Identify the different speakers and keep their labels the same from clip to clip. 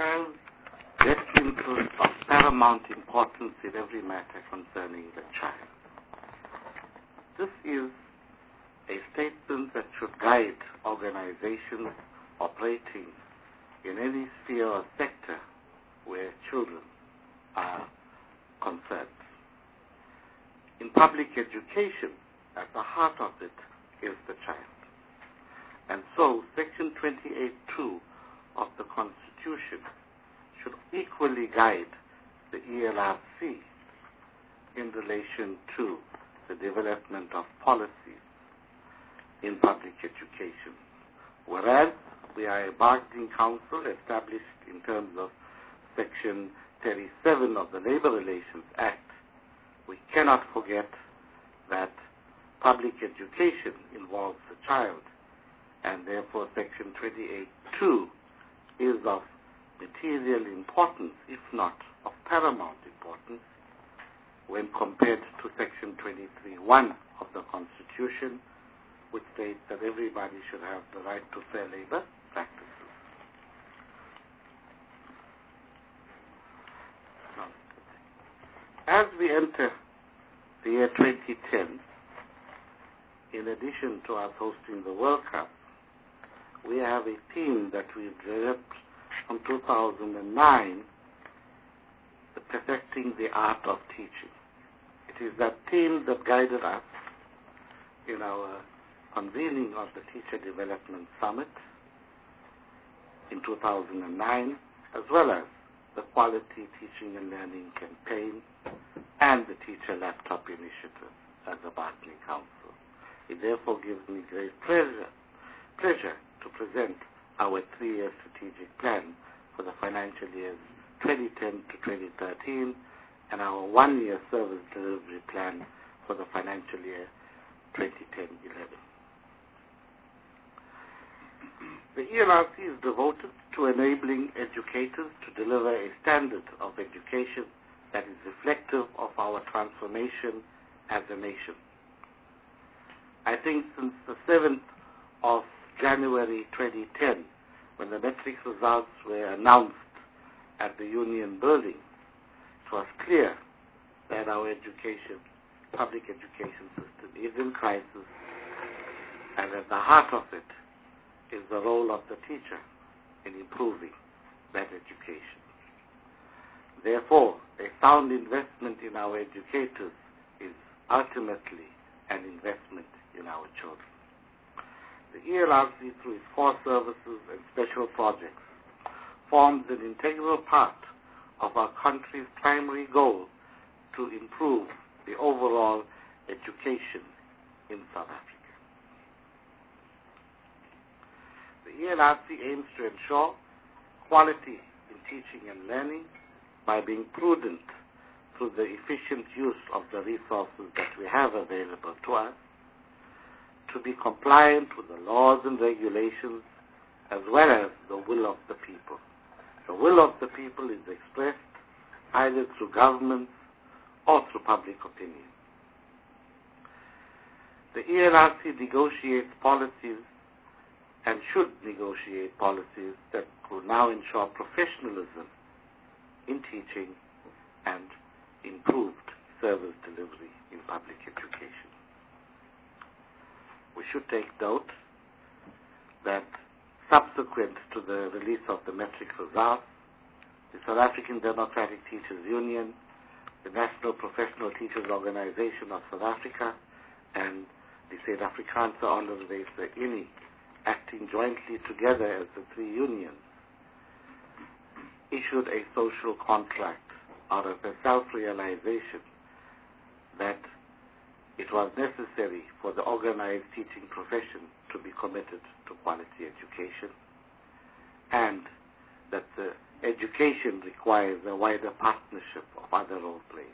Speaker 1: child's best interest of paramount importance in every matter concerning the child. This is a statement that should guide organizations operating in any sphere or sector where children are concerned. In public education, at the heart of it is the child. And so, Section 28(2) of the Constitution should equally guide the ELRC in relation to the development of policies in public education. Whereas we are a bargaining council established in terms of Section 37 of the Labor Relations Act, we cannot forget that public education involves the child, and therefore Section 28(2) is of material importance, if not of paramount importance, when compared to Section 23(1) of the Constitution, which states that everybody should have the right to fair labor practices. As we enter the year 2010, in addition to us hosting the World Cup, we have a theme that we've developed from 2009, the Perfecting the Art of Teaching. It is that theme that guided us in our convening of the Teacher Development Summit in 2009, as well as the Quality Teaching and Learning Campaign and the Teacher Laptop Initiative as a bargaining council. It therefore gives me great pleasure to present our 3-year strategic plan for the financial years 2010 to 2013 and our 1-year service delivery plan for the financial year 2010-11. The ELRC is devoted to enabling educators to deliver a standard of education that is reflective of our transformation as a nation. I think since the 7th of January 2010, when the metric results were announced at the Union Building, it was clear that our public education system is in crisis, and at the heart of it is the role of the teacher in improving that education. Therefore, a sound investment in our educators is ultimately an investment in our children. The ELRC, through its core services and special projects, forms an integral part of our country's primary goal to improve the overall education in South Africa. The ELRC aims to ensure quality in teaching and learning by being prudent through the efficient use of the resources that we have available to us, to be compliant with the laws and regulations, as well as the will of the people. The will of the people is expressed either through governments or through public opinion. The ELRC negotiates policies and should negotiate policies that will now ensure professionalism in teaching and improved service delivery in public education. We should take note that subsequent to the release of the metric results, the South African Democratic Teachers Union, the National Professional Teachers Organization of South Africa, and the Suid-Afrikaanse Onderwysvereniging, acting jointly together as the 3 unions, issued a social contract out of a self-realization that it was necessary for the organized teaching profession to be committed to quality education, and that the education requires a wider partnership of other role players.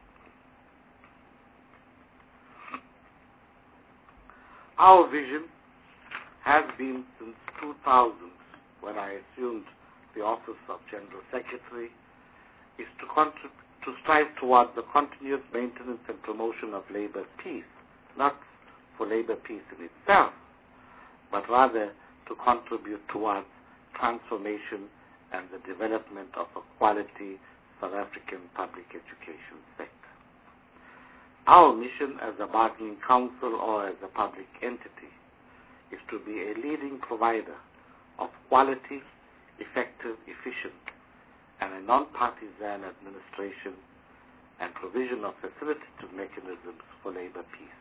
Speaker 1: Our vision has been since 2000, when I assumed the office of General Secretary, is to strive towards the continuous maintenance and promotion of labor peace, not for labor peace in itself, but rather to contribute towards transformation and the development of a quality South African public education sector. Our mission as a bargaining council or as a public entity is to be a leading provider of quality, effective, efficient, and a non-partisan administration and provision of facilitative mechanisms for labor peace.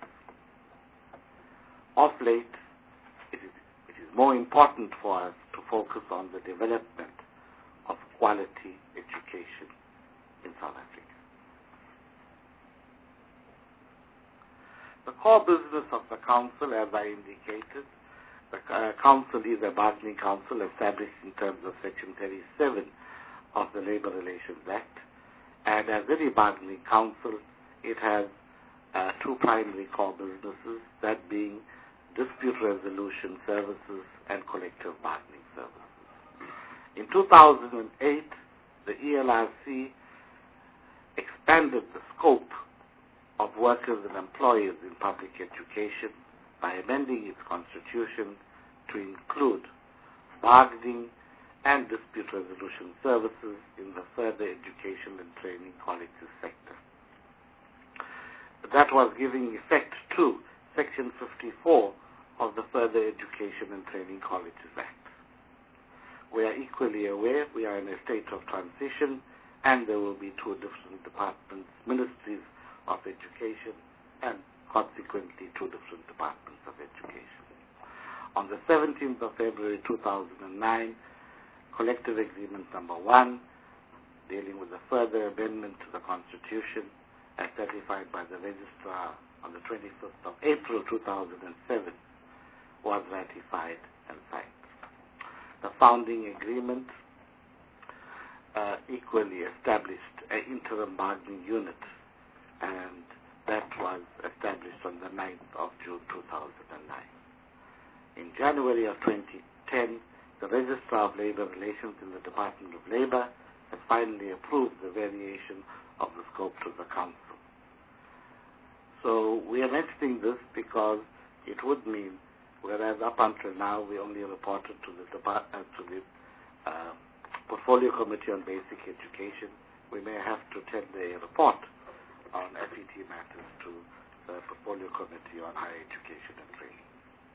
Speaker 1: Of late, it is more important for us to focus on the development of quality education in South Africa. The core business of the council, as I indicated, the council is a bargaining council established in terms of Section 37 of the Labor Relations Act. And as any bargaining council, it has two primary core businesses, that being dispute resolution services and collective bargaining services. In 2008, the ELRC expanded the scope of workers and employers in public education by amending its constitution to include bargaining and dispute resolution services in the further education and training colleges sector. That was giving effect to Section 54 of the Further Education and Training Colleges Act. We are equally aware we are in a state of transition, and there will be two different departments, ministries of education, and consequently two different departments of education. On the 17th of February 2009, Collective Agreement Number 1, dealing with a further amendment to the Constitution, as certified by the Registrar on the 25th of April 2007, was ratified and signed. The founding agreement equally established an interim bargaining unit, and that was established on the 9th of June 2009. In January of 2010, the Registrar of Labor Relations in the Department of Labor has finally approved the variation of the scope to the Council. So we are mentioning this because it would mean, whereas up until now we only reported to the Portfolio Committee on Basic Education, we may have to tender a report on FET matters to the Portfolio Committee on Higher Education and Training.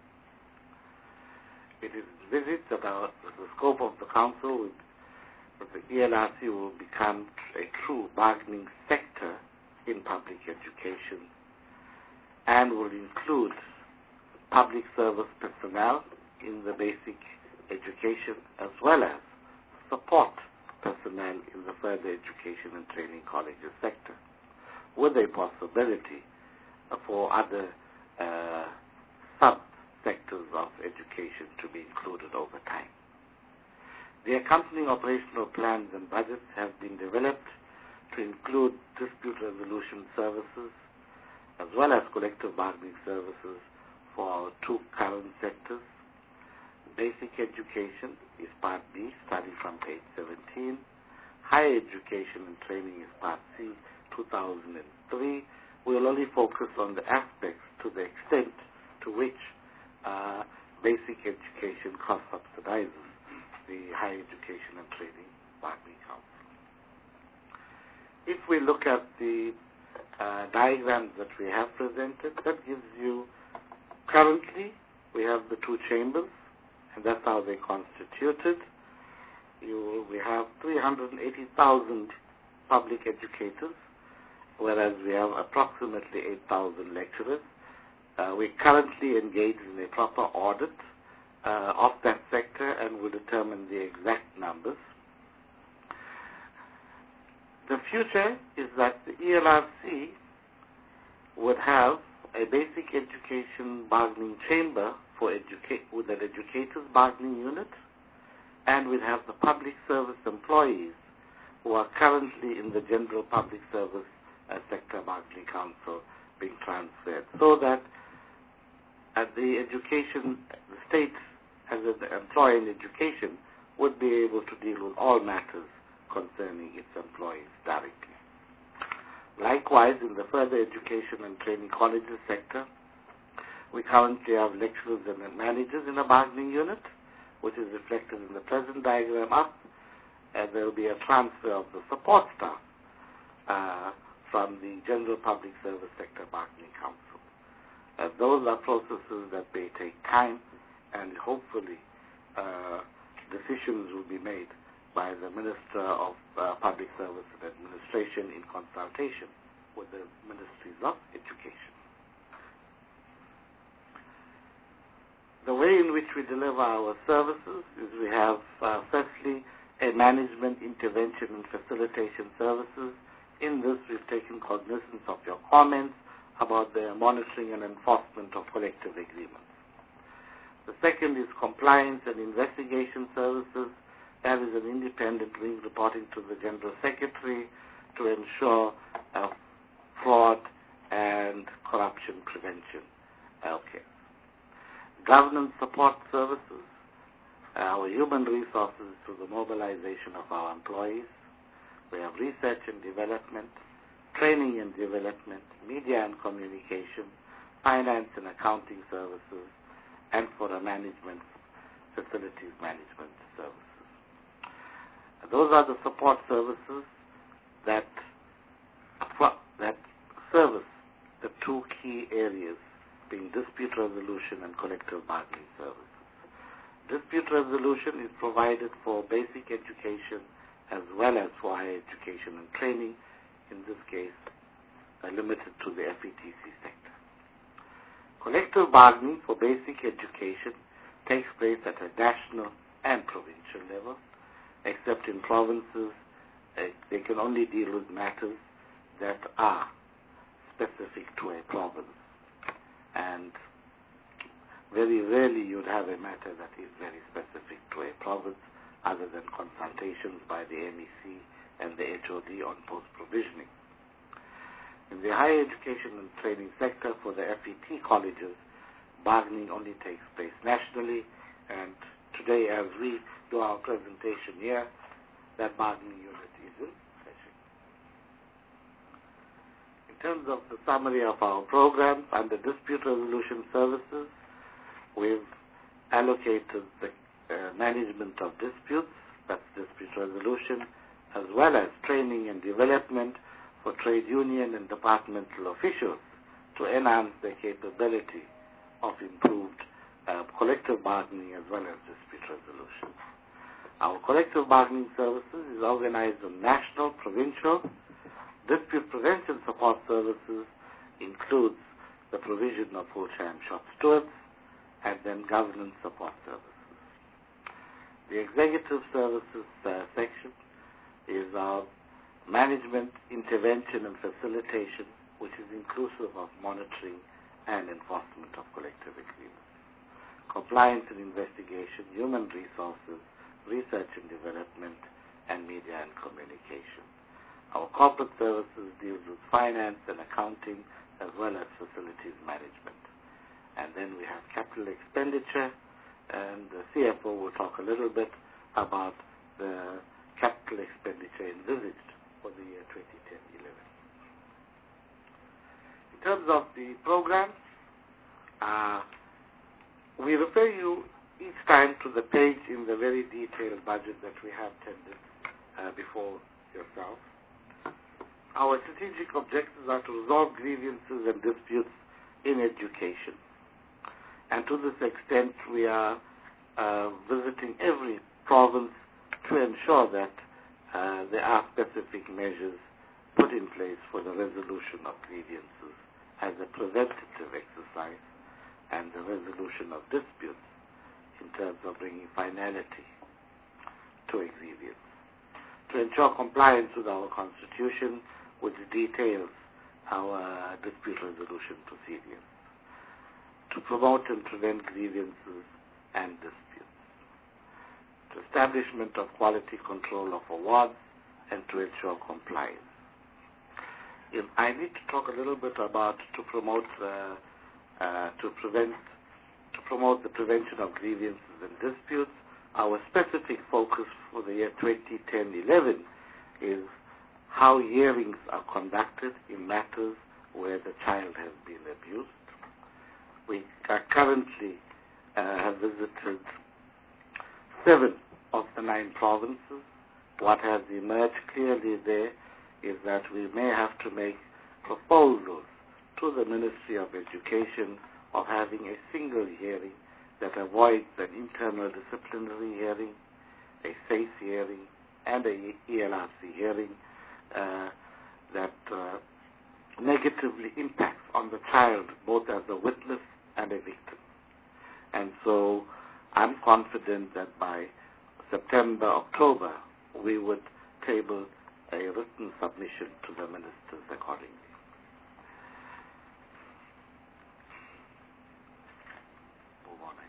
Speaker 1: It is envisaged that the scope of the Council, that the ELRC will become a true bargaining sector in public education and will include public service personnel in the basic education as well as support personnel in the further education and training colleges sector, with a possibility for other sub-sectors of education to be included over time. The accompanying operational plans and budgets have been developed to include dispute resolution services as well as collective bargaining services for our two current sectors. Basic education is Part B, starting from page 17. Higher education and training is Part C, 2003. We will only focus on the aspects to the extent to which basic education cost-subsidizes the Higher Education and Training Bargaining Council. If we look at the diagrams that we have presented, that gives you, currently we have the two chambers, and that's how they're constituted. We have 380,000 public educators, whereas we have approximately 8,000 lecturers. We're currently engaged in a proper audit of that sector, and will determine the exact numbers. The future is that the ELRC would have a basic education bargaining chamber with an educators bargaining unit, and we'd have the public service employees who are currently in the general public service sector bargaining council being transferred, so that the state as an employer in education would be able to deal with all matters concerning its employees directly. Likewise, in the further education and training colleges sector, we currently have lecturers and managers in a bargaining unit, which is reflected in the present diagram up, and there will be a transfer of the support staff from the General Public Service Sector Bargaining Council. Those are processes that may take time, and hopefully decisions will be made by the Minister of Public Service and Administration in consultation with the Ministries of Education. The way in which we deliver our services is we have, firstly, a management intervention and facilitation services. In this, we've taken cognizance of your comments about the monitoring and enforcement of collective agreements. The second is compliance and investigation services. That is an independent wing reporting to the General Secretary to ensure fraud and corruption prevention. Okay. Governance support services, our human resources through the mobilization of our employees. We have research and development, training and development, media and communication, finance and accounting services, and for the management, facilities management services. Those are the support services that service the two key areas, being dispute resolution and collective bargaining services. Dispute resolution is provided for basic education as well as for higher education and training, in this case limited to the FETC sector. Collective bargaining for basic education takes place at a national and provincial level, except in provinces they can only deal with matters that are specific to a province. And very rarely you'd have a matter that is very specific to a province other than consultations by the MEC and the HOD on post-provisioning. In the higher education and training sector for the FET colleges, bargaining only takes place nationally, and today as we do our presentation here, that bargaining unit is in session. In terms of the summary of our programs, under dispute resolution services, we've allocated the management of disputes, that's dispute resolution, as well as training and development for trade union and departmental officials to enhance their capability of improved collective bargaining as well as dispute resolution. Our collective bargaining services is organized on national, provincial. Dispute prevention support services includes the provision of full-time shop stewards and then governance support services. The executive services section is our management, intervention, and facilitation, which is inclusive of monitoring and enforcement of collective agreements. Compliance and investigation, human resources, research and development, and media and communication. Our corporate services deals with finance and accounting as well as facilities management. And then we have capital expenditure, and the CFO will talk a little bit about the capital expenditure envisaged for the year 2010-11. In terms of the programs, we refer you each time to the page in the very detailed budget that we have tended before yourself. Our strategic objectives are to resolve grievances and disputes in education. And to this extent, we are visiting every province to ensure that there are specific measures put in place for the resolution of grievances as a preventative exercise and the resolution of disputes in terms of bringing finality to a grievance. To ensure compliance with our Constitution, which details our dispute resolution procedures. To promote and prevent grievances and disputes. To establishment of quality control of awards and to ensure compliance. I need to talk a little bit about to promote the prevention of grievances and disputes. Our specific focus for the year 2010-11 is how hearings are conducted in matters where the child has been abused. We currently have visited 7 of the 9 provinces what has emerged clearly there is that we may have to make proposals to the Ministry of Education of having a single hearing that avoids an internal disciplinary hearing, a SACE hearing, and a ELRC hearing that negatively impacts on the child both as a witness and a victim. And so I'm confident that by September, October, we would table a written submission to the ministers accordingly. Move on.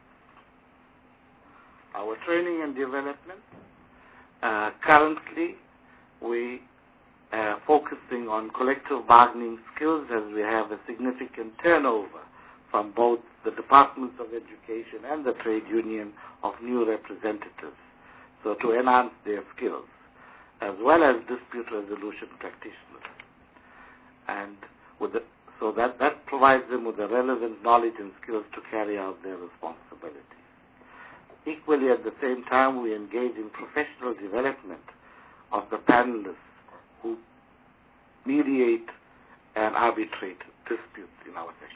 Speaker 1: Our training and development. Currently, we are focusing on collective bargaining skills as we have a significant turnover from both the departments of education and the trade union of new representatives, so to enhance their skills, as well as dispute resolution practitioners. And so that provides them with the relevant knowledge and skills to carry out their responsibilities. Equally, at the same time, we engage in professional development of the panelists who mediate and arbitrate disputes in our sector.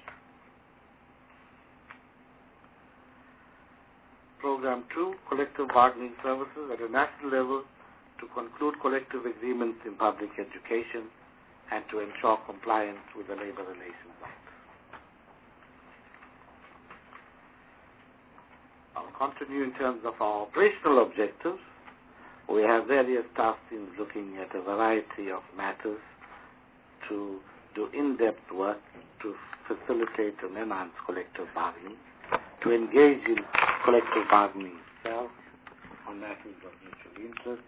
Speaker 1: Program 2, collective bargaining services at a national level to conclude collective agreements in public education and to ensure compliance with the Labor Relations Act. I'll continue in terms of our operational objectives. We have various task teams looking at a variety of matters to do in-depth work to facilitate and enhance collective bargaining, to engage in collective bargaining itself on matters of mutual interest.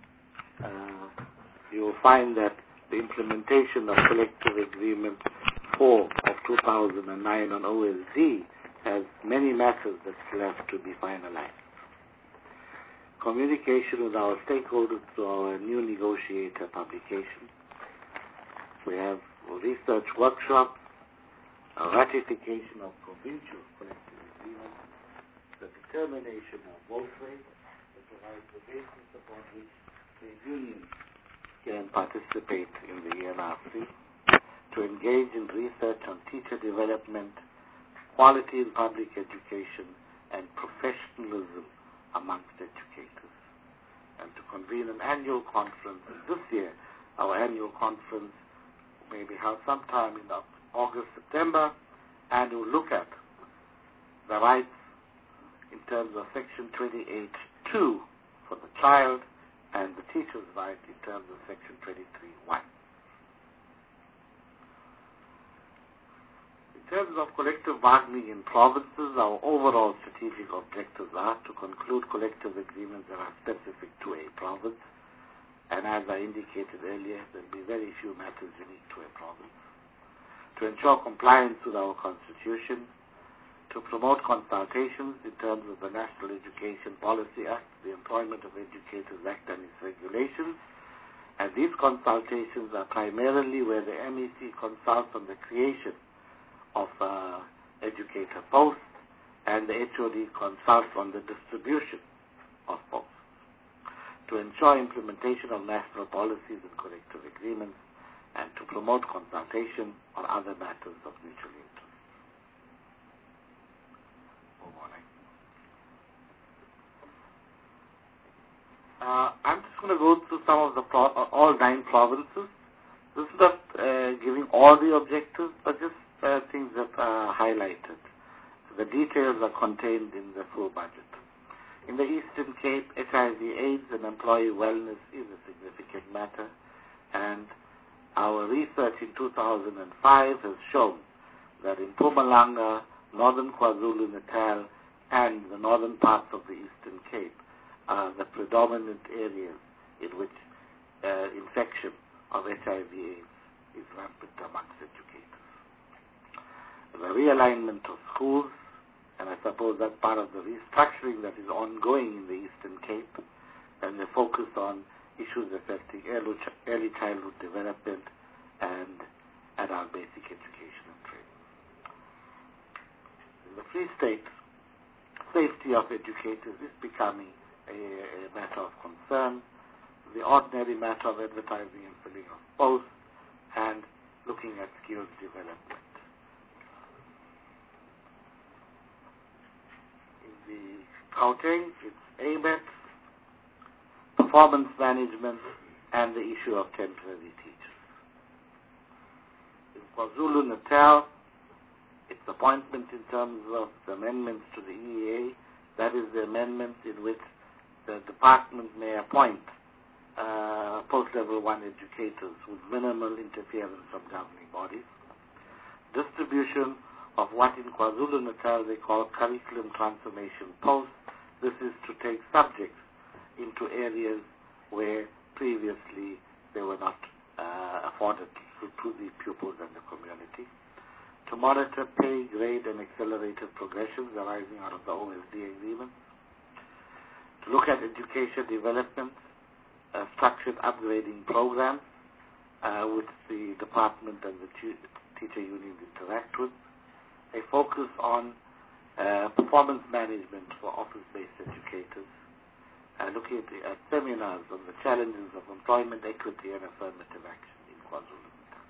Speaker 1: You will find that the implementation of Collective Agreement 4 of 2009 on OSD has many matters that still have to be finalized. Communication with our stakeholders through our new negotiator publication. We have research workshops, a ratification of provincial collective agreements, the determination of both ways that provides the basis upon which trade unions can participate in the ELRC, to engage in research on teacher development, quality in public education, and professionalism amongst educators, and to convene an annual conference. This year, our annual conference may be held sometime in August, September, and we'll look at the rights in terms of Section 28.2 for the child and the teacher's right in terms of Section 23.1. In terms of collective bargaining in provinces, our overall strategic objectives are to conclude collective agreements that are specific to a province, and as I indicated earlier, there will be very few matters unique to a province, to ensure compliance with our Constitution, to promote consultations in terms of the National Education Policy Act, the Employment of Educators Act and its regulations, and these consultations are primarily where the MEC consults on the creation of educator posts and the HOD consults on the distribution of posts, to ensure implementation of national policies and collective agreements, and to promote consultation on other matters of mutual interest. I'm just going to go through some of the all 9 provinces. This is not giving all the objectives, but just things that are highlighted. The details are contained in the full budget. In the Eastern Cape, HIV/AIDS and employee wellness is a significant matter, and our research in 2005 has shown that in Mpumalanga, Northern KwaZulu-Natal, and the northern parts of the Eastern Cape are the predominant areas in which infection of HIV/AIDS is rampant amongst educators. The realignment of schools, and I suppose that's part of the restructuring that is ongoing in the Eastern Cape, and the focus on issues affecting early childhood development and adult basic education and training. In the Free State, safety of educators is becoming a matter of concern. the ordinary matter of advertising and filling of posts, and looking at skills development. In the Gauteng, it's AMET, performance management, and the issue of temporary teachers. In KwaZulu-Natal, it's appointment in terms of the amendments to the EEA. That is the amendment in which the department may appoint post-level 1 educators with minimal interference from governing bodies. Distribution of what in KwaZulu-Natal they call curriculum transformation posts. This is to take subjects into areas where previously they were not afforded to the pupils and the community. To monitor pay, grade, and accelerated progressions arising out of the OSD agreements. To look at education development, structured upgrading programs which the department and the teacher unions interact with. A focus on performance management for office-based educators. Looking at seminars on the challenges of employment equity and affirmative action in KwaZulu-Natal.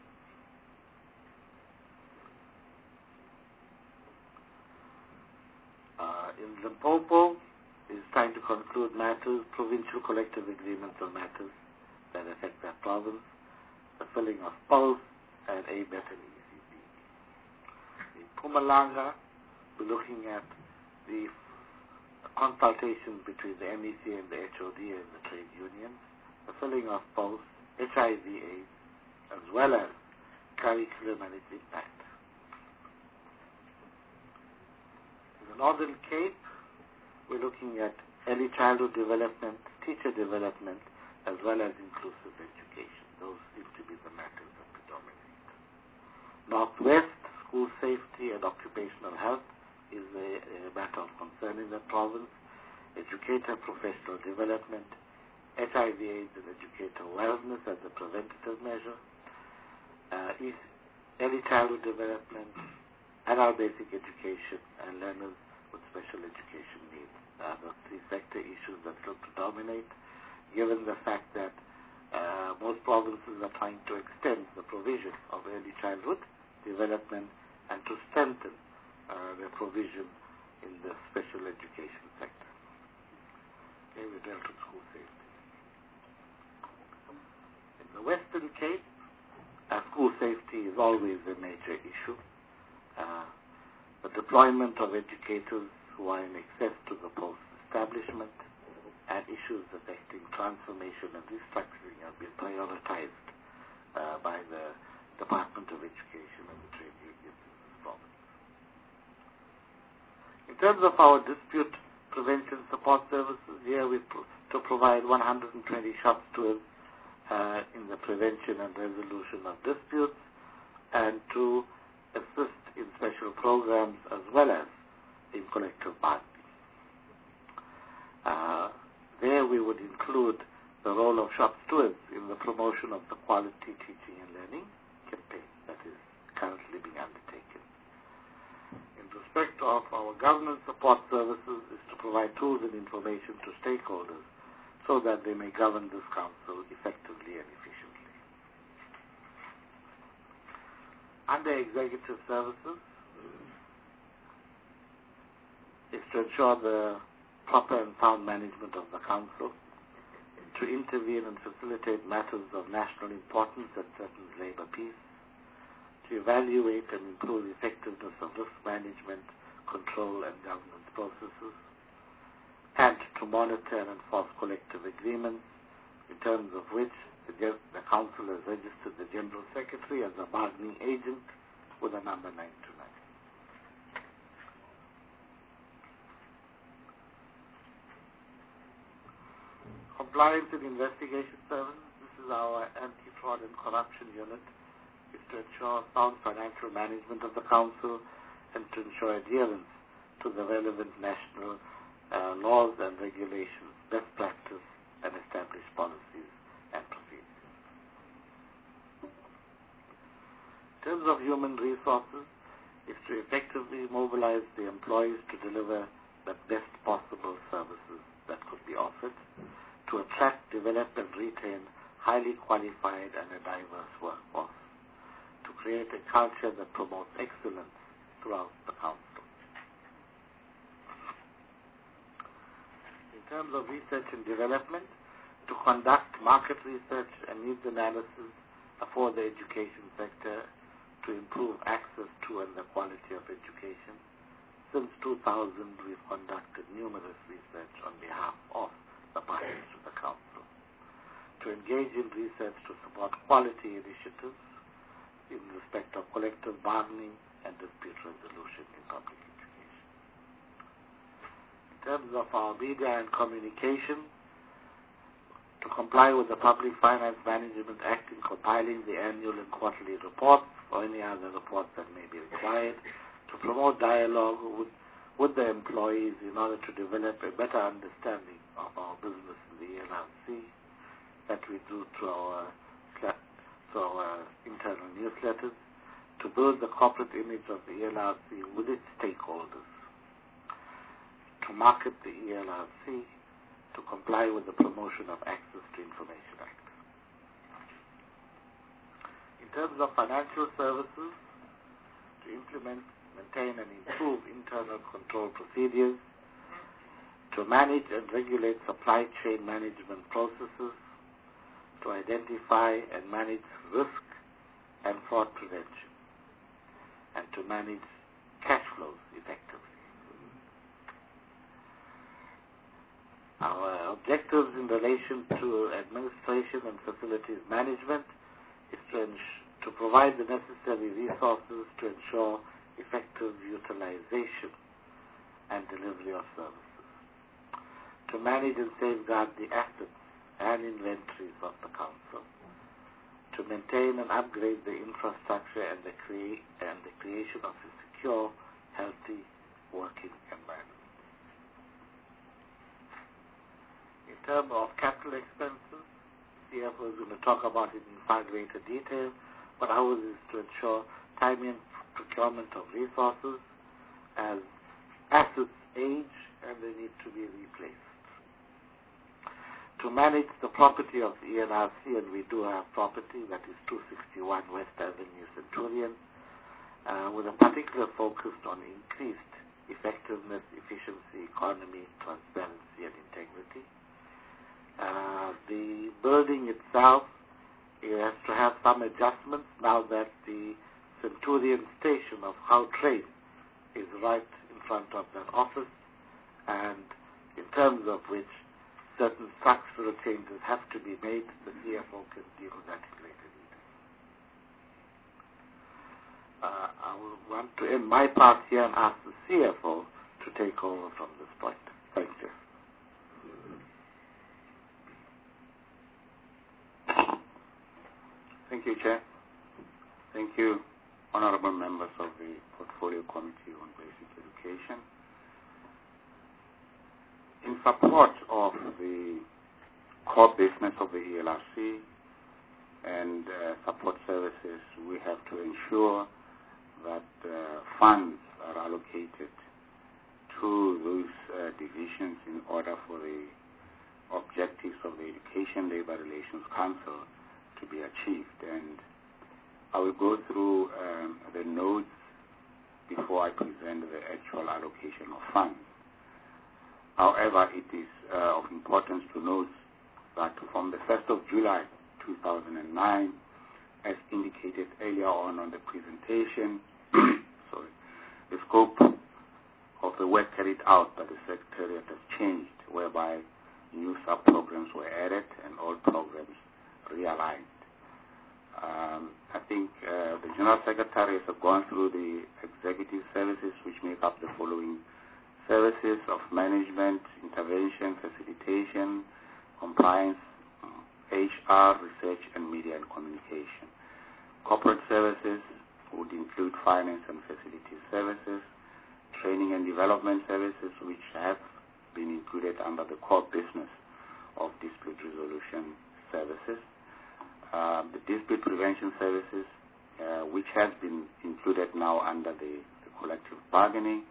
Speaker 1: In Limpopo, it's time to conclude matters, provincial collective agreements on matters that affect that province, the filling of posts, and a better ECB. In Mpumalanga, we're looking at the consultations between the MEC and the HOD and the trade unions, the filling of posts, HIV/AIDS, as well as curriculum and its impact. In the Northern Cape, we're looking at early childhood development, teacher development, as well as inclusive education. Those seem to be the matters that predominate. Northwest, school safety and occupational health is a matter of concern in the province. Educator professional development, HIV/AIDS and educator wellness as a preventative measure, early childhood development, adult basic education, and learners with special education needs. The three sector issues that look to dominate, given the fact that most provinces are trying to extend the provision of early childhood development and to strengthen their provision in the special education sector. Okay, we dealt with school safety. In the Western Cape, school safety is always a major issue. The deployment of educators who are in access to the post-establishment and issues affecting transformation and restructuring have been prioritized by the Department of Education and the trade unions in this province. In terms of our dispute prevention support services, here we to provide 120 shop stewards in the prevention and resolution of disputes and to assist in special programs as well as in collective bargaining. There we would include the role of shop stewards in the promotion of the quality teaching and learning campaign that is currently being undertaken. In respect of our governance support services is to provide tools and information to stakeholders so that they may govern this council effectively and efficiently. Under executive services is to ensure the proper and sound management of the council, to intervene and facilitate matters of national importance that threaten labor peace, to evaluate and improve the effectiveness of risk management, control and governance processes, and to monitor and enforce collective agreements, in terms of which the Council has registered the General Secretary as a bargaining agent with a number 929. Compliance and Investigation Services, this is our anti-fraud and corruption unit, is to ensure sound financial management of the Council and to ensure adherence to the relevant national laws and regulations, best practice, and established policies and procedures. In terms of human resources, is to effectively mobilize the employees to deliver the best possible services that could be offered, to attract develop and retain highly qualified and a diverse workforce, to create a culture that promotes excellence throughout the Council. In terms of research and development, to conduct market research and needs analysis for the education sector to improve access to and the quality of education. Since 2000, we've conducted numerous research on behalf of the parties to the Council. To engage in research to support quality initiatives in respect of collective bargaining and dispute resolution in public education. In terms of our media and communication, to comply with the Public Finance Management Act in compiling the annual and quarterly reports or any other reports that may be required, to promote dialogue with the employees in order to develop a better understanding of our business in the ELRC, that we do through our internal newsletters, to build the corporate image of the ELRC with its stakeholders, to market the ELRC, to comply with the Promotion of Access to Information Act. In terms of financial services, to implement, maintain, and improve internal control procedures, to manage and regulate supply chain management processes, to identify and manage risk and fraud prevention, and to manage cash flows effectively. Our objectives in relation to administration and facilities management is to provide the necessary resources to ensure effective utilization and delivery of services, to manage and safeguard the assets and inventories of the Council, to maintain and upgrade the infrastructure and the creation of a secure, healthy working environment. In terms of capital expenses, CFO is going to talk about it in far greater detail, but ours is to ensure timely procurement of resources as assets age and they need to be replaced. To manage the property of the ELRC, and we do have property, that is 261 West Avenue, Centurion, with a particular focus on increased effectiveness, efficiency, economy, transparency, and integrity. The building itself, it has to have some adjustments now that the Centurion station of How Train is right in front of that office, and in terms of which certain structural changes have to be made. The CFO can deal with that in greater detail. I will want to end my part here and ask the CFO to take over from this point. Thank you.
Speaker 2: Thank you, Chair. Thank you, honorable members of the Portfolio Committee on Basic Education. In support of the core business of the ELRC and support services, we have to ensure that funds are allocated to those divisions in order for the objectives of the Education Labor Relations Council to be achieved. And I will go through the notes before I present the actual allocation of funds. However, it is of importance to note that from the 1st of July 2009, as indicated earlier on the presentation, the scope of the work carried out by the Secretariat has changed, whereby new sub-programs were added and all programs realigned. I think the General Secretary has gone through the executive services, which make up the following services of management, intervention, facilitation, compliance, HR, research, and media and communication. Corporate services would include finance and facility services, training and development services, which have been included under the core business of dispute resolution services, the dispute prevention services, which has been included now under the collective bargaining.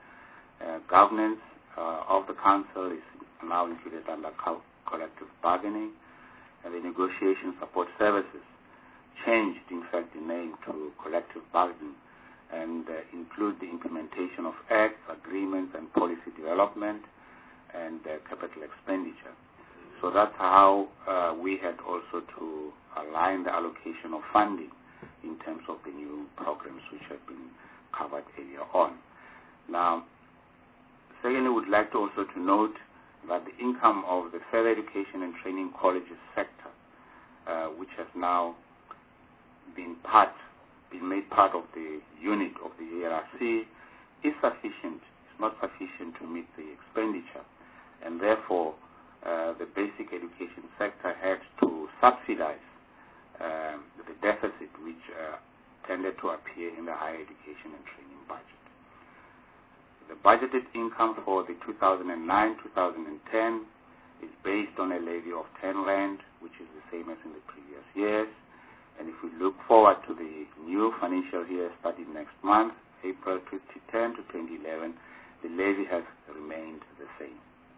Speaker 2: Governance of the Council is now included under collective bargaining. and the negotiation support services changed, in fact, the name to collective bargaining and include the implementation of acts, agreements, and policy development and capital expenditure. So that's how we had also to align the allocation of funding in terms of the new programs which have been covered earlier on. Now, secondly, we would like to also to note that the income of the further education and training colleges sector, which has now been made part of the unit of the ELRC, is sufficient. It's not sufficient to meet the expenditure, and therefore the basic education sector had to subsidize the deficit which tended to appear in the higher education and training budget. The budgeted income for the 2009-2010 is based on a levy of 10 Rand, which is the same as in the previous years. And if we look forward to the new financial year starting next month, April 2010 to 2011, the levy has remained the same.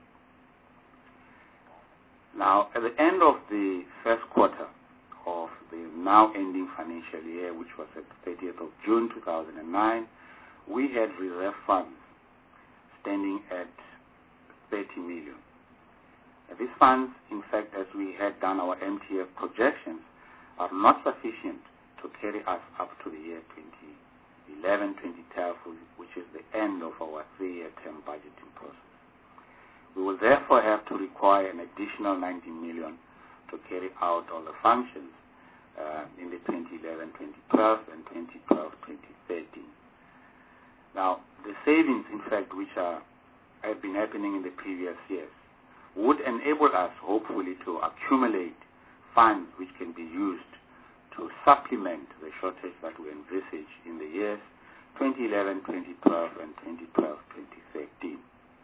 Speaker 2: Now, at the end of the first quarter of the now ending financial year, which was at the 30th of June 2009, we had reserve funds standing at 30 million. These funds, in fact, as we had done our MTF projections, are not sufficient to carry us up to the year 2011-2012, which is the end of our 3-year term budgeting process. We will therefore have to require an additional 19 million to carry out all the functions in the 2011-2012 and 2012-2013. Now, the savings, in fact, which have been happening in the previous years, would enable us, hopefully, to accumulate funds which can be used to supplement the shortage that we envisage in the years 2011, 2012, and 2012, 2013.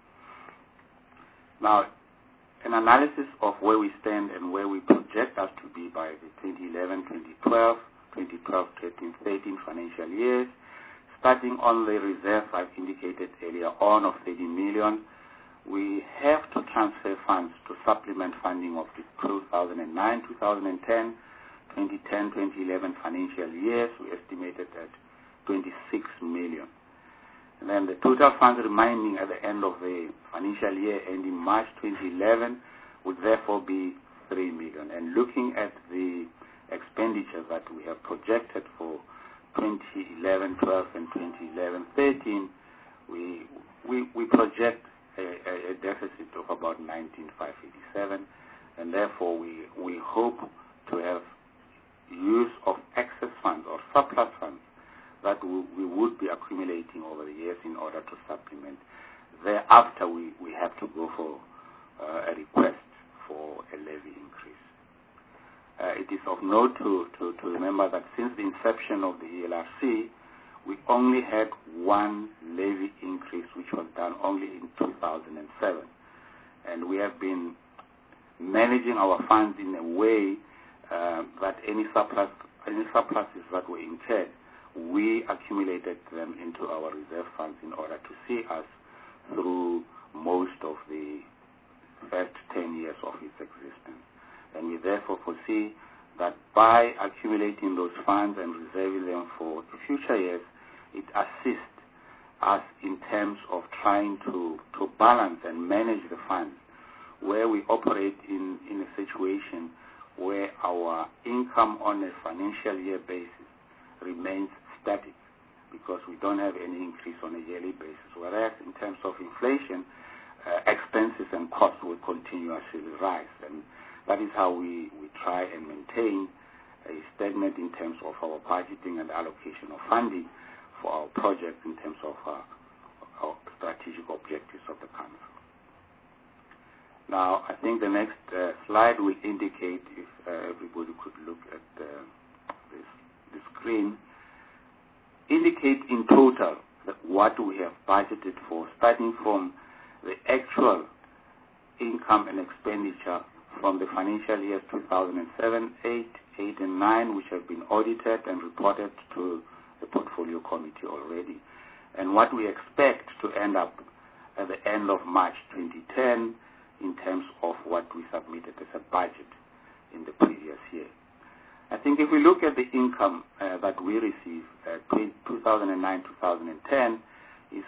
Speaker 2: Now, an analysis of where we stand and where we project us to be by the 2011, 2012, 2012, 2013 financial years, starting on the reserve I've indicated earlier on of 30 million, we have to transfer funds to supplement funding of the 2009, 2010, 2010, 2011 financial years. We estimated at 26 million. And then the total funds remaining at the end of the financial year ending March 2011 would therefore be 3 million. And looking at the expenditure that we have projected for 2011-12 and 2011-13, we project a deficit of about 19,587, and therefore we hope to have use of excess funds or surplus funds that we would be accumulating over the years in order to supplement. Thereafter, we have to go for a request for a levy increase. It is of note to remember that since the inception of the ELRC, we only had one levy increase, which was done only in 2007. And we have been managing our funds in a way that any surpluses that were incurred, we accumulated them into our reserve funds in order to see us through most of the first 10 years of its existence. And we therefore foresee that by accumulating those funds and reserving them for the future years, it assists us in terms of trying to balance and manage the funds where we operate in a situation where our income on a financial year basis remains static because we don't have any increase on a yearly basis, whereas in terms of inflation, expenses and costs will continuously rise. And that is how we try and maintain a stagnant in terms of our budgeting and allocation of funding for our projects in terms of our strategic objectives of the council. Now, I think the next slide will indicate, if everybody could look at the screen, indicate in total that what we have budgeted for, starting from the actual income and expenditure from the financial years 2007, 8, 8, and 9, which have been audited and reported to the portfolio committee already, and what we expect to end up at the end of March 2010 in terms of what we submitted as a budget in the think if we look at the income that we receive, 2009-2010 is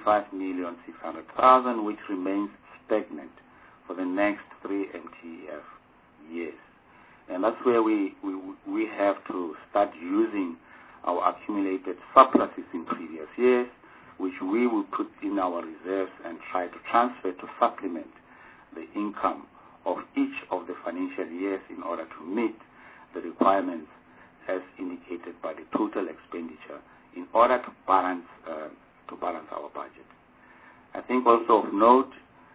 Speaker 2: 45,600,000, which remains stagnant for the next 3 MTF years. And that's where we have to start using our accumulated surpluses in previous years, which we will put in our reserves and try to transfer to supplement the income of each of the financial years in order to meet the requirements as indicated by the total expenditure in order to balance our budget. I think also of note,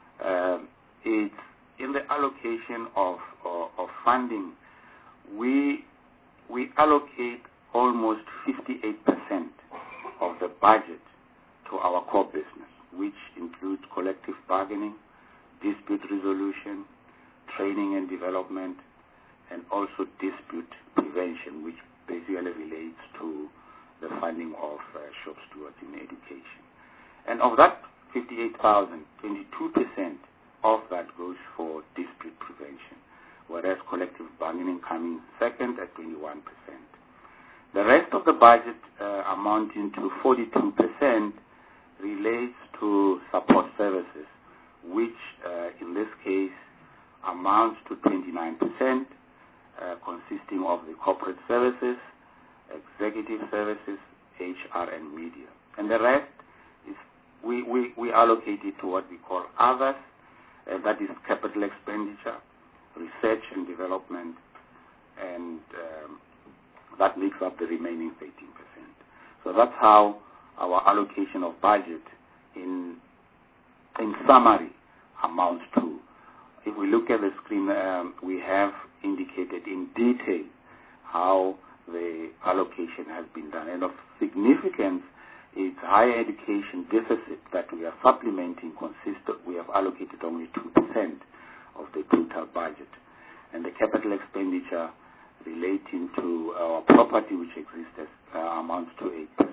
Speaker 2: it's in the allocation of funding, we allocate almost 58% of the budget to our core business, which includes collective bargaining, dispute resolution, training and development, and also dispute prevention, which basically relates to the funding of shop stewards in education. And of that 58,000, 22% of that goes for dispute prevention, whereas collective bargaining coming second at 21%. The rest of the budget, amounting to 42%, relates to support services, which in this case amounts to 29%, consisting of the corporate services, executive services, HR, and media. And the rest is we allocate it to what we call others, that is capital expenditure, research and development, and that makes up the remaining 13%. So that's how our allocation of budget in summary amounts to. If we look at the screen, we have indicated in detail how the allocation has been done. And of significance is higher education deficit that we are supplementing we have allocated only 2% of the total budget. And the capital expenditure relating to our property which exists amounts to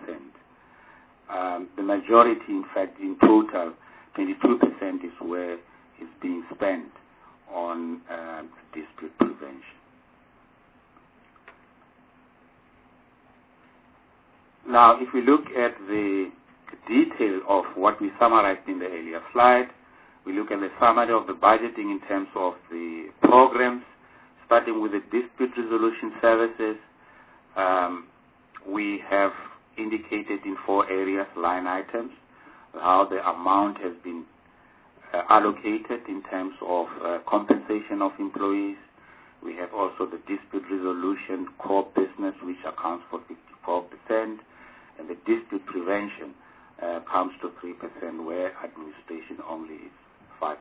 Speaker 2: 8%. The majority, in fact, in total, 22% is where it's being spent on dispute prevention. Now, if we look at the detail of what we summarized in the earlier slide, we look at the summary of the budgeting in terms of the programs, starting with the dispute resolution services. We have indicated in 4 areas, line items, how the amount has been allocated in terms of compensation of employees. We have also the dispute resolution core business, which accounts for 54%, and the dispute prevention comes to 3%, where administration only is 5%.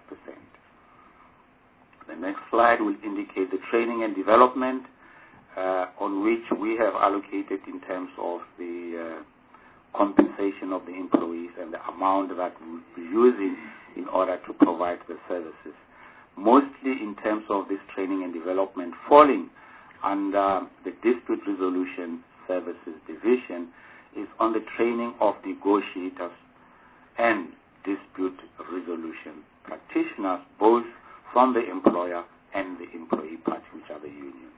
Speaker 2: The next slide will indicate the training and development, on which we have allocated in terms of the compensation of the employees and the amount that we'll be using in order to provide the services. Mostly in terms of this training and development falling under the dispute resolution services division is on the training of negotiators and dispute resolution practitioners, both from the employer and the employee party, which are the unions.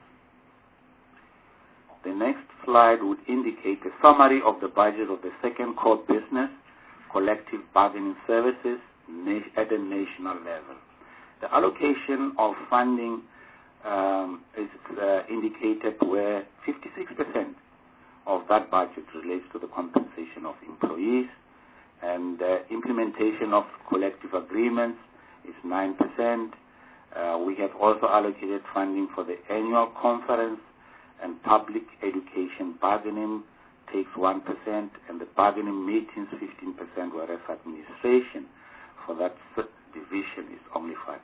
Speaker 2: The next slide would indicate a summary of the budget of the second core business, collective bargaining services, at a national level. The allocation of funding is indicated where 56% of that budget relates to the compensation of employees, and implementation of collective agreements is 9%. We have also allocated funding for the annual conference, and public education bargaining takes 1%, and the bargaining meetings 15%, whereas administration for that division is only 5%.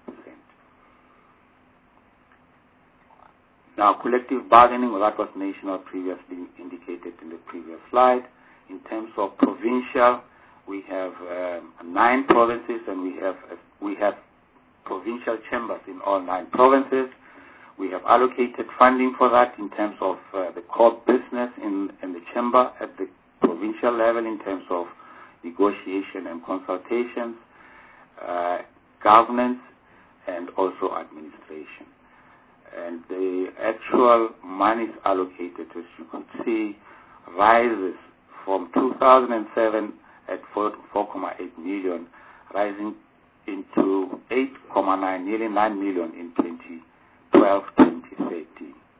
Speaker 2: Now, collective bargaining, well, that was national, previously indicated in the previous slide. In terms of provincial, we have 9 provinces, and we have provincial chambers in all 9 provinces. We have allocated funding for that in terms of the core business in the chamber at the provincial level in terms of negotiation and consultations, governance, and also administration. And the actual monies allocated, as you could see, rises from 2007 at 4.8 million, rising into 8.9, nearly 9 million in 2012-2013.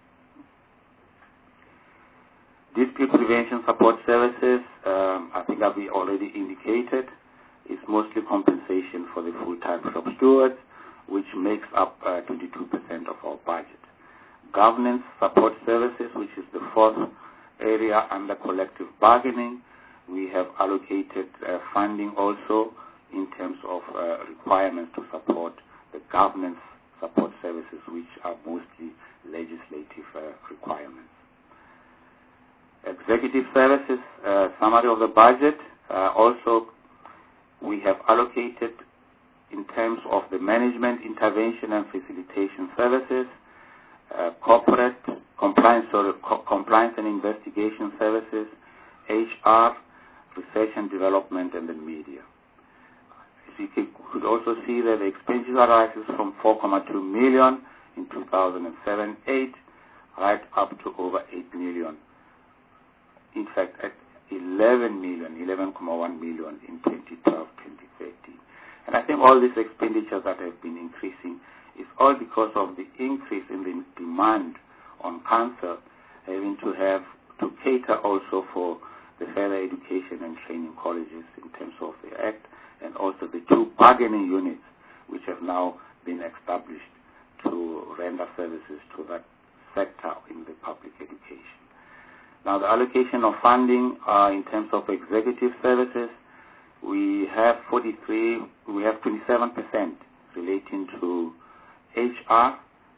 Speaker 2: Dispute prevention support services, I think I've already indicated, is mostly compensation for the full-time shop stewards, which makes up 22% of our budget. Governance support services, which is the fourth area under collective bargaining, we have allocated funding also in terms of requirements to support the governance support services, which are mostly legislative requirements. Executive services, summary of the budget, also we have allocated in terms of the management, intervention and facilitation services, corporate compliance and investigation services, HR, research and development, and the media. As you could also see that the expenditure rises from 4.2 million in 2007-8 right up to over 8 million. In fact, at 11.1 million in 2012-2013. And I think all these expenditures that have been increasing is all because of the increase in the demand on council having to cater also for the further education and training colleges in terms of the Act, and also the two bargaining units which have now been established to render services to that sector in the public education. Now, the allocation of funding in terms of executive services, we have 27% relating to HR,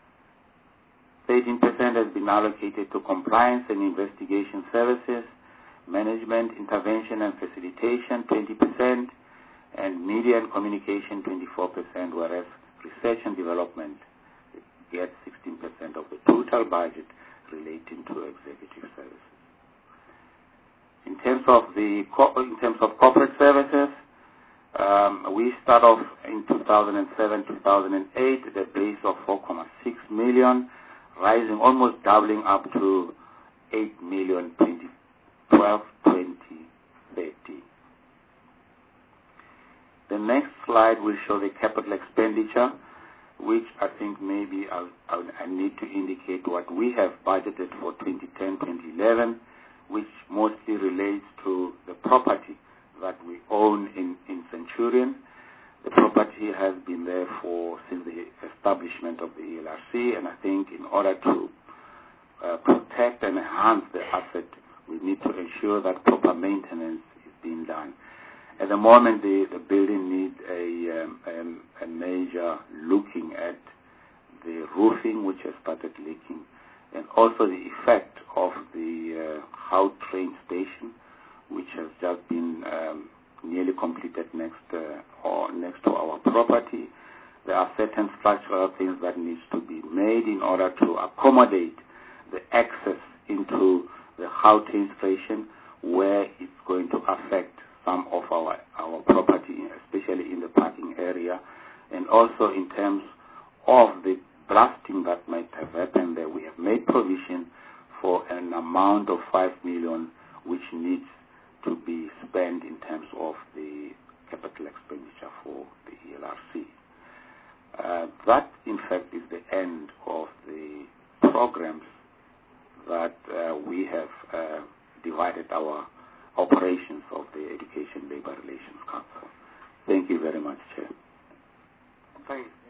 Speaker 2: 13% has been allocated to compliance and investigation services, management, intervention and facilitation, 20%, and media and communication, 24%, whereas research and development gets 16% of the total budget relating to executive services. In terms of corporate services, we start off in 2007-2008 at a base of 4.6 million, rising almost doubling up to 8 million 2012-2013. The next slide will show the capital expenditure, which I think maybe I need to indicate what we have budgeted for 2010-2011, which mostly relates to the property that we own in Centurion. The property has been there since the establishment of the ELRC, and I think in order to protect and enhance the asset, we need to ensure that proper maintenance is being done. At the moment, the building needs a major looking at the roofing, which has started leaking, and also the effect of the Hout train station, which has just been nearly completed next to our property. There are certain structural things that needs to be made in order to accommodate the access into the Hout train station, where it's going to affect some of our property, especially in the parking area, and also in terms of the blasting that might have happened there. We have made provision for an amount of 5 million, which needs to be spent in terms of the capital expenditure for the ELRC. That, in fact, is the end of the programs that we have divided our operations of the Education Labor Relations Council. Thank you very much, Chair.
Speaker 1: Thank you.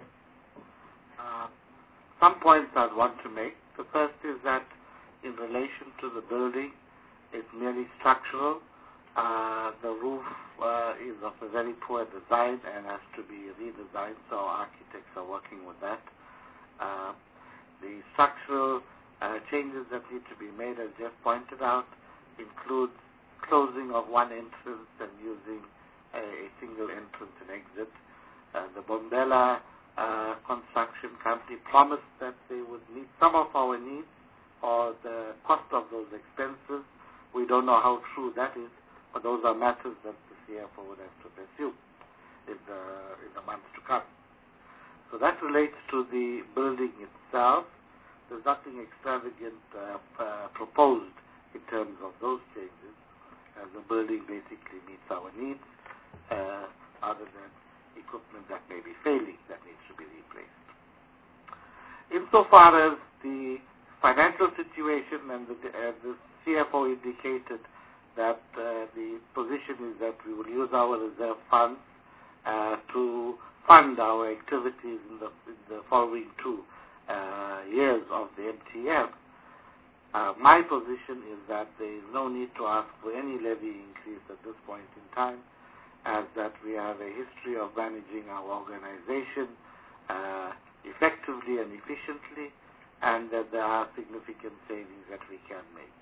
Speaker 1: Some points I'd want to make. The first is that in relation to the building, it's merely structural. The roof is of a very poor design and has to be redesigned, so architects are working with that. The structural changes that need to be made, as Jeff pointed out, include closing of one entrance and using a single entrance and exit. The Bombela construction company promised that they would meet some of our needs or the cost of those expenses. We don't know how true that is, but those are matters that the CFO would have to pursue in the months to come. So that relates to the building itself. there's nothing extravagant proposed in terms of those changes, as the building basically meets our needs, other than equipment that may be failing that needs to be replaced. Insofar as the financial situation, and the CFO indicated that the position is that we will use our reserve funds to fund our activities in the following 2 years of the MTM. My position is that there is no need to ask for any levy increase at this point in time, as that we have a history of managing our organization effectively and efficiently, and that there are significant savings that we can make.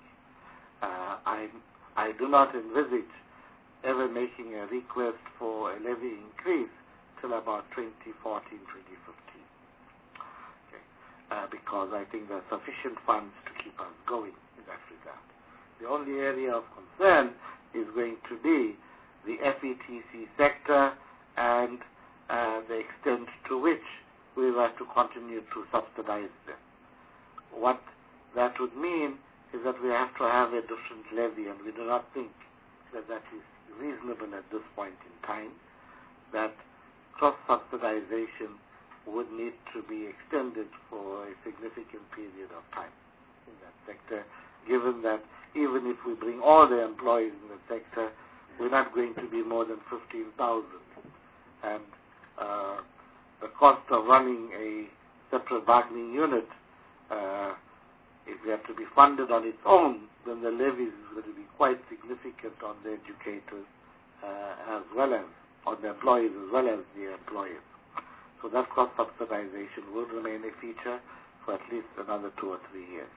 Speaker 1: I do not envisage ever making a request for a levy increase till about 2014, 2015. Because I think there are sufficient funds to keep us going in that regard. The only area of concern is going to be the FETC sector and the extent to which we were to continue to subsidize them. What that would mean is that we have to have a different levy, and we do not think that that is reasonable at this point in time, that cross-subsidization would need to be extended for a significant period of time in that sector, given that even if we bring all the employees in the sector, we're not going to be more than 15,000. And the cost of running a separate bargaining unit, if we have to be funded on its own, then the levy is going to be quite significant on the educators as well as on the employees as well as the employers. So that cross-subsidization will remain a feature for at least another 2 or 3 years.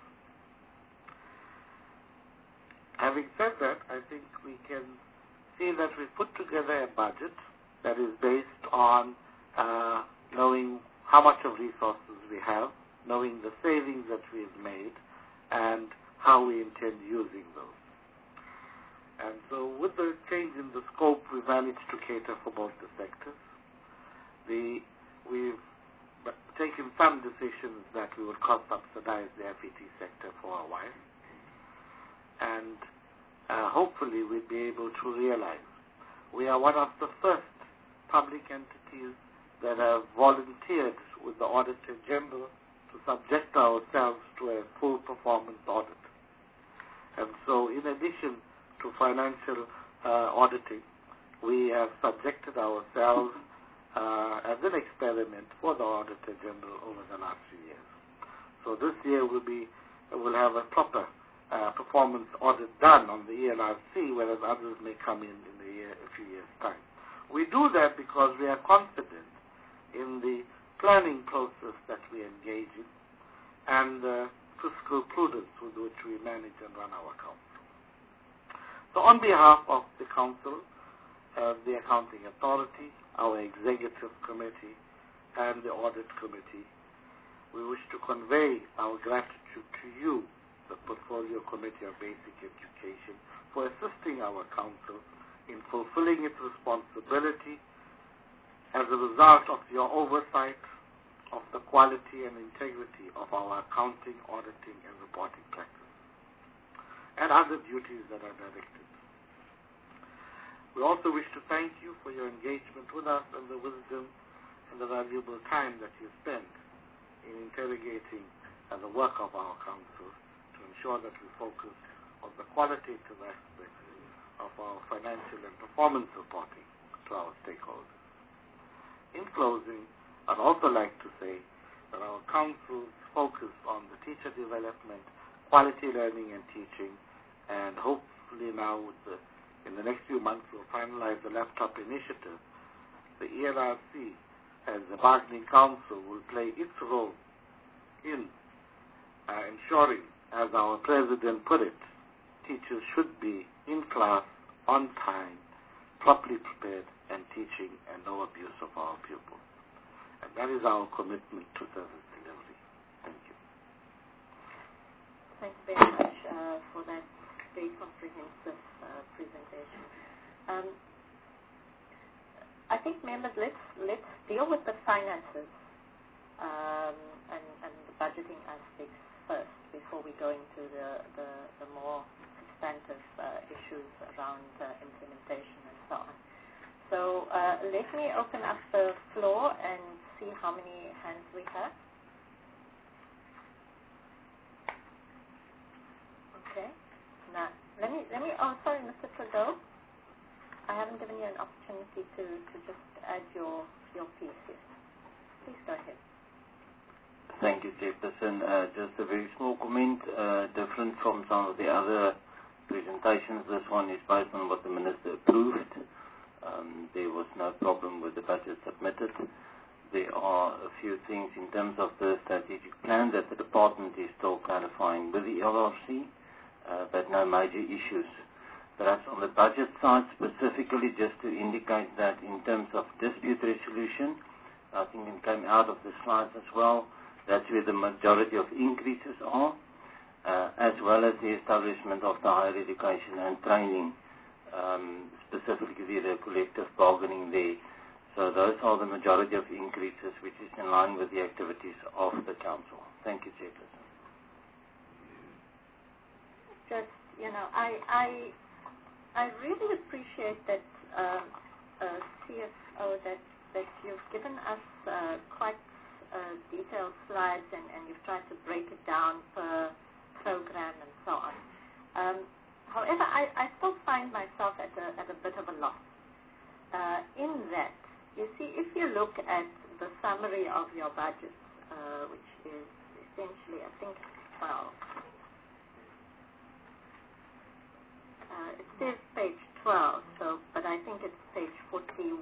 Speaker 1: Having said that, I think we can see that we put together a budget that is based on knowing how much of resources we have, knowing the savings that we've made, and how we intend using those. And so with the change in the scope, we managed to cater for both the sectors. We've taken some decisions that we would cross-subsidize the FET sector for a while, and hopefully we'll be able to realize. We are one of the first public entities that have volunteered with the Auditor General to subject ourselves to a full performance audit. And so in addition to financial auditing, we have subjected ourselves as an experiment for the Auditor General over the last few years. So this year we'll have a proper performance audit done on the ELRC, whereas others may come in a few years' time. We do that because we are confident in the planning process that we engage in and the fiscal prudence with which we manage and run our council. So on behalf of the council, the Accounting Authority, our Executive Committee, and the Audit Committee, we wish to convey our gratitude to you, the Portfolio Committee of Basic Education, for assisting our council in fulfilling its responsibility as a result of your oversight of the quality and integrity of our accounting, auditing, and reporting practice, and other duties that are directed. We also wish to thank you for your engagement with us and the wisdom and the valuable time that you spend in interrogating the work of our council to ensure that we focus on the qualitative aspects of our financial and performance reporting to our stakeholders. In closing, I'd also like to say that our council's focus on the teacher development, quality learning and teaching, and hopefully now in the next few months we'll finalize the laptop initiative. The ELRC, as the bargaining council, will play its role in ensuring, as our president put it, teachers should be in class, on time, properly prepared, and teaching, and no abuse of our pupils. And that is our commitment to service delivery. Thank you.
Speaker 3: Thank you very much for that very comprehensive presentation. I think, members, let's deal with the finances and the budgeting aspects first before we go into the more substantive issues around implementation and so on. So let me open up the floor and see how many hands we have. Okay. Now, let me. Oh, sorry, Mr. Trudeau. I haven't given you an opportunity to just add your piece here. Please go ahead.
Speaker 4: Thank you, Chairperson. Just a very small comment, different from some of the other presentations. This one is based on what the Minister approved. There was no problem with the budget submitted. There are a few things in terms of the strategic plan that the department is still clarifying with the LRC, but no major issues. Perhaps on the budget side specifically, just to indicate that in terms of dispute resolution, I think it came out of the slides as well, that's where the majority of increases are, as well as the establishment of the higher education and training, specifically the collective bargaining there. So those are the majority of increases, which is in line with the activities of the Council. Thank you, Chairperson.
Speaker 3: Just, I really appreciate that CFO that you've given us quite detailed slides and you've tried to break it down per program and so on. However, I still find myself at a bit of a loss in that, you see, if you look at the summary of your budget, which is essentially, I think, 12. It says page 12, but I think it's page 41.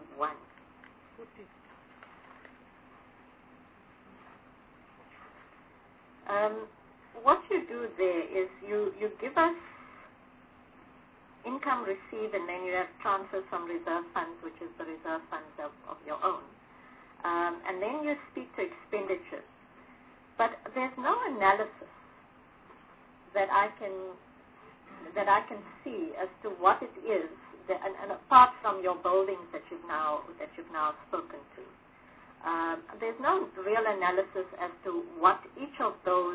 Speaker 3: What you do there is you give us income received, and then you have transfers from reserve funds, which is the reserve funds of your own. And then you speak to expenditures. But there's no analysis that I can see as to what it is, and apart from your buildings that you've now spoken to. There's no real analysis as to what each of those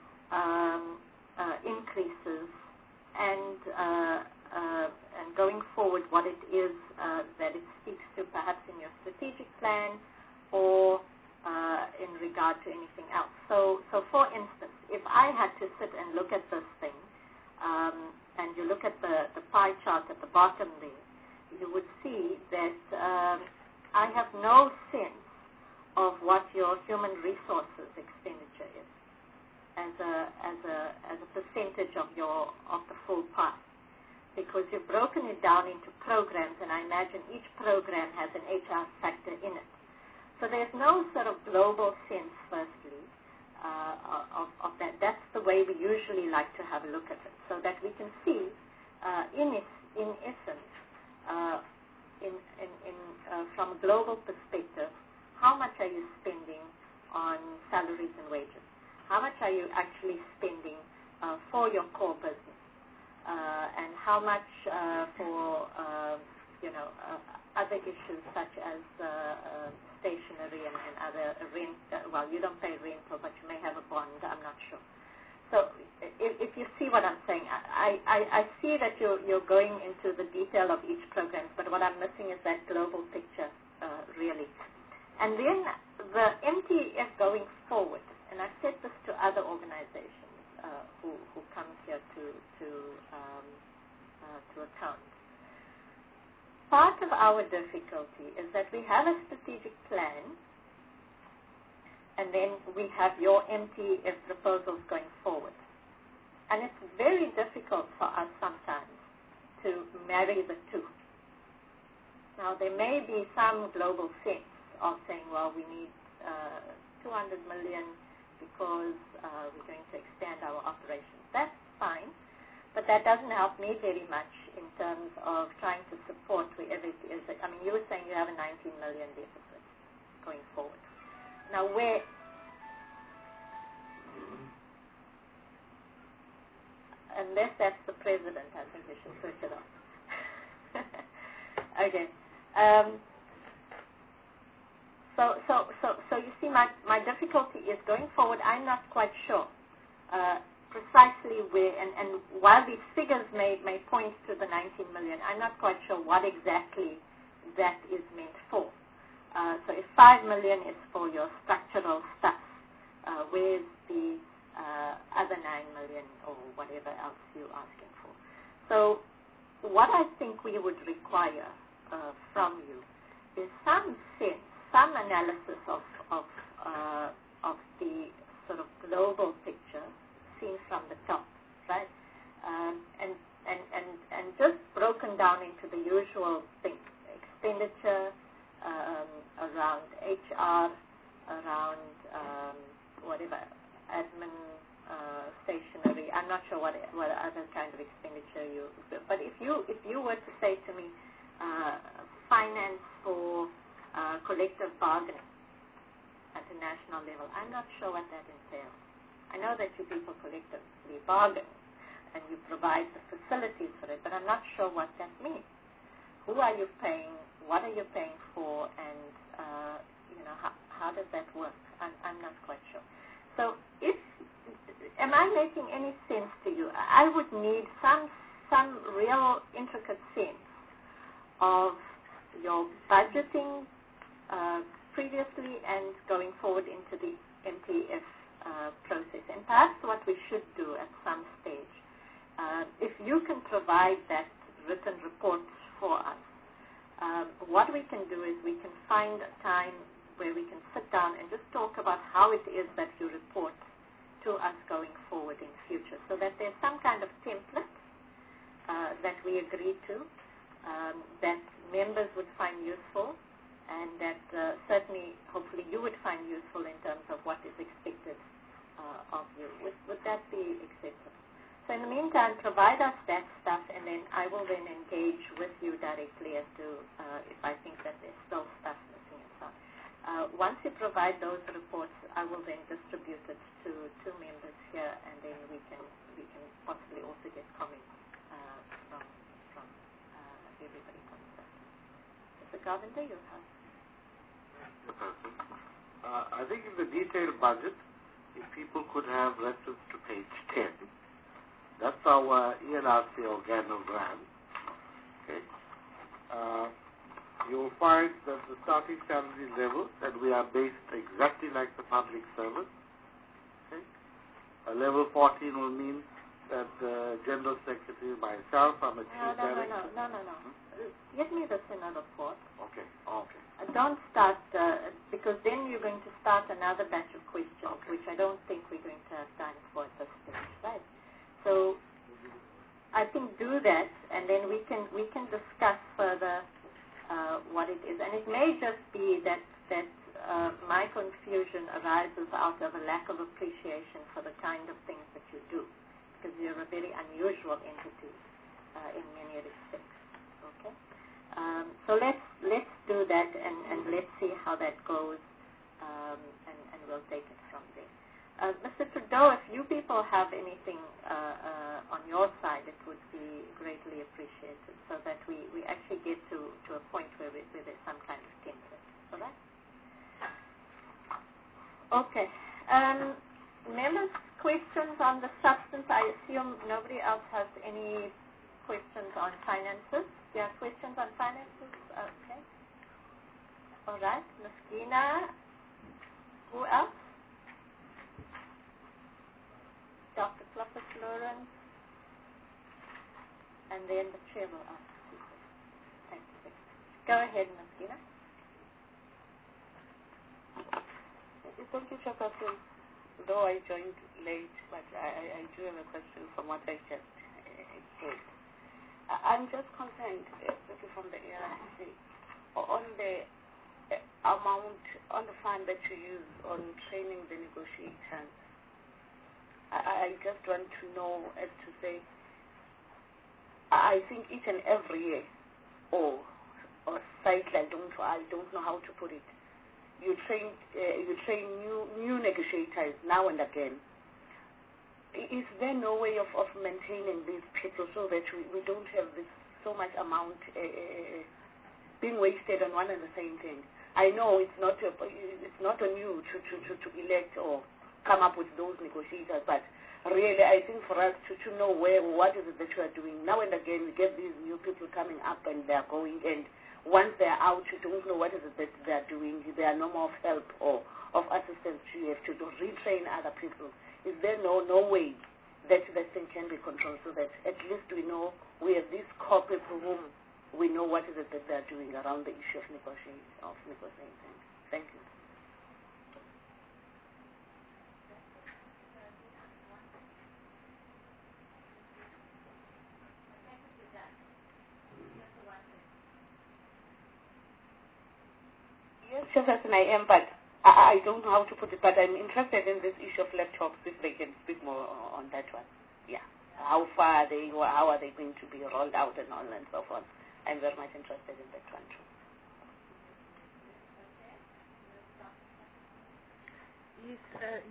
Speaker 3: increases and going forward what it is that it speaks to, perhaps in your strategic plan or in regard to anything else. So for instance, if I had to sit and look at this thing, and you look at the pie chart at the bottom there, you would see that I have no sense of what your human resources expenditure is as a percentage of the full pie, because you've broken it down into programs, and I imagine each program has an HR factor in it. So there's no sort of global sense, firstly, of that. That's the way we usually like to have a look at it, so that we can see, in essence, from a global perspective, how much are you spending on salaries and wages? How much are you actually spending for your core business? And how much for other issues such as stationery and other rent. Well, you don't pay rental, but you may have a bond. I'm not sure. So if you see what I'm saying, I see that you're going into the detail of each program, but what I'm missing is that global picture, really. And then the MTF going forward, and I've said this to other organizations who come here to account. Part of our difficulty is that we have a strategic plan, and then we have your MTF proposals going forward. And it's very difficult for us sometimes to marry the two. Now, there may be some global sense of saying, well, we need 200 million because we're going to expand our operations. That's fine, but that doesn't help me very much in terms of trying to support wherever it is. I mean, you were saying you have a 19 million deficit going forward. Now, unless that's the president, I think we should switch it off. Okay. So So you see, my difficulty is going forward. I'm not quite sure precisely where, and while these figures may point to the 19 million, I'm not quite sure what exactly that is meant for. So if 5 million is for your structural stuff, where's the other 9 million or whatever else you're asking for? So what I think we would require from you is some sense, some analysis of the sort of global picture seen from the top, right? And just broken down into the usual things: expenditure around HR, around whatever admin, stationery. I'm not sure what other kind of expenditure you. But if you were to say to me, finance for collective bargaining at a national level, I'm not sure what that entails. I know that you people collectively bargain and you provide the facilities for it, but I'm not sure what that means. Who are you paying? What are you paying for? And how does that work? I'm not quite sure. So am I making any sense to you? I would need some real intricate sense of your budgeting previously and going forward into the MTF process. And perhaps what we should do at some stage, if you can provide that written report for us, what we can do is we can find a time where we can sit down and just talk about how it is that you report to us going forward in future, so that there's some kind of template that we agree to, that members would find useful, and that certainly, hopefully, you would find useful in terms of what is expected of you. Would that be acceptable? So in the meantime, provide us that stuff, and then I will then engage with you directly as to if I think that there's still stuff missing and so on. Once you provide those reports, I will then distribute it to members here, and then we can possibly also get comments from everybody concerned. Mr. Govender, you have.
Speaker 1: I think in the detailed budget, if people could have reference to page 10, that's our ELRC organogram. Okay. You'll find that the starting salary level, that we are based exactly like the public service. Okay. A level 14 will mean that the General Secretary, myself, I'm a Chief Director.
Speaker 3: No. Give me the Senate report.
Speaker 1: Okay.
Speaker 3: Don't start, because then you're going to start another batch of questions, which I don't think we're going to have time for at this stage, right? So I think do that, and then we can discuss further what it is. And it may just be that my confusion arises out of a lack of appreciation for the kind of things that you do, because you're a very unusual entity in many respects. Okay. So let's do that, and let's see how that goes, and we'll take it from there. Mr. Trudeau, if you people have anything on your side, it would be greatly appreciated, so that we actually get to a point where there's some kind of template. All right? Okay. Members, questions on the substance? I assume nobody else has any questions on finances. Yeah, questions on finances? Okay. All right. Ms. Gina. Who else? Dr. Clopas Lawrence. And then the chair will ask people. Thank you. Go ahead, Ms. Gina.
Speaker 5: Thank you, Chairperson. Though I joined late, but I do have a question from what I just heard. I'm just concerned, especially from the ELRC, on the amount, on the fund that you use on training the negotiators. I just want to know as to say, I think each and every year, or cycle, I don't know how to put it, you train new negotiators now and again. Is there no way of maintaining these people so that we don't have this so much amount being wasted on one and the same thing? I know it's not on you to elect or come up with those negotiators, but really I think for us to know what is it that you are doing. Now and again we get these new people coming up and they're going, and once they're out you don't know what is it that they're doing. They are no more of help or of assistance. You have to retrain other people. Is there no way that thing can be controlled so that at least we know we have these core people whom we know what is it that they're doing around the issue of negotiating? Thank you. Yes, Chairperson, I am, but I don't know how to put it, but I'm interested in this issue of laptops, if they can speak more on that one. Yeah. How far are they, how are they going to be rolled out and on and so forth. I'm very much interested in that one too.
Speaker 6: Yes,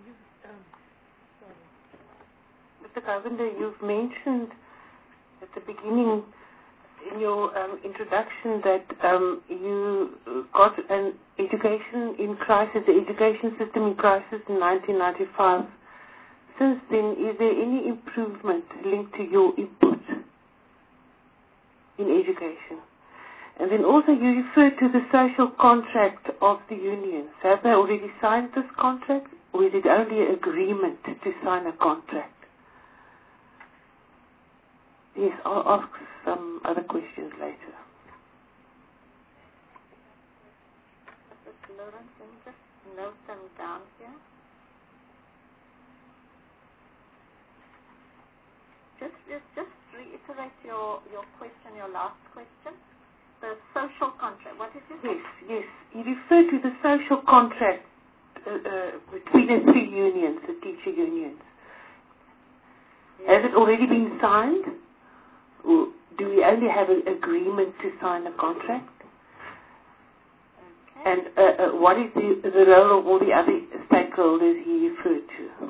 Speaker 6: Mr. Carpenter, you've mentioned at the beginning in your introduction that you got an education in crisis, the education system in crisis in 1995. Since then, is there any improvement linked to your input in education? And then also you referred to the social contract of the unions. Have they already signed this contract, or is it only an agreement to sign a contract? Yes, I'll ask some other questions later.
Speaker 3: Mrs. Lawrence, can you just note them down here? Just reiterate your question, your last question. The social contract. What did you say?
Speaker 6: Yes. You refer to the social contract between the three unions, the teacher unions. Yes. Has it already been signed? Or do we only have an agreement to sign a contract?
Speaker 3: Okay.
Speaker 6: And what is the role of all the other stakeholders he referred to?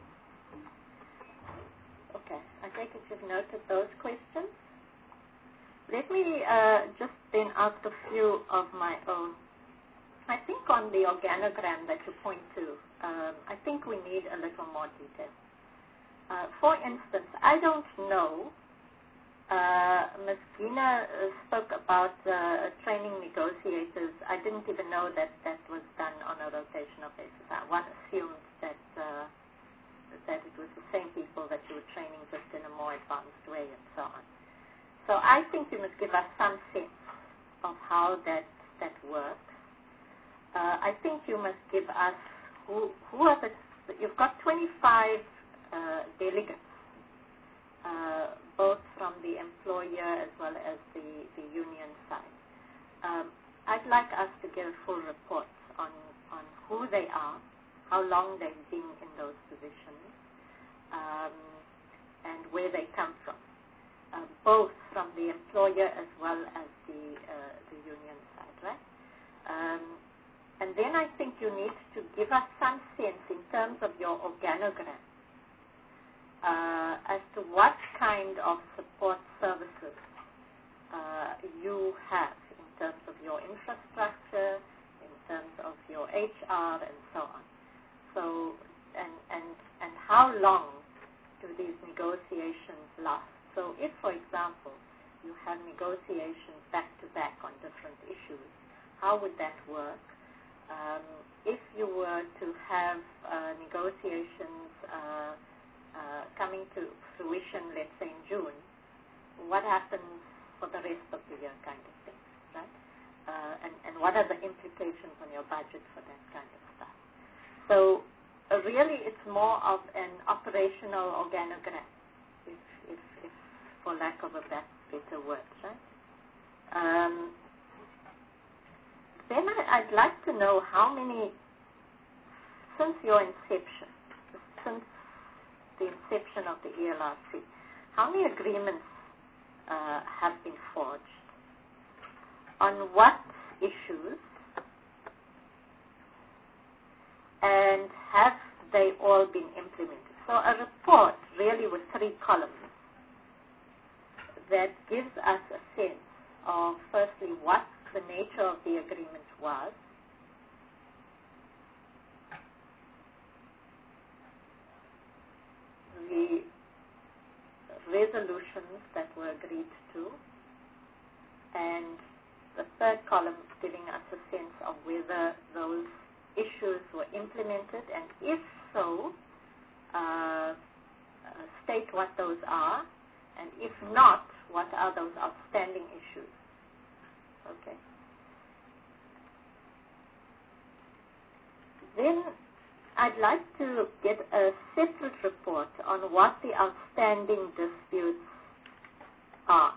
Speaker 3: Okay. I take it you've noted those questions. Let me just then ask a few of my own. I think on the organogram that you point to, I think we need a little more detail. For instance, I don't know, Ms. Gina spoke about training negotiators. I didn't even know that was done on a rotational basis. One assumed that it was the same people that you were training just in a more advanced way and so on. So I think you must give us some sense of how that works. I think you must give us who are you've got 25 delegates, both from the employer as well as the union side. I'd like us to give full reports on who they are, how long they've been in those positions, and where they come from. Both from the employer as well as the union side, right? And then I think you need to give us some sense in terms of your organogram as to what kind of support services you have in terms of your infrastructure, in terms of your HR, and so on. So, and how long do these negotiations last? So if, for example, you have negotiations back-to-back on different issues, how would that work? If you were to have negotiations coming to fruition, let's say in June, what happens for the rest of the year kind of thing, right? And what are the implications on your budget for that kind of stuff? So really it's more of an operational organogram, if for lack of a better word, right? Then I'd like to know how many, since your inception, since the inception of the ELRC, how many agreements have been forged? On what issues? And have they all been implemented? So a report really with 3 columns that gives us a sense of, firstly, what the nature of the agreement was, resolutions that were agreed to, and the third column is giving us a sense of whether those issues were implemented, and if so, state what those are, and if not, what are those outstanding issues. Okay. Then I'd like to get a separate report on what the outstanding disputes are,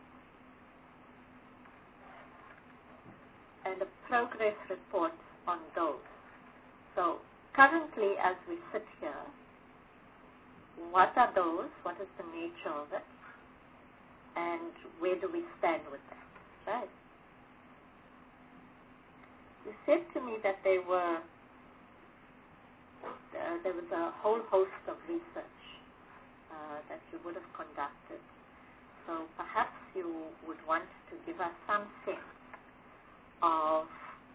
Speaker 3: and a progress report on those. So currently, as we sit here, what are those? What is the nature of it? And where do we stand with that? Right? You said to me that there was a whole host of research that you would have conducted. So perhaps you would want to give us some sense of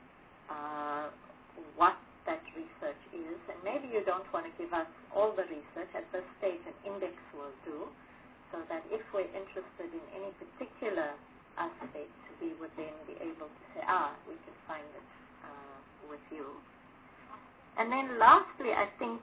Speaker 3: what that research is, and maybe you don't want to give us all the research. At this stage, an index will do, so that if we're interested in any particular aspect, we would then be able to say, we can find it with you. And then lastly, I think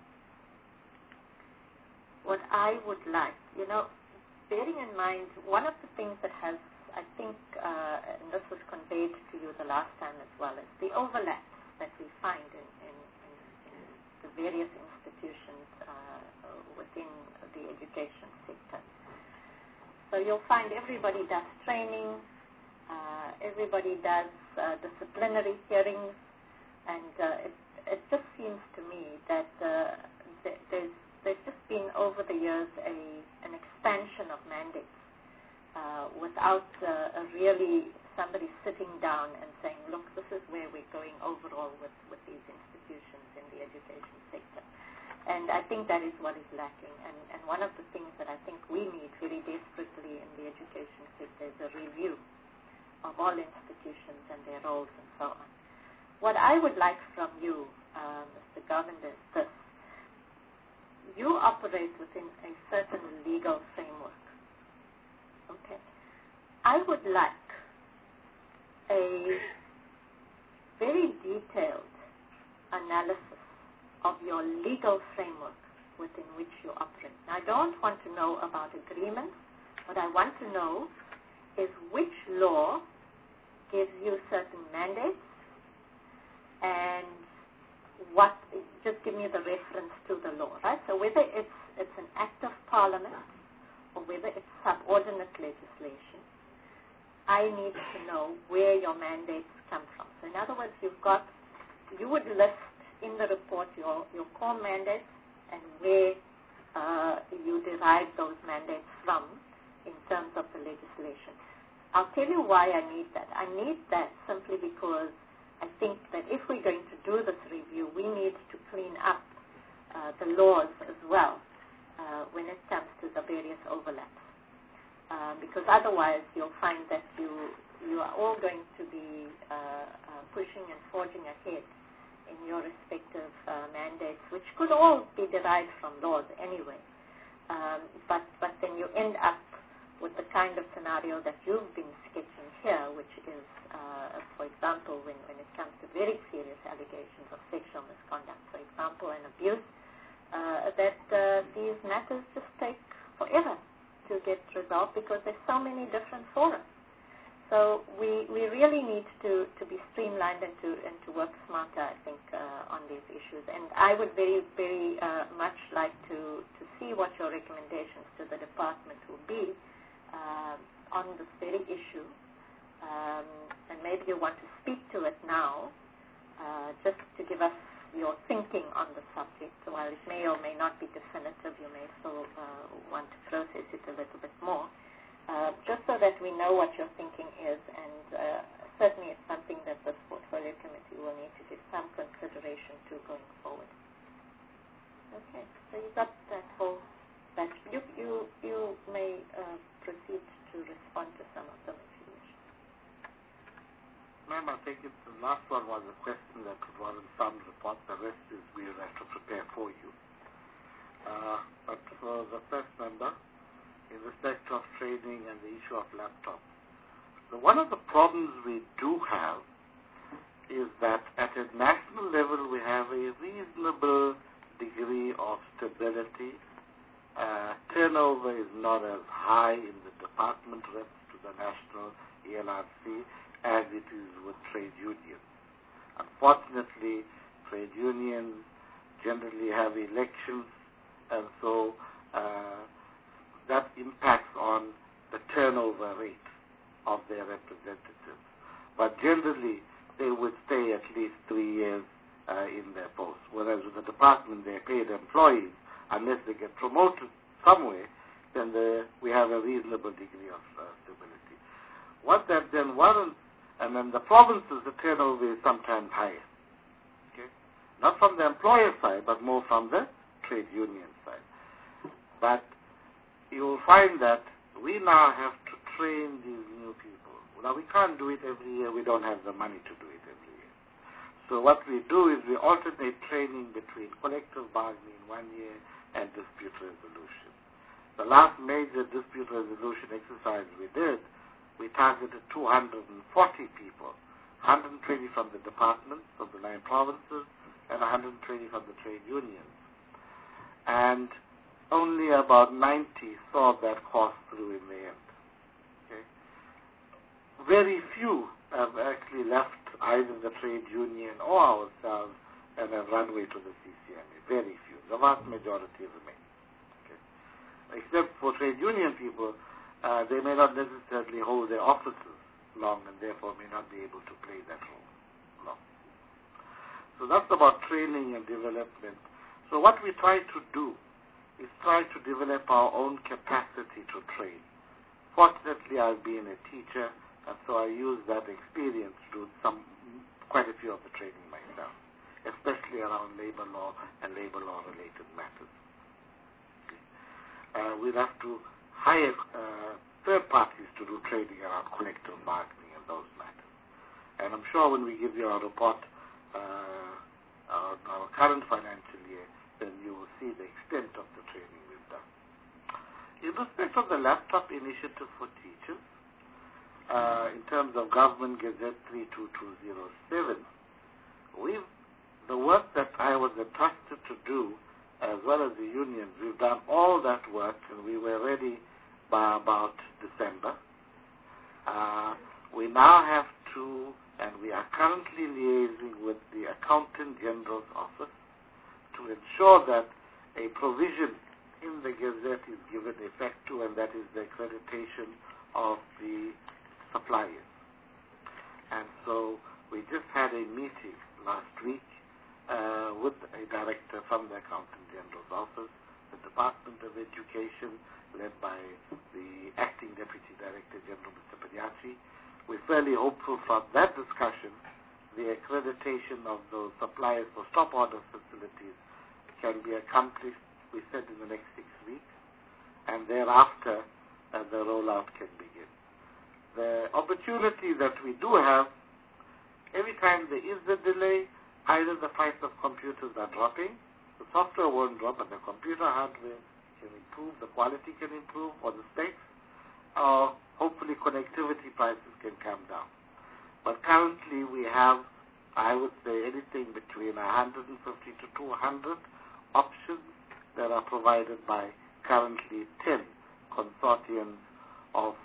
Speaker 3: what I would like, bearing in mind, one of the things that has, I think, and this was conveyed to you the last time as well, is the overlaps that we find in the various institutions within the education sector. So you'll find everybody does training, everybody does disciplinary hearings, and it just seems to me that there's just been over the years an expansion of mandates without really somebody sitting down and saying, look, this is where we're going overall with these institutions in the education sector. And I think that is what is lacking. And one of the things that I think we need very desperately in the education sector is a review of all institutions and their roles and so on. What I would like from you, Mr. Govinder, is this. You operate within a certain legal framework. Okay. I would like a very detailed analysis of your legal framework within which you operate. Now, I don't want to know about agreements. What I want to know is which law gives you certain mandates, and just give me the reference to the law, right? So whether it's an act of parliament or whether it's subordinate legislation, I need to know where your mandates come from. So in other words, you would list in the report your core mandates and where you derive those mandates from in terms of the legislation. I'll tell you why I need that. I need that simply because I think that if we're going to do this review, we need to clean up the laws as well when it comes to the various overlaps. Because otherwise you'll find that you are all going to be pushing and forging ahead in your respective mandates, which could all be derived from laws anyway. But then you end up with the kind of scenario that you've been sketching here, which is, for example, when it comes to very serious allegations of sexual misconduct, for example, and abuse, that these matters just take forever to get resolved because there's so many different forums. So we really need to be streamlined and to work smarter, I think, on these issues. And I would very, very much like to see what your recommendations to the department will be on this very issue. And maybe you want to speak to it now, just to give us your thinking on the subject. While it may or may not be definitive, you may still want to process it a little bit more, just so that we know what your thinking is, and certainly it's something that this portfolio committee will need to give some consideration to going forward. Okay, so you got that whole batch. You may proceed to respond to some of them if you wish.
Speaker 1: Ma'am, I think the last one was a question that was in some report. The rest is we will have to prepare for you. But for the first member, training and the issue of laptops. So one of the problems we do have is that at a national level we have a reasonable degree of stability. Turnover is not as high in the department reps to the national ELRC as it is with trade unions. Unfortunately, trade unions generally have elections, and so that impacts on the turnover rate of their representatives. But generally, they would stay at least 3 years in their post, whereas with the department, they're paid employees. Unless they get promoted somewhere, then we have a reasonable degree of stability. What that then warrants, and then the provinces, the turnover is sometimes higher. Okay? Not from the employer side, but more from the trade union side. But you will find that we now have to train these new people. Now, we can't do it every year. We don't have the money to do it every year. So what we do is we alternate training between collective bargaining 1 year and dispute resolution. The last major dispute resolution exercise we did, we targeted 240 people, 120 from the departments of the 9 provinces and 120 from the trade unions. And only about 90 saw that course through in the end. Okay? Very few have actually left either the trade union or ourselves and have run away to the CCMA. Very few. The vast majority remain. Okay? Except for trade union people, they may not necessarily hold their offices long and therefore may not be able to play that role long. So that's about training and development. So what we try to do is try to develop our own capacity to train. Fortunately, I've been a teacher, and so I use that experience to do quite a few of the training myself, especially around labor law and labor law-related matters. We'll have to hire third parties to do training around collective bargaining and those matters. And I'm sure when we give you our report, our current financial year, then you will see the extent of the training we've done. In respect of the laptop initiative for teachers, in terms of Government Gazette 32207, the work that I was entrusted to do, as well as the unions, we've done all that work, and we were ready by about December. We now have to, and we are currently liaising with the Accountant General's office to ensure that a provision in the Gazette is given effect to, and that is the accreditation of the suppliers. And so we just had a meeting last week with a director from the Accountant General's office, the Department of Education, led by the Acting Deputy Director General, Mr. Panyati. We're fairly hopeful from that discussion the accreditation of those suppliers for stop order facilities can be accomplished, we said, in the next 6 weeks, and thereafter the rollout can begin. The opportunity that we do have, every time there is a delay, either the price of computers are dropping, the software won't drop, but the computer hardware can improve, the quality can improve, or the specs, or hopefully connectivity prices can come down. But currently we have, I would say, anything between 150 to 200 options that are provided by currently 10 consortiums of,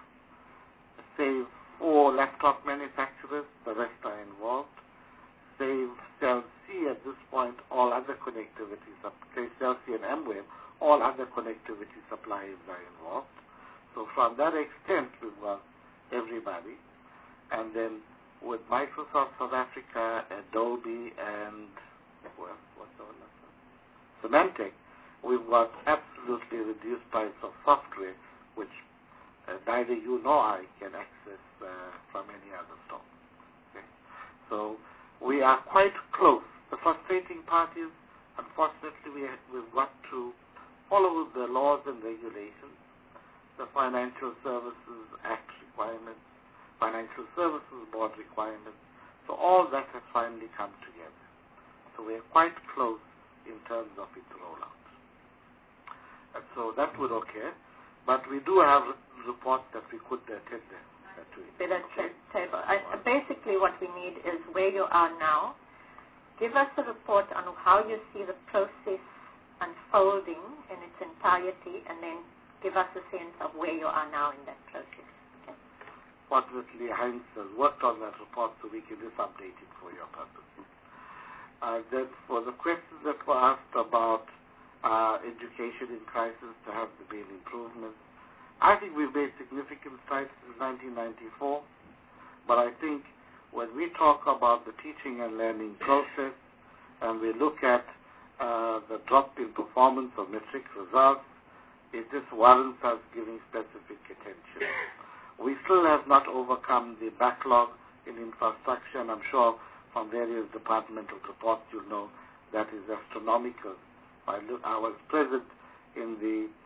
Speaker 1: say, 4 laptop manufacturers, the rest are involved. Say, Cell-C at this point, all other connectivity, say Cell-C and MWeb, all other connectivity suppliers are involved. So from that extent, we've got everybody. And then with Microsoft South Africa, Adobe, and what's the one? Symantec, we've got absolutely reduced price of software, which neither you nor I can access from any other store. Okay? So we are quite close. The frustrating part is, unfortunately, we've got to follow the laws and regulations, the Financial Services Act requirements, Financial Services Board requirements. So all that has finally come together. So we're quite close in terms of its rollout. And so that would occur. But we do have report that we could tender to it.
Speaker 3: Table. Basically, what we need is where you are now. Give us a report on how you see the process unfolding in its entirety, and then give us a sense of where you are now in that process. Okay?
Speaker 1: Fortunately, Heinz has worked on that report, so we can just update it for your purposes. Then for the questions that were asked about education in crisis to have the been improvements, I think we've made significant strides since 1994, but I think when we talk about the teaching and learning process and we look at the drop in performance of metric results, it just warrants us giving specific attention. We still have not overcome the backlog in infrastructure, and I'm sure from various departmental reports you'll know that is astronomical. I was present in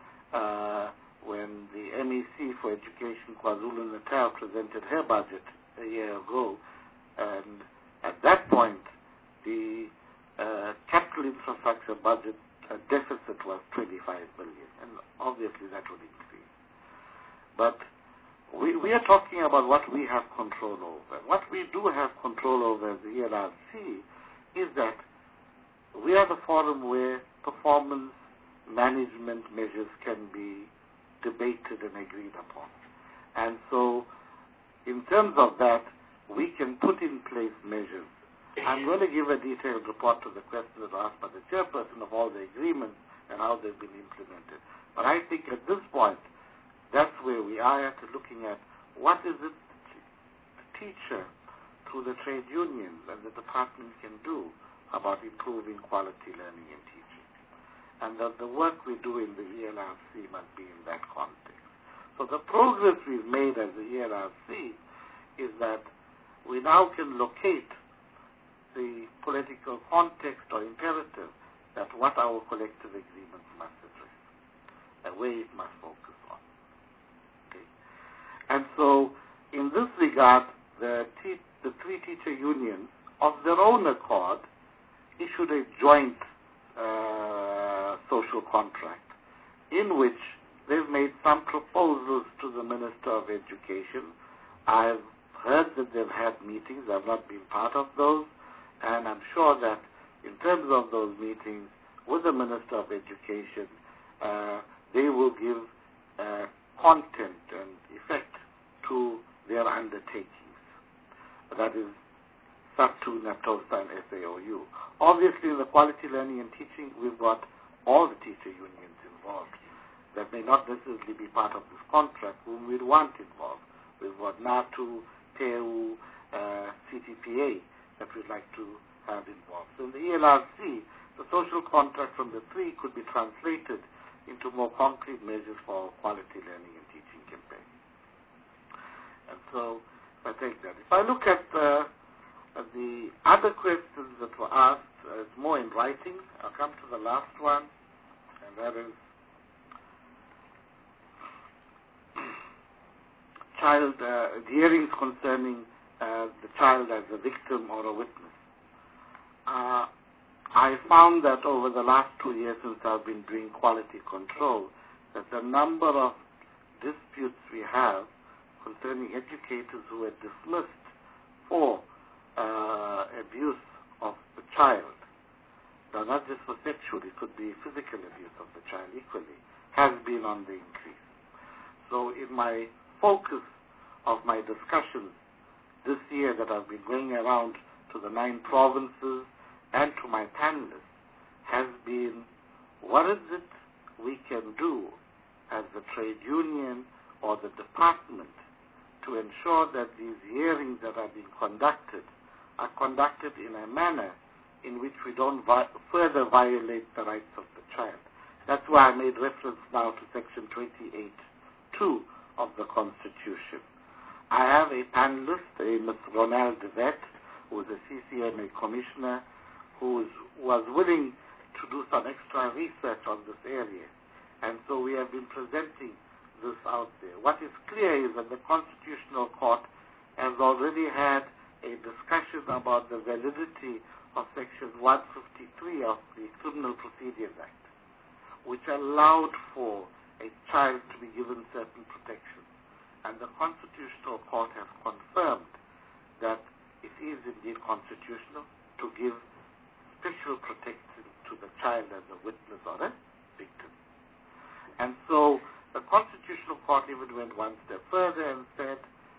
Speaker 1: when the MEC for Education KwaZulu-Natal presented her budget a year ago, and at that point the capital infrastructure budget deficit was 25 billion, and obviously that would increase. But we are talking about what we have control over. What we do have control over as the ELRC is that we are the forum where performance management measures can be debated and agreed upon. And so in terms of that, we can put in place measures. I'm going to give a detailed report to the question that was asked by the chairperson of all the agreements and how they've been implemented. But I think at this point, that's where we are at, looking at what is it the teacher through the trade unions and the department can do about improving quality learning and teaching. And that the work we do in the ELRC must be in that context. So the progress we've made as the ELRC is that we now can locate the political context or imperative that what our collective agreements must address and where it must focus on. Okay. And so in this regard, the three teacher unions of their own accord issued a joint social contract in which they've made some proposals to the Minister of Education. I've heard that they've had meetings. I've not been part of those, and I'm sure that in terms of those meetings with the Minister of Education, they will give content and effect to their undertakings. That is SAPTU, NAPTOSA, and SAOU. Obviously, in the quality learning and teaching, we've got all the teacher unions involved that may not necessarily be part of this contract, whom we'd want involved. We've got NATU, TEU, CTPA that we'd like to have involved. So in the ELRC, the social contract from the three could be translated into more concrete measures for our quality learning and teaching campaign. And so, if I take that. If I look at the other questions that were asked, it's more in writing. I'll come to the last one, and that is child hearings concerning the child as a victim or a witness. I found that over the last 2 years since I've been doing quality control, that the number of disputes we have concerning educators who are dismissed for abuse of the child, now not just for sexual, it could be physical abuse of the child equally, has been on the increase. So in my focus of my discussions this year that I've been going around to the 9 provinces and to my panelists has been, what is it we can do as the trade union or the department to ensure that these hearings that are being conducted are conducted in a manner in which we don't further violate the rights of the child. That's why I made reference now to Section 28(2) of the Constitution. I have a panelist, Ms. Ronald DeVette, who is a CCMA commissioner, who was willing to do some extra research on this area. And so we have been presenting this out there. What is clear is that the Constitutional Court has already had a discussion about the validity of Section 153 of the Criminal Procedures Act, which allowed for a child to be given certain protections. and the Constitutional Court has confirmed that it is indeed constitutional to give special protection to the child as a witness or a victim. And so the Constitutional Court even went one step further and said,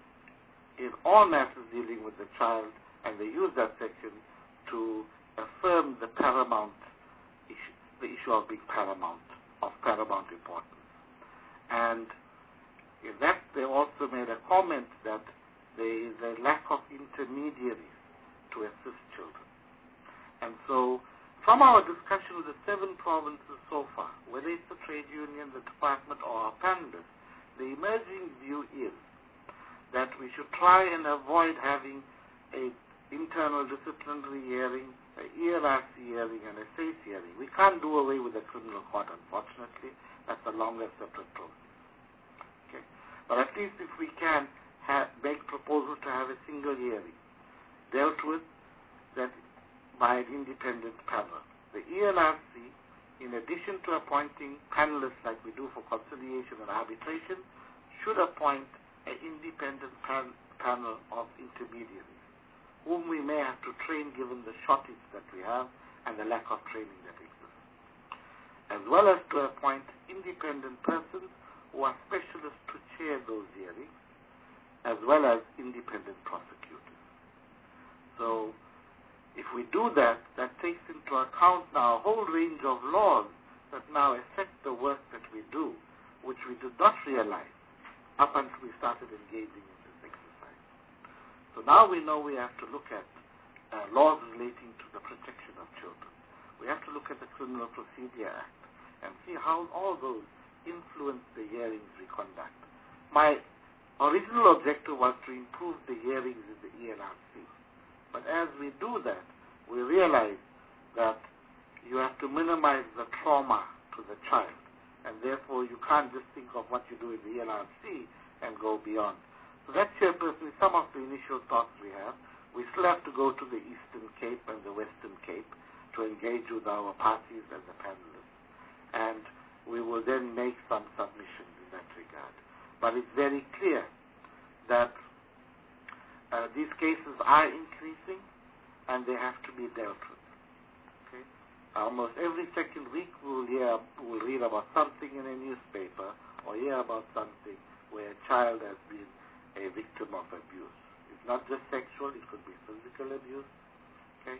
Speaker 1: in all matters dealing with the child, and they used that section to affirm the paramount issue, the issue of being paramount, of paramount importance. And in that, they also made a comment that there is a lack of intermediaries to assist children. And so, from our discussion with the 7 provinces so far, whether it's the trade union, the department, or our panelists, the emerging view is that we should try and avoid having an internal disciplinary hearing, an ELRC hearing, and a SACE hearing. We can't do away with the criminal court, unfortunately. That's a longer separate process. Okay? But at least if we can make proposals to have a single hearing dealt with that by an independent panel. The ELRC, in addition to appointing panelists like we do for conciliation and arbitration, should appoint an independent panel of intermediaries, whom we may have to train given the shortage that we have and the lack of training that exists, as well as to appoint independent persons who are specialists to chair those hearings, as well as independent prosecutors. So, if we do that, that takes into account now a whole range of laws that now affect the work that we do, which we did not realize up until we started engaging in this exercise. So now we know we have to look at laws relating to the protection of children. We have to look at the Criminal Procedure Act and see how all those influence the hearings we conduct. My original objective was to improve the hearings in the ELRC. But as we do that, we realize that you have to minimize the trauma to the child, and therefore you can't just think of what you do in the ELRC and go beyond. So that's, Chairperson, some of the initial thoughts we have. We still have to go to the Eastern Cape and the Western Cape to engage with our parties and the panelists, and we will then make some submissions in that regard. But it's very clear that these cases are increasing, and they have to be dealt with. Okay? Almost every second week we'll read about something in a newspaper or hear about something where a child has been a victim of abuse. It's not just sexual, it could be physical abuse. Okay?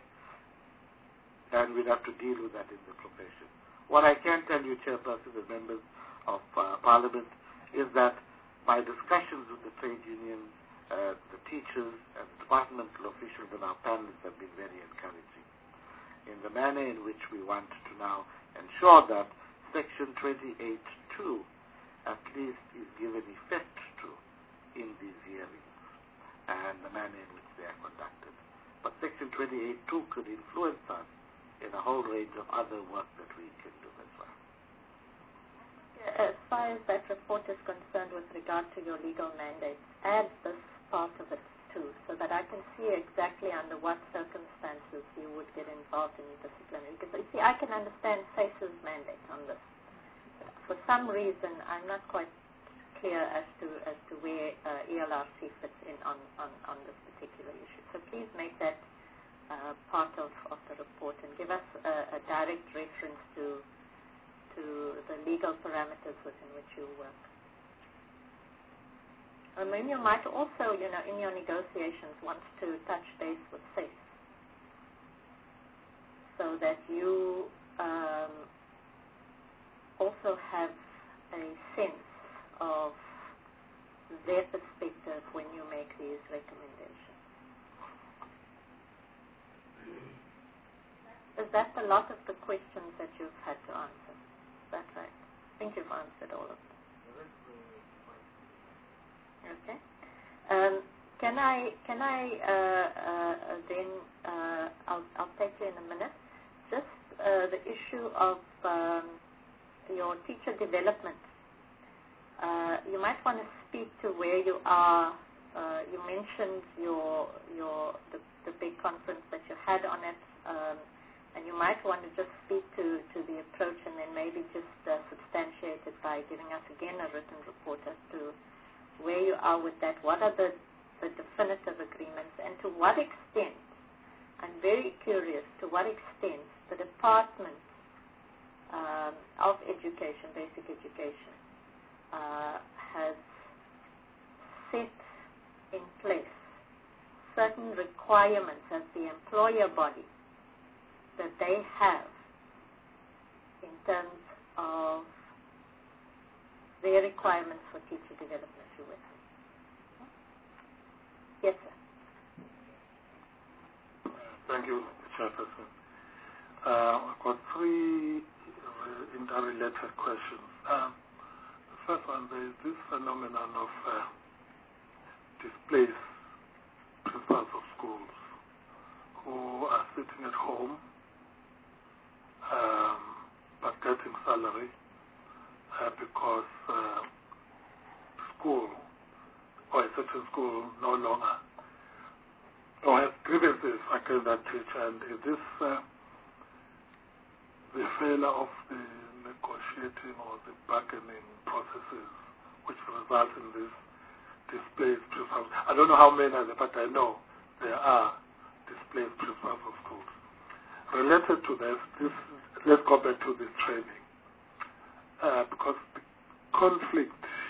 Speaker 1: And we'd have to deal with that in the profession. What I can tell you, Chairperson and members of Parliament, is that my discussions with the trade unions, the teachers and the departmental officials and our panelists have been very encouraging in the manner in which we want to now ensure that Section 28.2 at least is given effect to in these hearings and the manner in which they are conducted. But Section 28.2 could influence us in a whole range of other work that we can do as well.
Speaker 3: As far as that report is concerned with regard to your legal mandates, add this part of it too, so that I can see exactly under what circumstances you would get involved in disciplinary. Because you see, I can understand SACE's mandate on this. For some reason, I'm not quite clear as to where ELRC fits in on this particular issue. So please make that part of the report and give us a direct reference to the legal parameters within which you work. And then you might also, in your negotiations, want to touch base with SACE so that you also have a sense of their perspective when you make these recommendations. Is that a lot of the questions that you've had to answer? Is that right? I think you've answered all of them. Okay. Can I then, I'll take you in a minute, just the issue of your teacher development. You might want to speak to where you are. You mentioned the big conference that you had on it, and you might want to just speak to the approach and then maybe just substantiate it by giving us again a written report as to where you are with that, what are the definitive agreements, and to what extent, I'm very curious, to what extent the Department of Education, Basic Education, has set in place certain requirements as the employer body that they have in terms of their requirements for teacher development. Yes, sir.
Speaker 7: Thank you, Chairperson. I've got three interrelated questions. The first one, there is this phenomenon of displaced principals of schools who are sitting at home but getting salary because school or a certain school no longer or has grievances against that teacher. And is this the failure of the negotiating or the bargaining processes which result in this displaced principals? I don't know how many are there, but I know there are displaced principals of schools. Related to this, let's go back to this training. Because the conflict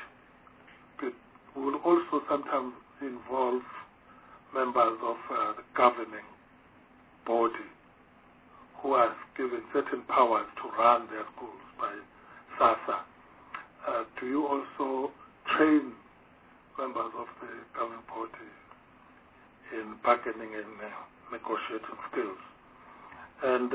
Speaker 7: will also sometimes involve members of the governing body who are given certain powers to run their schools by SASSA. Do you also train members of the governing body in bargaining and negotiating skills? And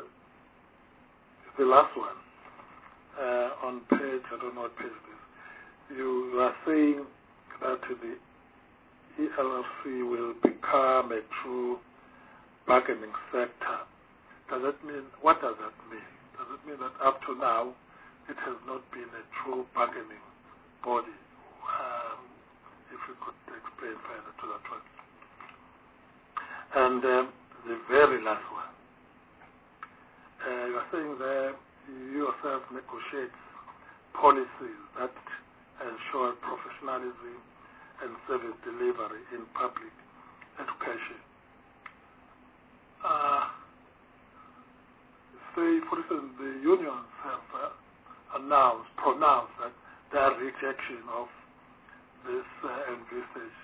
Speaker 7: the last one, on page, I don't know what page it is, you are saying that the ELRC will become a true bargaining sector. Does that mean, what does that mean? Does it mean that up to now it has not been a true bargaining body? If you could explain further to that one. And the very last one, you are saying that you yourself negotiate policies that ensure professionalism and service delivery in public education. Say, for instance, the unions have pronounced that their rejection of this envisaged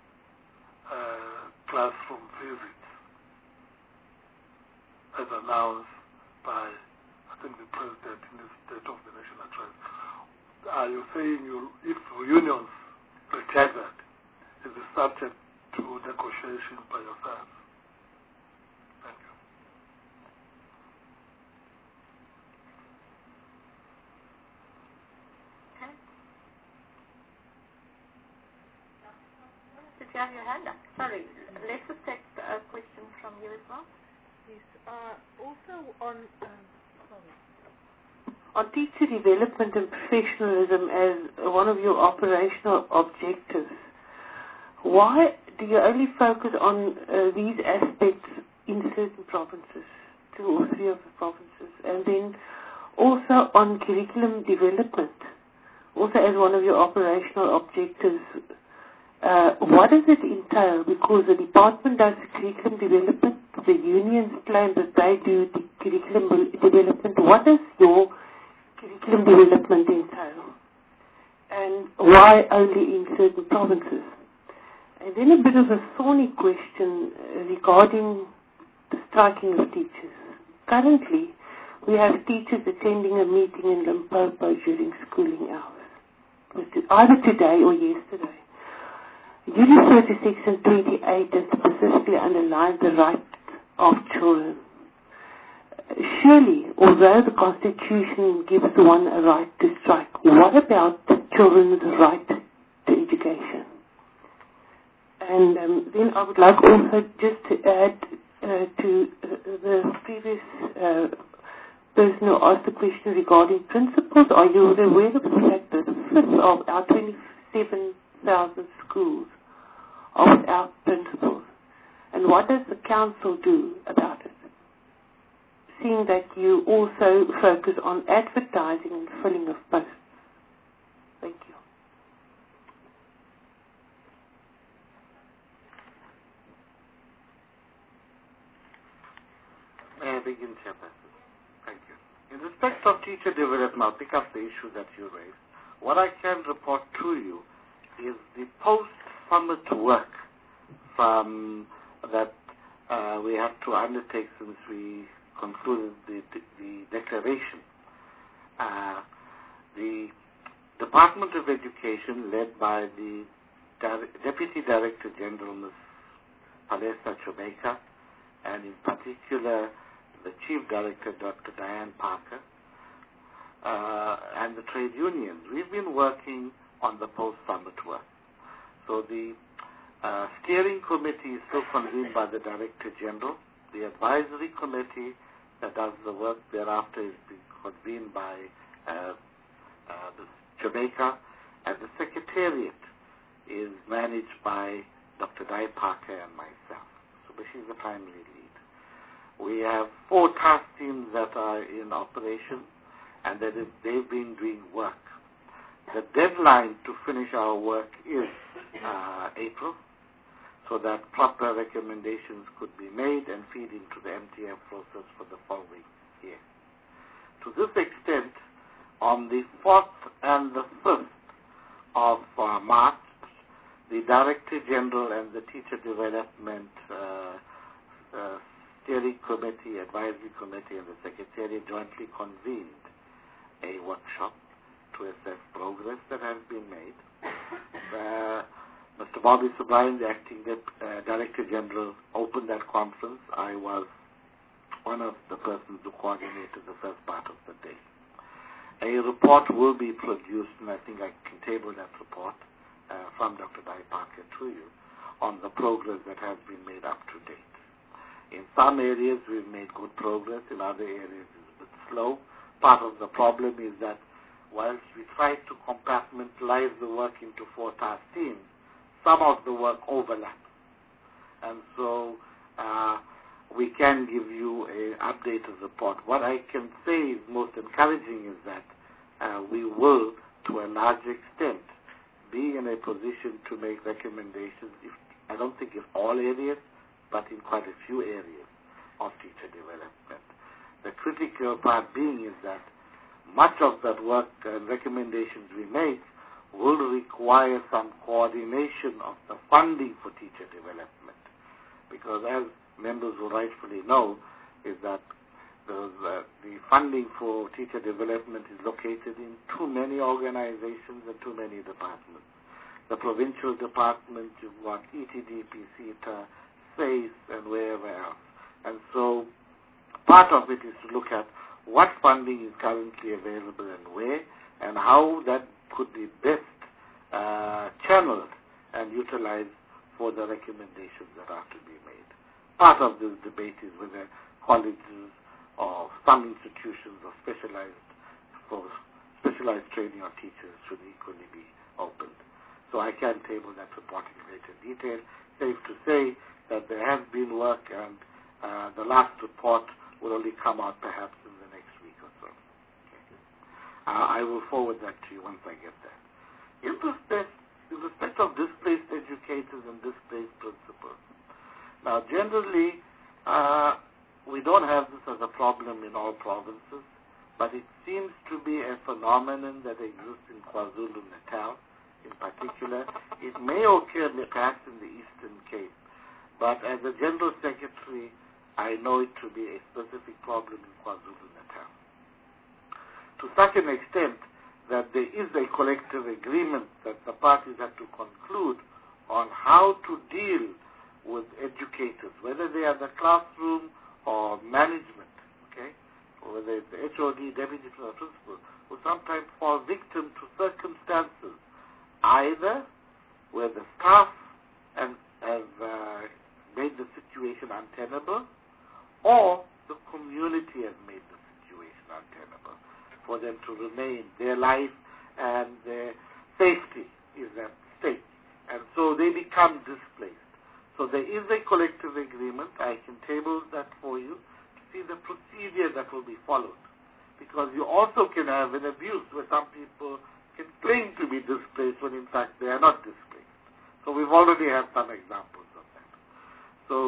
Speaker 7: classroom visits as announced by, I think, the President in the State of the Nation address. Are you saying if unions reject that, is it subject to negotiations by yourselves? Thank you.
Speaker 3: Okay. Did you have your hand up? Sorry, let's just take a question from you as well.
Speaker 6: Yes. Also on teacher development and professionalism as one of your operational objectives, why do you only focus on these aspects in certain provinces, 2 or 3 of the provinces, and then also on curriculum development, also as one of your operational objectives? What does it entail? Because the department does the curriculum development, the unions claim that they do the curriculum development. What does your curriculum development entail? And why only in certain provinces? And then a bit of a thorny question regarding the striking of teachers. Currently, we have teachers attending a meeting in Limpopo during schooling hours, either today or yesterday. You refer to Section 28 and specifically underline the right of children. Surely, although the Constitution gives one a right to strike, what about children's right to education? And then I would like also just to add to the previous person who asked the question regarding principals. Are you aware of the fact that 1/5 of our 27,000 schools are without principals? And what does the council do about it? Seeing that you also focus on advertising and filling of posts. Thank you.
Speaker 1: begin, Chairperson? Thank you. In respect of teacher development, I'll pick up the issue that you raised. What I can report to you is the post-summit work that we have to undertake since we concluded the declaration. The Department of Education, led by the Deputy Director General, Ms. Palesa Chubeka, and in particular the Chief Director, Dr. Diane Parker, and the trade unions, we've been working on the post-summit work. So the steering committee is still convened by the Director General. The advisory committee that does the work thereafter is being convened by Ms. Chubeka, and the secretariat is managed by Dr. Di Parker and myself. So she's the primary lead. We have 4 task teams that are in operation, and they've been doing work. The deadline to finish our work is April, so that proper recommendations could be made and feed into the MTF process for the following year. To this extent, on the 4th and the 5th of March, the Director General and the Teacher Development Steering Committee, Advisory Committee, and the Secretariat jointly convened a workshop to assess progress that has been made. Mr. Bobby Subrine, the Acting Director General, opened that conference. I was one of the persons who coordinated the first part of the day. A report will be produced, and I think I can table that report from Dr. Di Parker to you on the progress that has been made up to date. In some areas, we've made good progress. In other areas, it's a bit slow. Part of the problem is that whilst we try to compartmentalize the work into 4 task teams, some of the work overlaps. And so we can give you an updated report. What I can say is most encouraging is that we will, to a large extent, be in a position to make recommendations, I don't think in all areas, but in quite a few areas of teacher development. The critical part being is that much of that work and recommendations we make will require some coordination of the funding for teacher development. Because as members will rightfully know, is that the funding for teacher development is located in too many organizations and too many departments. The provincial department, you've got ETD, PCETA, SACE, and wherever else. And so part of it is to look at what funding is currently available and where, and how that could be best channeled and utilized for the recommendations that are to be made. Part of this debate is whether colleges or some institutions or specialized training of teachers should equally be opened. So I can table that report in greater detail. Safe to say that there has been work, and the last report will only come out perhaps in the next week or so. Okay. I will forward that to you once I get that. In respect of displaced educators and displaced principals, now generally we don't have this as a problem in all provinces, but it seems to be a phenomenon that exists in KwaZulu-Natal in particular. It may occur perhaps in the Eastern Cape, but as a General Secretary, I know it to be a specific problem in KwaZulu-Natal. To such an extent that there is a collective agreement that the parties have to conclude on how to deal with educators, whether they are the classroom or management, okay, or whether it's the HOD, deputy principal, who sometimes fall victim to circumstances, either where the staff have made the situation untenable, or the community has made the situation untenable. For them to remain, their life and their safety is at stake. And so they become displaced. So there is a collective agreement. I can table that for you to see the procedure that will be followed. Because you also can have an abuse where some people can claim to be displaced when in fact they are not displaced. So we've already had some examples of that. So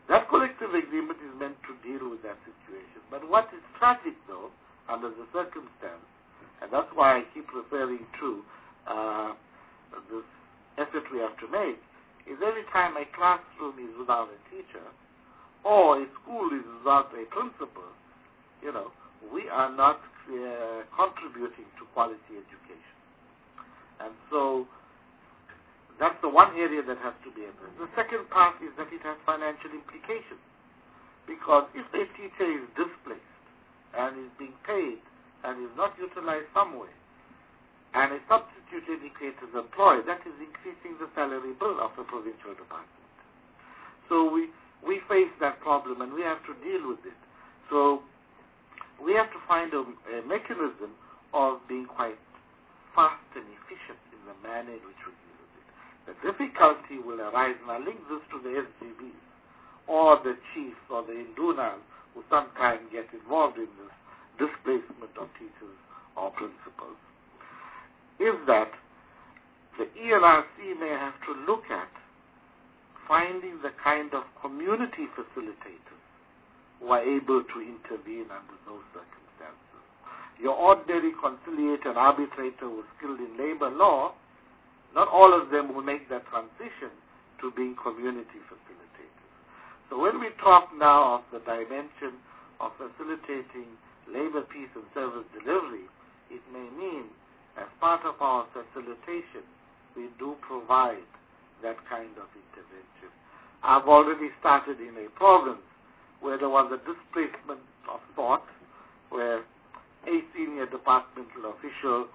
Speaker 1: That collective agreement is meant to deal with that situation. But what is tragic, though, under the circumstance, and that's why I keep referring to this effort we have to make, is every time a classroom is without a teacher or a school is without a principal, we are not contributing to quality education. And so that's the one area that has to be addressed. The second part is that it has financial implications. Because if a teacher is displaced and is being paid and is not utilized somewhere, and a substitute educator is employed, that is increasing the salary bill of the provincial department. So we face that problem and we have to deal with it. So we have to find a mechanism of being quite fast and efficient in the manner in which we deal with it. The difficulty will arise, and I link this to the SGBs or the chiefs or the Induna who sometimes get involved in this displacement of teachers or principals, is that the ELRC may have to look at finding the kind of community facilitators who are able to intervene under those circumstances. Your ordinary conciliator and arbitrator who is skilled in labor law, not all of them will make that transition to being community facilitators. So when we talk now of the dimension of facilitating labor, peace, and service delivery, it may mean as part of our facilitation, we do provide that kind of intervention. I've already started in a province where there was a displacement of thought, where a senior departmental official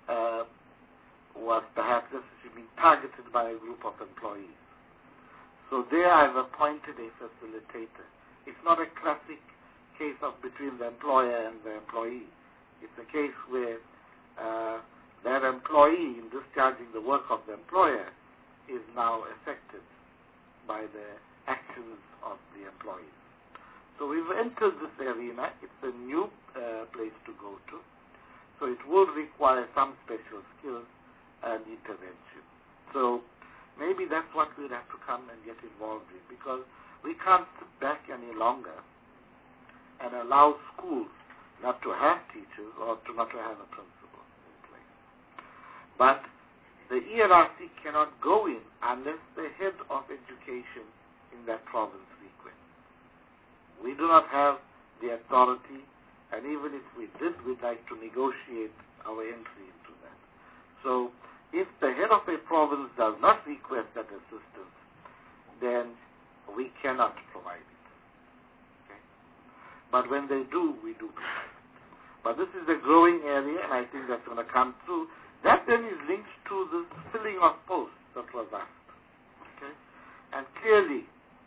Speaker 1: was perhaps being targeted by a group of employees. So there I've appointed a facilitator. It's not a classic case of between the employer and the employee. It's a case where that employee, in discharging the work of the employer, is now affected by the actions of the employees. So we've entered this arena. It's a new place to go to. So it will require some special skills and intervention. So maybe that's what we'll have to come and get involved in, because we can't sit back any longer and allow schools not to have teachers or not to have a principal in place. But the ELRC cannot go in unless the head of education in that province requests. We do not have the authority, and even if we did, we'd like to negotiate our entry into that. So if the head of a province does not request that assistance, then we cannot provide it. Okay? But when they do, we do provide it. But this is a growing area, and I think that's going to come through. That then is linked to the filling of posts that was asked. Okay? And clearly,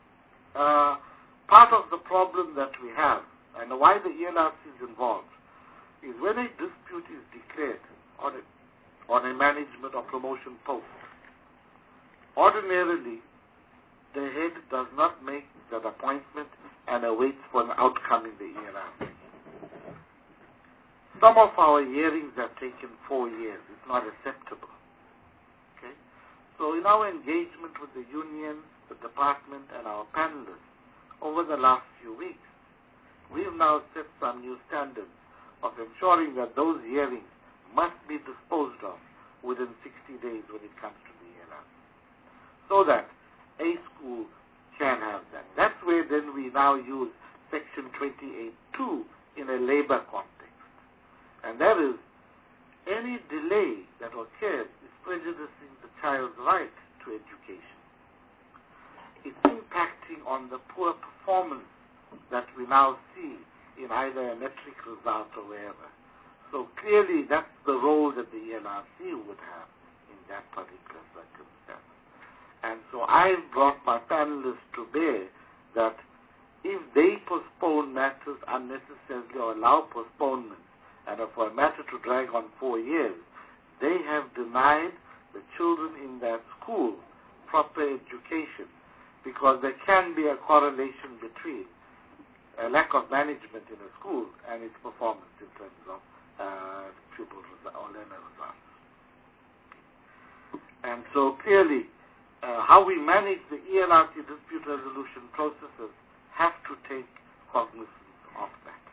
Speaker 1: part of the problem that we have, and why the ELRC is involved, is when a dispute is declared on a management or promotion post, ordinarily the head does not make that appointment and awaits for an outcome in the ELRC. Some of our hearings have taken 4 years. It's not acceptable. Okay? So in our engagement with the unions, the department, and our panelists over the last few weeks, we have now set some new standards of ensuring that those hearings must be disposed of within 60 days when it comes to the ELRC, so that a school can have that. That's where then we now use Section 28(2) in a labor context. And that is, any delay that occurs is prejudicing the child's right to education. It's impacting on the poor performance that we now see in either a metric result or wherever. So clearly that's the role that the ELRC would have in that particular circumstance. And so I've brought my panelists to bear that if they postpone matters unnecessarily or allow postponement, and for a matter to drag on 4 years, they have denied the children in that school proper education, because there can be a correlation between a lack of management in a school and its performance in terms of pupil or learner results. And so clearly, how we manage the ELRC dispute resolution processes have to take cognizance of that.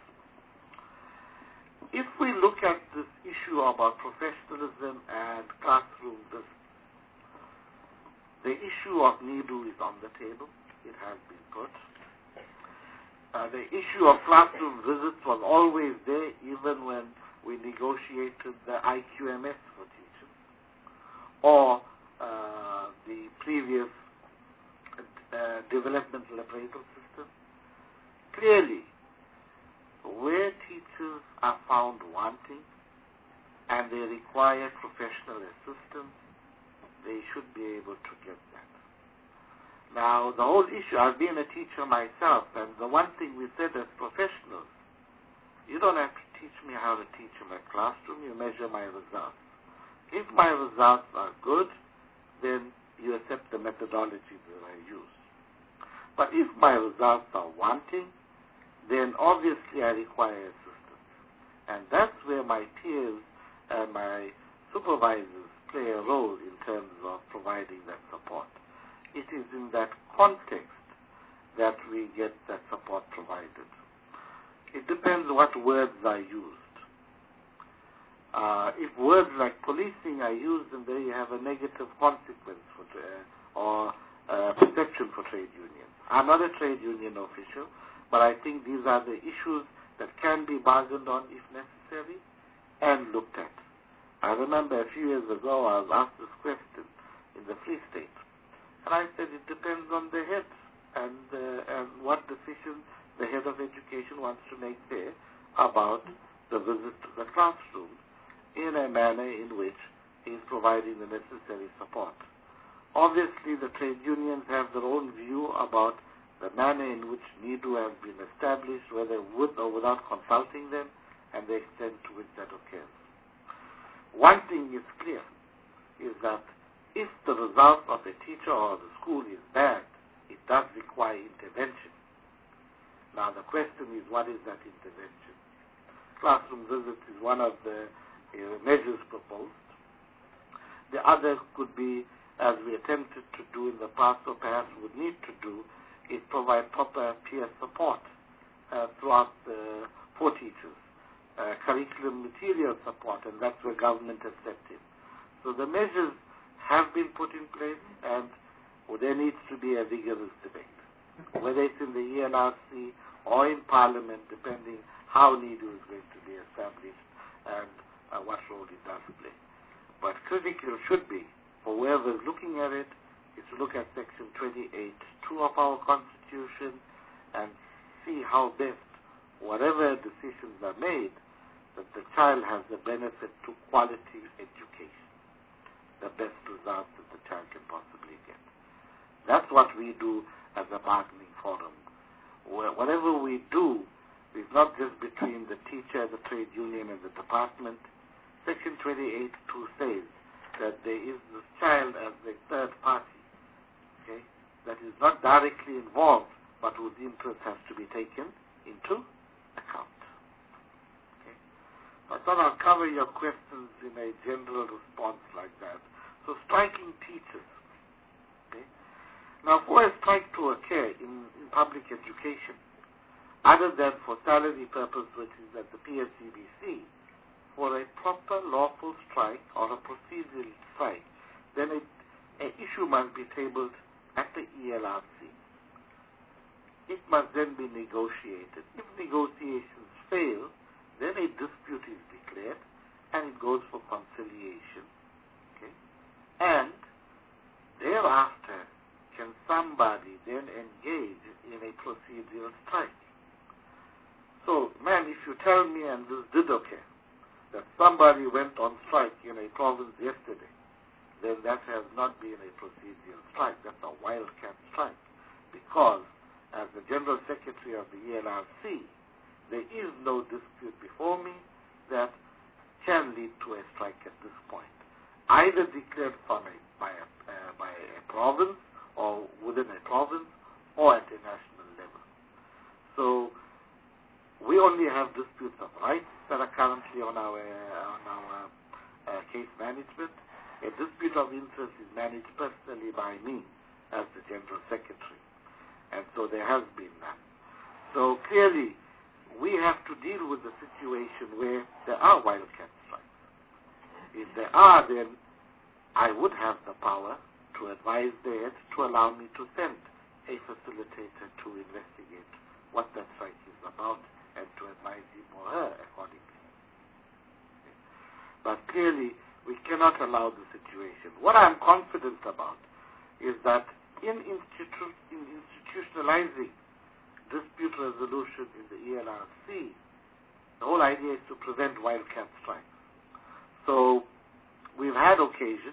Speaker 1: If we look at this issue about professionalism and classroom visits, the issue of NIDU is on the table. It has been put. The issue of classroom visits was always there even when we negotiated the IQMS for teachers or the previous developmental appraisal system. Clearly, where teachers are found wanting and they require professional assistance, they should be able to get that. Now, the whole issue, I've been a teacher myself, and the one thing we said as professionals, you don't have to teach me how to teach in my classroom, you measure my results. If my results are good, then you accept the methodology that I use. But if my results are wanting, then obviously I require assistance. And that's where my peers and my supervisors play a role in terms of providing that support. It is in that context that we get that support provided. It depends what words are used. If words like policing are used, then there you have a negative consequence or perception for trade unions. I'm not a trade union official, but I think these are the issues that can be bargained on if necessary and looked at. I remember a few years ago I was asked this question in the Free State, and I said it depends on the head and what decision the head of education wants to make there about the visit to the classroom in a manner in which he is providing the necessary support. Obviously, the trade unions have their own view about the manner in which NIDU has been established, whether with or without consulting them, and the extent to which that occurs. One thing is clear, is that if the result of a teacher or the school is bad, it does require intervention. Now the question is, what is that intervention? Classroom visits is one of the measures proposed. The other could be, as we attempted to do in the past, or perhaps would need to do, is provide proper peer support throughout for teachers. Curriculum material support, and that's where government has stepped in. So the measures have been put in place, and there needs to be a vigorous debate, whether it's in the ELRC or in Parliament, depending how NIDU is going to be established and what role it does play. But critical should be, for whoever is looking at it, is to look at Section 28.2 of our Constitution and see how best, whatever decisions are made, that the child has the benefit to quality education, the best results that the child can possibly get. That's what we do as a bargaining forum. Whatever we do is not just between the teacher, the trade union, and the department. Section 28.2 says that there is this child as the third party, okay, that is not directly involved, but whose interest has to be taken into account. I thought I'll cover your questions in a general response like that. So striking teachers. Okay? Now, for a strike to occur in public education, other than for salary purpose, which is at the PSCBC, for a proper lawful strike or a procedural strike, then an issue must be tabled at the ELRC. It must then be negotiated. If negotiations fail, then a dispute is declared and it goes for conciliation. Okay? And thereafter, can somebody then engage in a procedural strike? So, man, if you tell me, and this did occur, that somebody went on strike in a province yesterday, then that has not been a procedural strike. That's a wildcat strike. Because, as the General Secretary of the ELRC, there is no dispute before me that can lead to a strike at this point, either declared by a province or within a province or at a national level. So we only have disputes of rights that are currently on our case management, A dispute of interest is managed personally by me as the General Secretary. And so there has been that. So clearly, we have to deal with the situation where there are wildcat strikes. If there are, then I would have the power to advise the head to allow me to send a facilitator to investigate what that strike is about and to advise him or her accordingly. But clearly, we cannot allow the situation. What I'm confident about is that in institutionalizing dispute resolution in the ELRC, the whole idea is to prevent wildcat strikes. So we've had occasion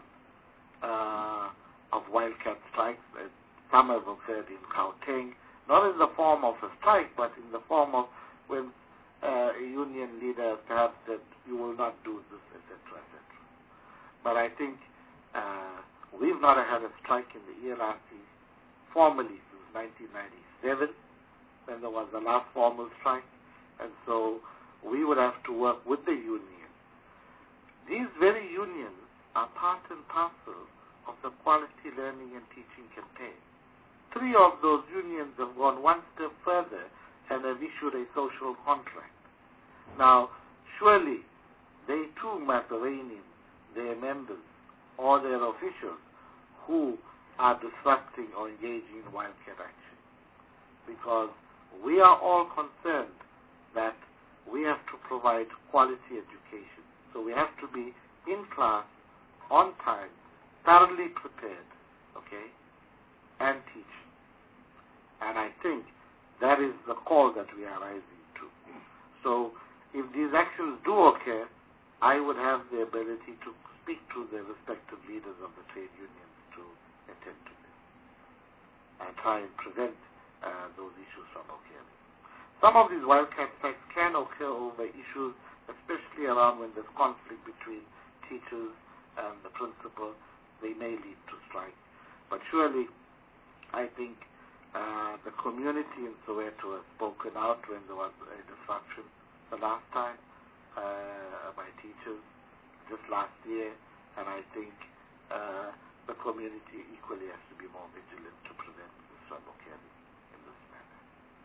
Speaker 1: of wildcat strikes. Some have occurred in Gauteng, not in the form of a strike, but in the form of when a union leader perhaps said, you will not do this, etc., etc. But I think we've not had a strike in the ELRC formally since 1997, when there was the last formal strike, and so we would have to work with the union. These very unions are part and parcel of the Quality Learning and Teaching Campaign. 3 of those unions have gone one step further and have issued a social contract. Now, surely they too must rein in their members or their officials who are disrupting or engaging in wildcat action, because we are all concerned that we have to provide quality education. So we have to be in class, on time, thoroughly prepared, okay, and teach. And I think that is the call that we are rising to. So if these actions do occur, I would have the ability to speak to the respective leaders of the trade unions to attend to this and try and prevent those issues from occurring. Some of these wildcat strikes can occur over issues, especially around when there's conflict between teachers and the principal. They may lead to strike. But surely, I think the community in Soweto has spoken out when there was a disruption the last time by teachers just last year, and I think the community equally has to be more vigilant to prevent this from occurring in this manner.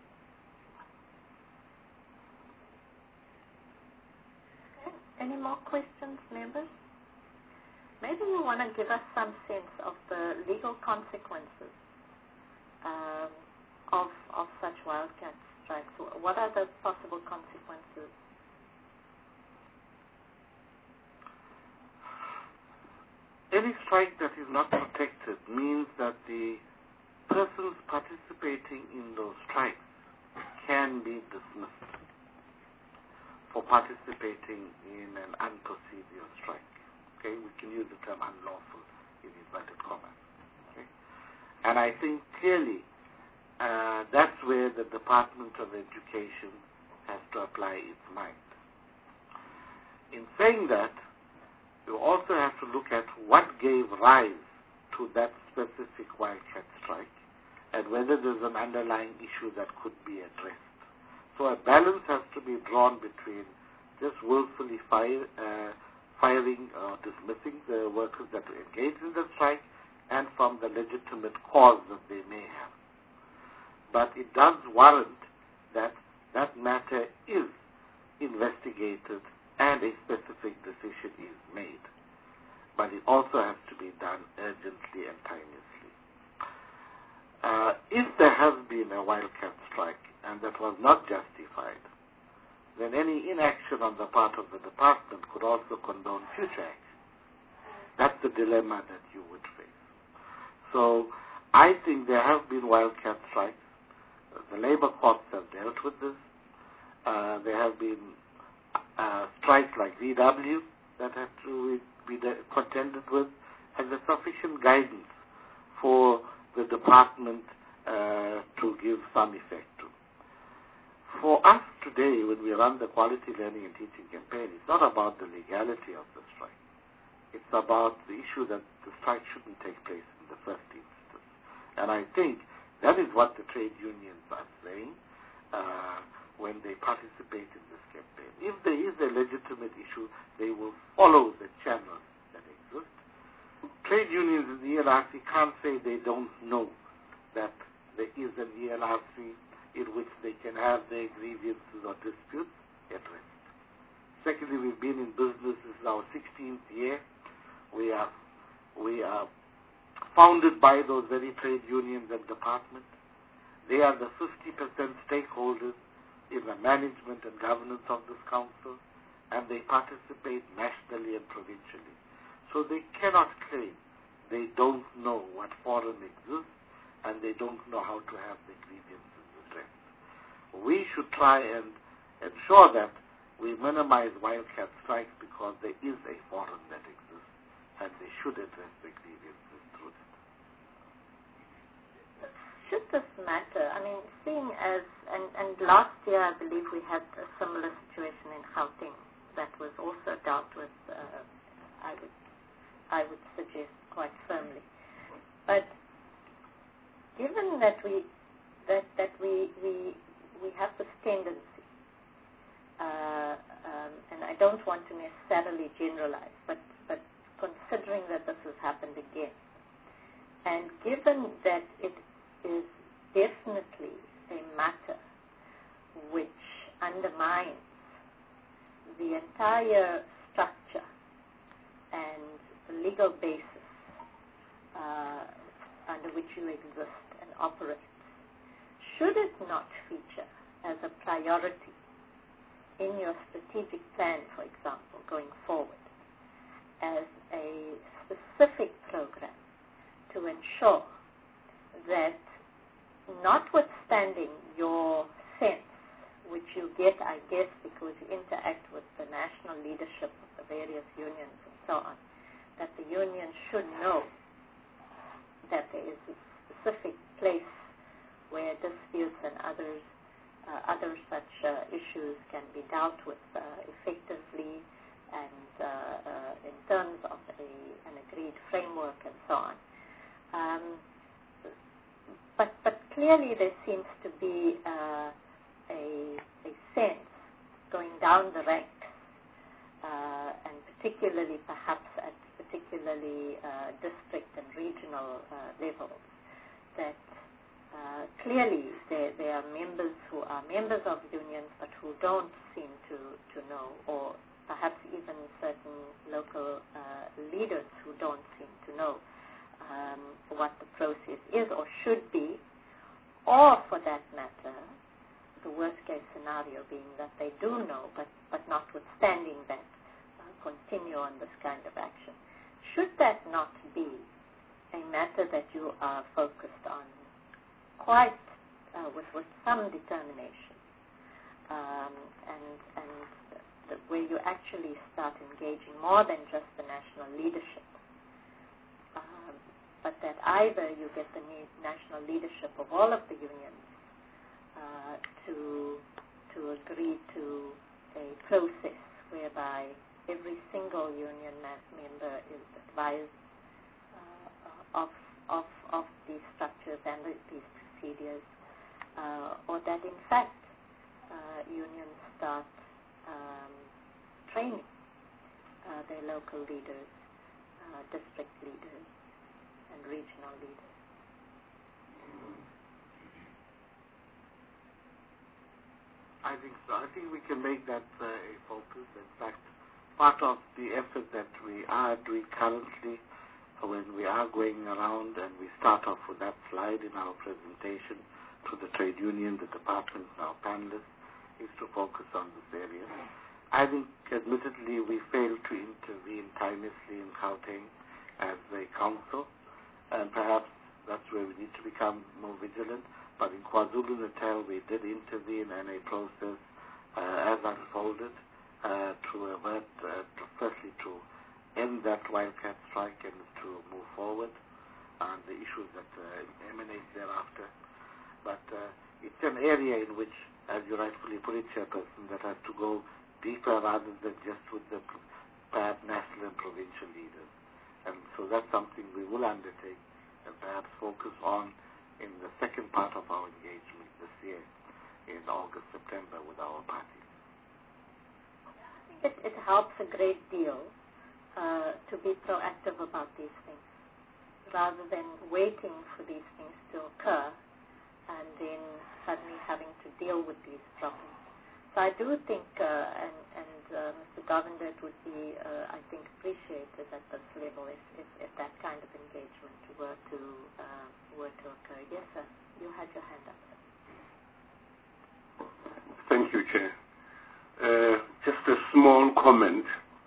Speaker 3: Okay. Any more questions, members? Maybe you want to give us some sense of the legal consequences of such wildcat strikes. What are the possible consequences?
Speaker 1: Any strike that is not protected means that the persons participating in those strikes can be dismissed for participating in an unprocedure strike. Okay, we can use the term unlawful in inverted commas. Okay, and I think clearly that's where the Department of Education has to apply its mind. In saying that, you also have to look at what gave rise to that specific wildcat strike and whether there's an underlying issue that could be addressed. So a balance has to be drawn between just willfully firing or dismissing the workers that were engaged in the strike and from the legitimate cause that they may have. But it does warrant that that matter is investigated and a specific decision is made. But it also has to be done urgently and timelessly. If there has been a wildcat strike and that was not justified, then any inaction on the part of the department could also condone future action. That's the dilemma that you would face. So I think there have been wildcat strikes. The labor courts have dealt with this. There have been strikes like VW that have to be contended with, and there's sufficient guidance for the department to give some effect to. For us today, when we run the Quality Learning and Teaching Campaign, it's not about the legality of the strike. It's about the issue that the strike shouldn't take place in the first instance. And I think that is what the trade unions are saying when they participate in this campaign. If there is a legitimate issue, they will follow the channels that exist. trade unions in the ELRC can't say they don't know that there is an ELRC in which they can have their grievances or disputes addressed. Secondly, we've been in business. This is our 16th year. We are founded by those very trade unions and departments. They are the 50% stakeholders in the management and governance of this council, and they participate nationally and provincially. So they cannot claim they don't know what forum exists and they don't know how to have their grievances addressed. We should try and ensure that we minimize wildcat strikes because there is a forum that exists and they should address their grievances through it.
Speaker 3: Should this matter, I mean, seeing as, and last year I believe we had a similar situation in Gauteng that was also dealt with, I would suggest quite firmly. But given that we have this tendency, and I don't want to necessarily generalize, but considering that this has happened again, and given that it is definitely a matter which undermines the entire structure and the legal basis under which you exist and operate, should it not feature as a priority in your strategic plan, for example, going forward, as a specific program to ensure that, notwithstanding your sense, which you get, I guess, because you interact with the national leadership of the various unions and so on, that the union should know that there is a specific place where disputes and other such issues can be dealt with effectively and in terms of an agreed framework and so on. But clearly there seems to be a sense going down the ranks, and particularly perhaps at particularly district and regional levels, that clearly there are members who are members of unions but who don't seem to know, or perhaps even certain local leaders who don't seem to know what the process is or should be, or for that matter, the worst case scenario being that they do know, but notwithstanding that, continue on this kind of action. Should that not be a matter that you are focused on quite with some determination, and where you actually start engaging more than just the national leadership, but that either you get the national leadership of all of the unions to agree to a process whereby every single union member is advised of these structures and these procedures, or that in fact unions start training their local leaders, district leaders, and regional leaders.
Speaker 1: I think so. I think we can make that a focus. In fact, part of the effort that we are doing currently, when we are going around and we start off with that slide in our presentation to the trade union, the departments, our panelists, is to focus on this area. I think, admittedly, we failed to intervene timelessly in Gauteng as a council, and perhaps that's where we need to become more vigilant. But in KwaZulu-Natal, we did intervene, and a process as unfolded to avert, firstly, to end that wildcat strike and to move forward on the issues that emanate thereafter. But it's an area in which, as you rightfully put it, Chairperson, that has to go deeper rather than just with the perhaps national and provincial leaders. And so that's something we will undertake and perhaps focus on in the second part of our engagement this year in August, September with our parties.
Speaker 3: I think it helps a great deal to be proactive about these things, rather than waiting for these things to occur and then suddenly having to deal with these problems. So I do think, Mr. Govender, it would be, I think, appreciated at this level if that kind of engagement were to occur. Yes, sir. You had your hand up, sir.
Speaker 8: Thank you, Chair. Just a small comment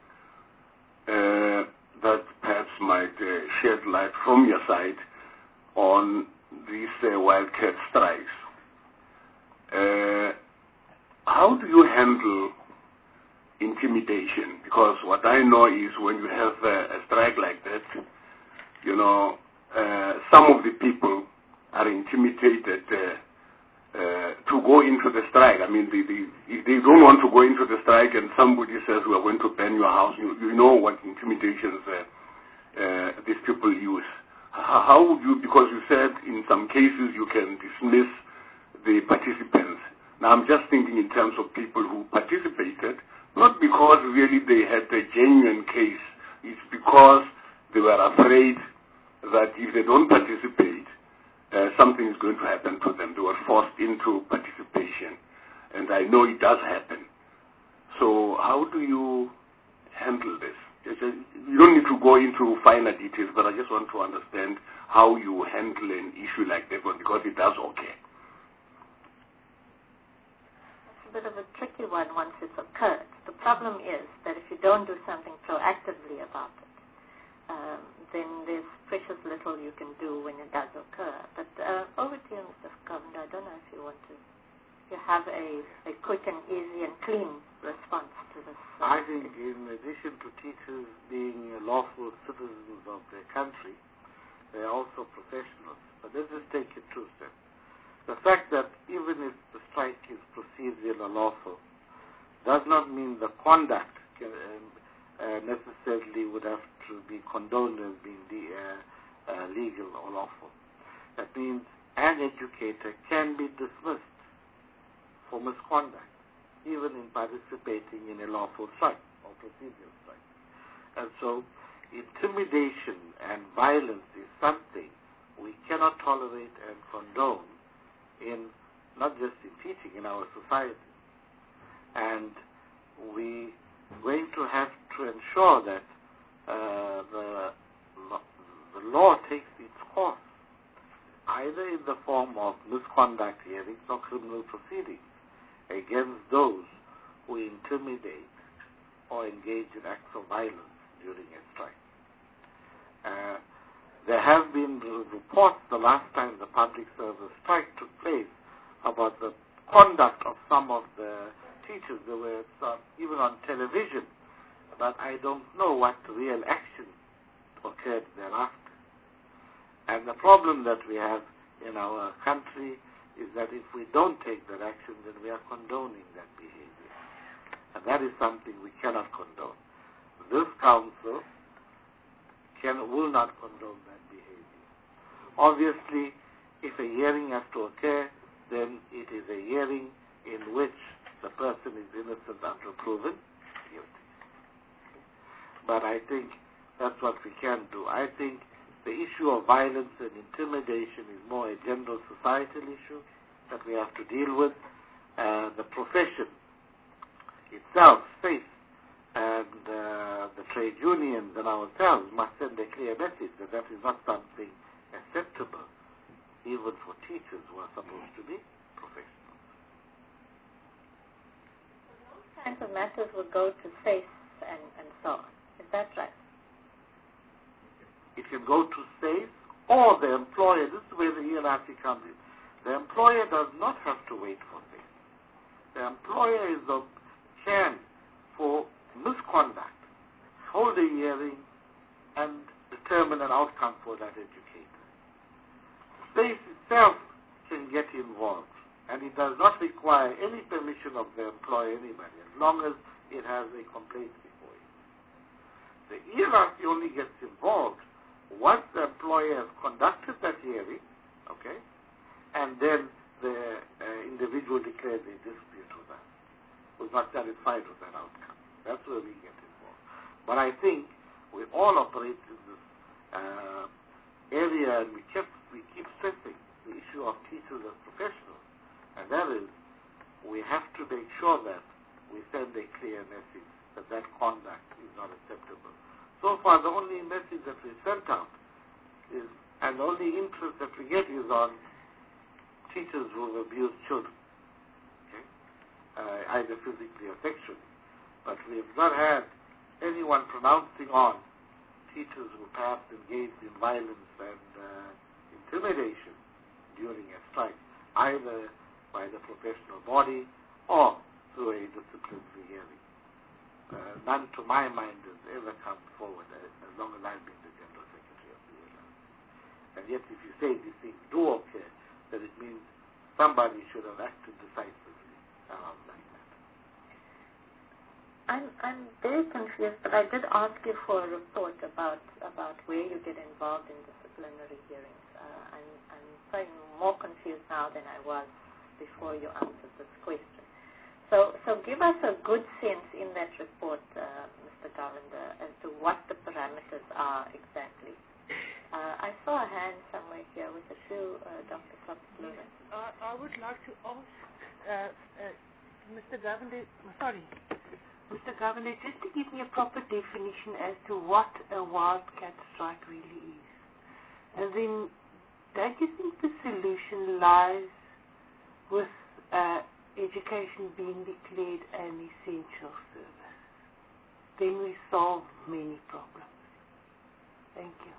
Speaker 8: that perhaps might shed light from your side on these wildcat strikes. How do you handle intimidation? Because what I know is when you have a strike like that, you know, some of the people are intimidated to go into the strike. I mean, if they don't want to go into the strike and somebody says, we are going to burn your house, you know what intimidations these people use. How would you, because you said in some cases you can dismiss the participants. Now I'm just thinking in terms of people who participated, not because really they had a genuine case, it's because they were afraid that if they don't participate, something is going to happen to them. They were forced into participation, and I know it does happen. So how do you handle this? You don't need to go into finer details, but I just want to understand how you handle an issue like that one, because it does occur.
Speaker 3: It's a bit of a tricky one once it's occurred. The problem is that if you don't do something proactively about it, then there's precious little you can do when it does occur. But over to you, Mr. Govender. I don't know if you want to. You have a quick and easy and clean response to this.
Speaker 1: I think in addition to teachers being lawful citizens of their country, they are also professionals. But let's just take it two steps. The fact that even if the strike is procedure or lawful does not mean the conduct necessarily would have to be condoned as being legal or lawful. That means an educator can be dismissed for misconduct, even in participating in a lawful strike or procedural strike. And so intimidation and violence is something we cannot tolerate and condone in, not just in teaching, in our society. And we're going to have to ensure that the law takes its course, either in the form of misconduct hearings or criminal proceedings against those who intimidate or engage in acts of violence during a strike. There have been reports the last time the public service strike took place about the conduct of some of the teachers. There were even on television, but I don't know what real action occurred thereafter. And the problem that we have in our country is that if we don't take that action, then we are condoning that behavior. And that is something we cannot condone. This council will not condone that behavior. Obviously, if a hearing has to occur, then it is a hearing in which the person is innocent until proven guilty. But I think that's what we can do. I think the issue of violence and intimidation is more a general societal issue that we have to deal with. The profession itself, faith, and the trade unions and ourselves must send a clear message that that is not something acceptable, even for teachers who are supposed to be professionals.
Speaker 3: Those kinds of matters will go to faith and so on. Is that right?
Speaker 1: It can go to SAFE or the employer. This is where the hierarchy comes in. The employer does not have to wait for SAFE. The employer can, for misconduct, hold a hearing and determine an outcome for that educator. SAFE itself can get involved, and it does not require any permission of the employer, anybody, as long as it has a complaint before it. The hierarchy only gets involved once the employer has conducted that hearing, okay, and then the individual declares a dispute with us, was not satisfied with that outcome. That's where we get involved. But I think all operate in this area, and we keep stressing the issue of teachers as professionals, and that is we have to make sure that we send a clear message that conduct is not acceptable. So far, the only message that we sent out is, and the only interest that we get is on teachers who have abused children, okay? Either physically or sexually. But we have not had anyone pronouncing on teachers who perhaps engaged in violence and intimidation during a strike, either by the professional body or through a disciplinary hearing. None to my mind has ever come forward as long as I've been the General Secretary of the ELR. And yet if you say these things do occur, then it means somebody should have acted decisively around like that.
Speaker 3: I'm very confused, but I did ask you for a report about where you get involved in disciplinary hearings. I'm probably more confused now than I was before you answered this question. So give us a good sense in that report, Mr. Govender, as to what the parameters are exactly. I saw a hand somewhere here with a shoe, Dr. Klopf-Lewis.
Speaker 6: I would like to ask Mr. Govender, just to give me a proper definition as to what a wildcat strike really is. And then, don't you think the solution lies with education being declared an essential service? Then we solve many problems. Thank you.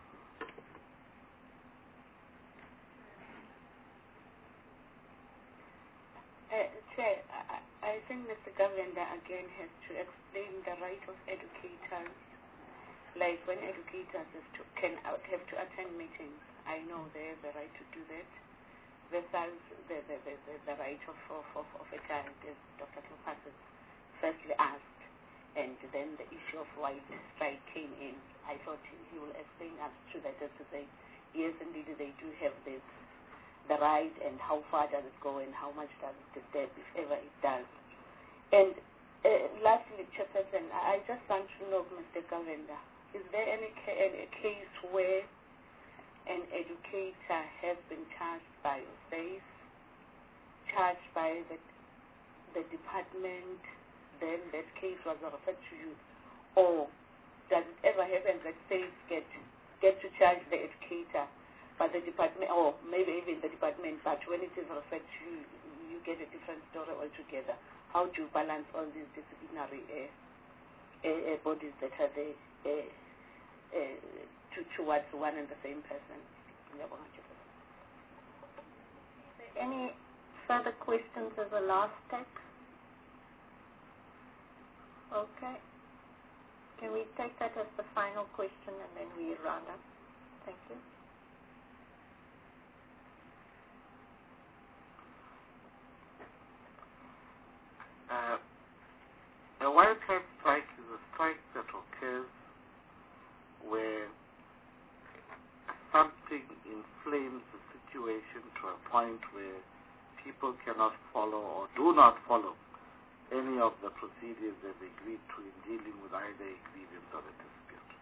Speaker 5: Chair, I think Mr. Govender again has to explain the right of educators. Like when educators have to attend meetings, I know they have the right to do that. Versus the right of a child, as Dr. Klopf firstly asked, and then the issue of white strike came in. I thought he will explain us to that, as to say, yes, indeed, they do have the right, and how far does it go, and how much does it disturb, if ever it does. And lastly, Chairperson, I just want to know, Mr. Govender, is there any case where an educator has been charged by SACE, charged by the department, then that case was referred to you, or does it ever happen that SACE get to charge the educator, but the department, or maybe even the department, but when it is referred to you, you get a different story altogether? How do you balance all these disciplinary bodies that are there towards one and the same person?
Speaker 3: Any further questions as a last step? Okay. Can we take that as the final question and then we round up? Thank you.
Speaker 1: A wildcat strike is a strike that occurs where something inflames the situation to a point where people cannot follow or do not follow any of the procedures they've agreed to in dealing with either a grievance or a dispute.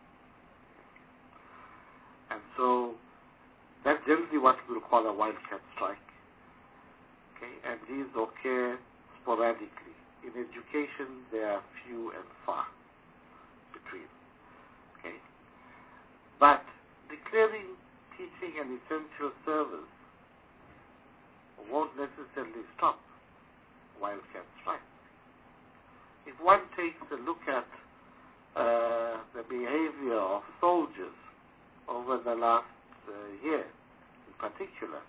Speaker 1: And so that's generally what we'll call a wildcat strike. Okay, and these occur sporadically. In education, they are few and far between. Okay, but declaring teaching an essential service won't necessarily stop wildcat strikes. If one takes a look at the behavior of soldiers over the last year in particular,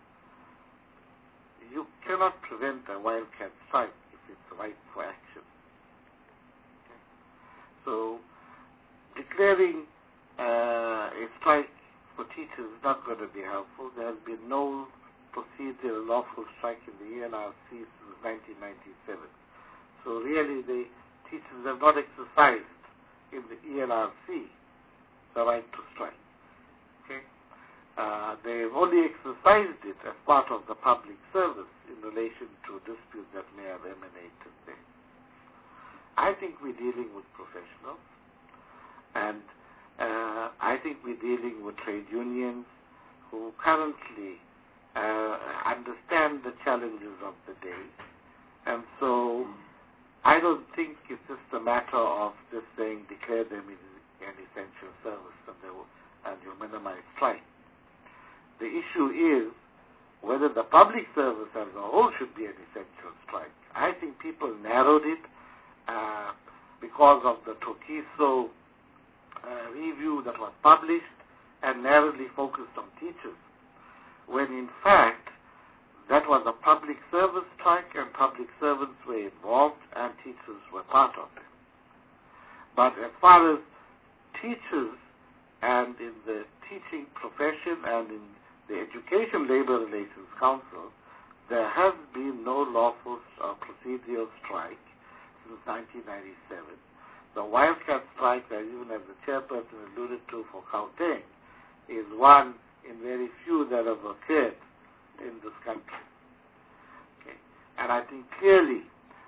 Speaker 1: you cannot prevent a wildcat strike if it's ripe for action. Okay? So declaring a strike for teachers is not going to be helpful. There has been no procedural lawful strike in the ELRC since 1997. So really the teachers have not exercised in the ELRC the right to strike. Okay? They've only exercised it as part of the public service in relation to disputes that may have emanated there. I think we're dealing with professionals, And I think we're dealing with trade unions who currently understand the challenges of the day. And so I don't think it's just a matter of just saying declare them an essential service and you'll minimize strike. The issue is whether the public service as a whole should be an essential strike. I think people narrowed it because of the Tokiso review that was published and narrowly focused on teachers, when in fact that was a public service strike and public servants were involved and teachers were part of it. But as far as teachers and in the teaching profession and in the Education Labor Relations Council, there has been no lawful procedural strike since 1997. The wildcat strike, that even as the chairperson alluded to for Gauteng, is one in very few that have occurred in this country. Okay. And I think clearly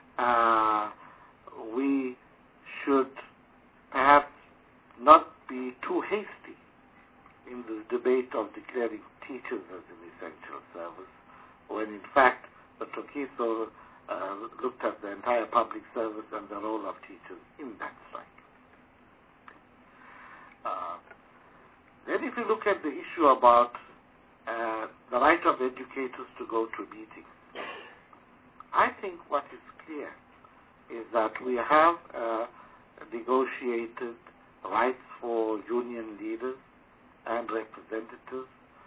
Speaker 1: we should perhaps not be too hasty in the debate of declaring teachers as an essential service, when in fact the Tokiso looked at the entire public service and the role of teachers in that strike. Then if you look at the issue about the right of educators to go to meetings, I think what is clear is that we have negotiated rights for union leaders and representatives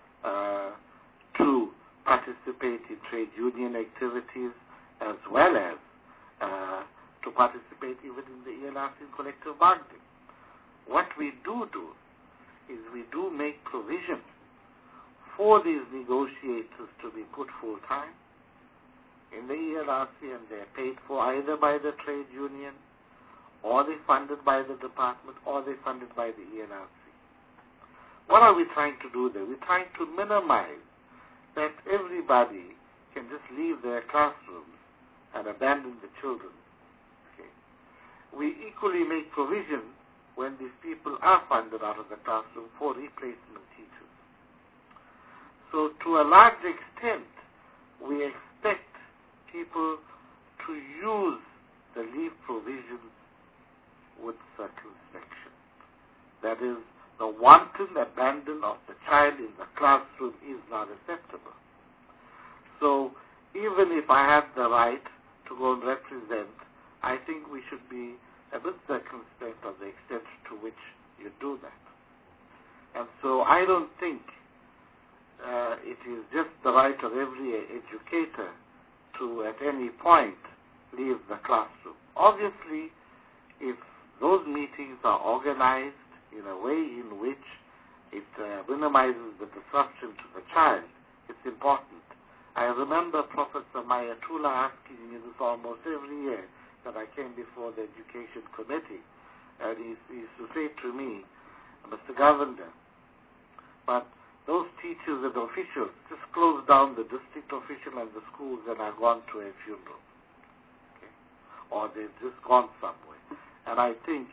Speaker 1: to participate in trade union activities as well as to participate even in the ELRC collective bargaining. What we do is we do make provision for these negotiators to be put full-time in the ELRC, and they're paid for either by the trade union or they're funded by the department or they're funded by the ELRC. What are we trying to do there? We're trying to minimize that everybody can just leave their classrooms and abandon the children. Okay. We equally make provision when these people are funded out of the classroom for replacement teachers. So to a large extent, we expect people to use the leave provisions with circumspection. That is, the wanton abandon of the child in the classroom is not acceptable. So even if I have the right to go and represent, I think we should be a bit circumspect of the extent to which you do that. And so I don't think it is just the right of every educator to at any point leave the classroom. Obviously, if those meetings are organized in a way in which it minimizes the disruption to the child, it's important. I remember Professor Mayatula asking me this almost every year that I came before the Education Committee, and he used to say to me, Mr. Governor, but those teachers and officials just close down the district official and the schools and are gone to a funeral. Okay? Or they've just gone somewhere. And I think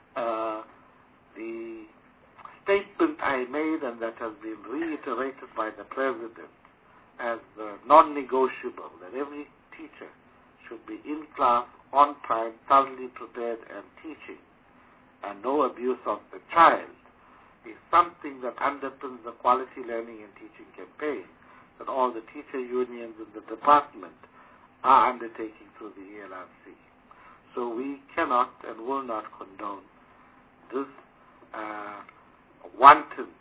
Speaker 1: the statement I made, and that has been reiterated by the President as non-negotiable, that every teacher should be in class, on time, thoroughly prepared and teaching, and no abuse of the child, is something that underpins the quality learning and teaching campaign that all the teacher unions in the department are undertaking through the ELRC. So we cannot and will not condone this wanton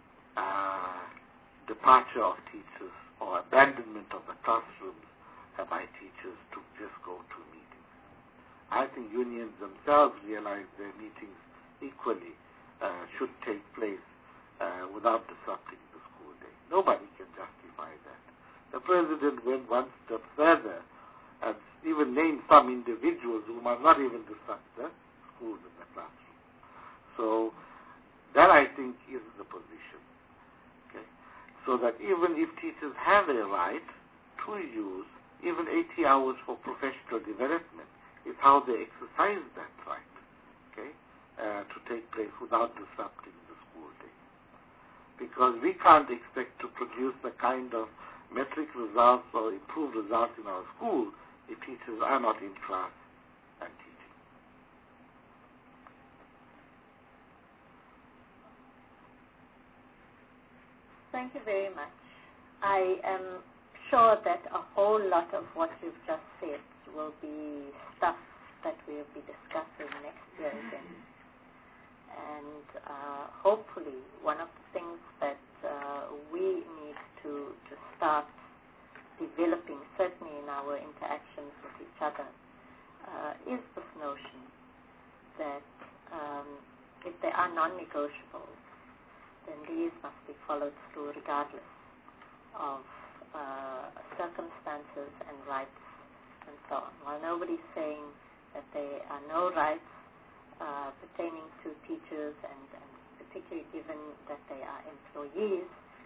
Speaker 1: departure of teachers or abandonment of the classrooms by teachers to just go to meetings. I think unions themselves realize their meetings equally should take place without disrupting the school day. Nobody can justify that. The President went one step further and even named some individuals who must not even disrupt the schools in the classroom. So that, I think, is the position. Okay? So that even if teachers have a right to use even 80 hours for professional development, is how they exercise that right. Okay?
Speaker 7: to take place without disrupting the school day. Because we can't expect to produce the kind of metric results or improved results in our school if teachers are not in class and teaching.
Speaker 3: Thank you very much. I am sure that a whole lot of what you've just said will be stuff that we'll be discussing next year again. And hopefully one of the things that we need to start developing, certainly in our interactions with each other, is this notion that if there are non-negotiables, then these must be followed through regardless of circumstances and rights and so on. While nobody's saying that there are no rights pertaining to teachers, and particularly given that they are employees,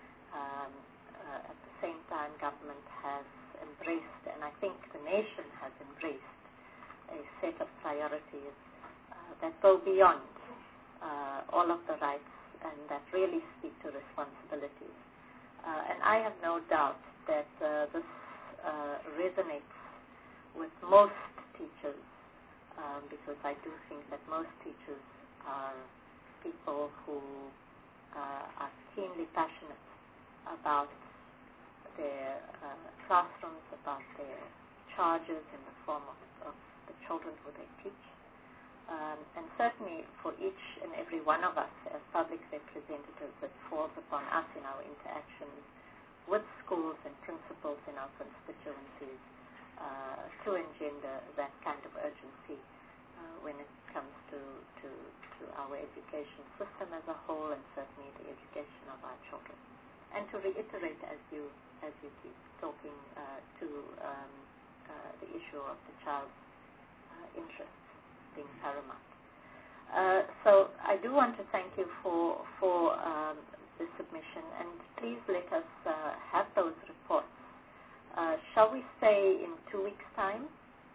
Speaker 3: at the same time government has embraced, and I think the nation has embraced, a set of priorities that go beyond all of the rights and that really speak to responsibilities. And I have no doubt that this resonates with most teachers, because I do think that most teachers are people who are keenly passionate about their classrooms, about their charges in the form of the children who they teach. And certainly for each and every one of us as public representatives, it falls upon us in our interactions with schools and principals in our constituencies to engender that kind of urgency when it comes to our education system as a whole, and certainly the education of our children. And to reiterate, as you keep talking to the issue of the child's interests being paramount. So I do want to thank you for the submission, and please let us have those reports. Shall we say in 2 weeks' time?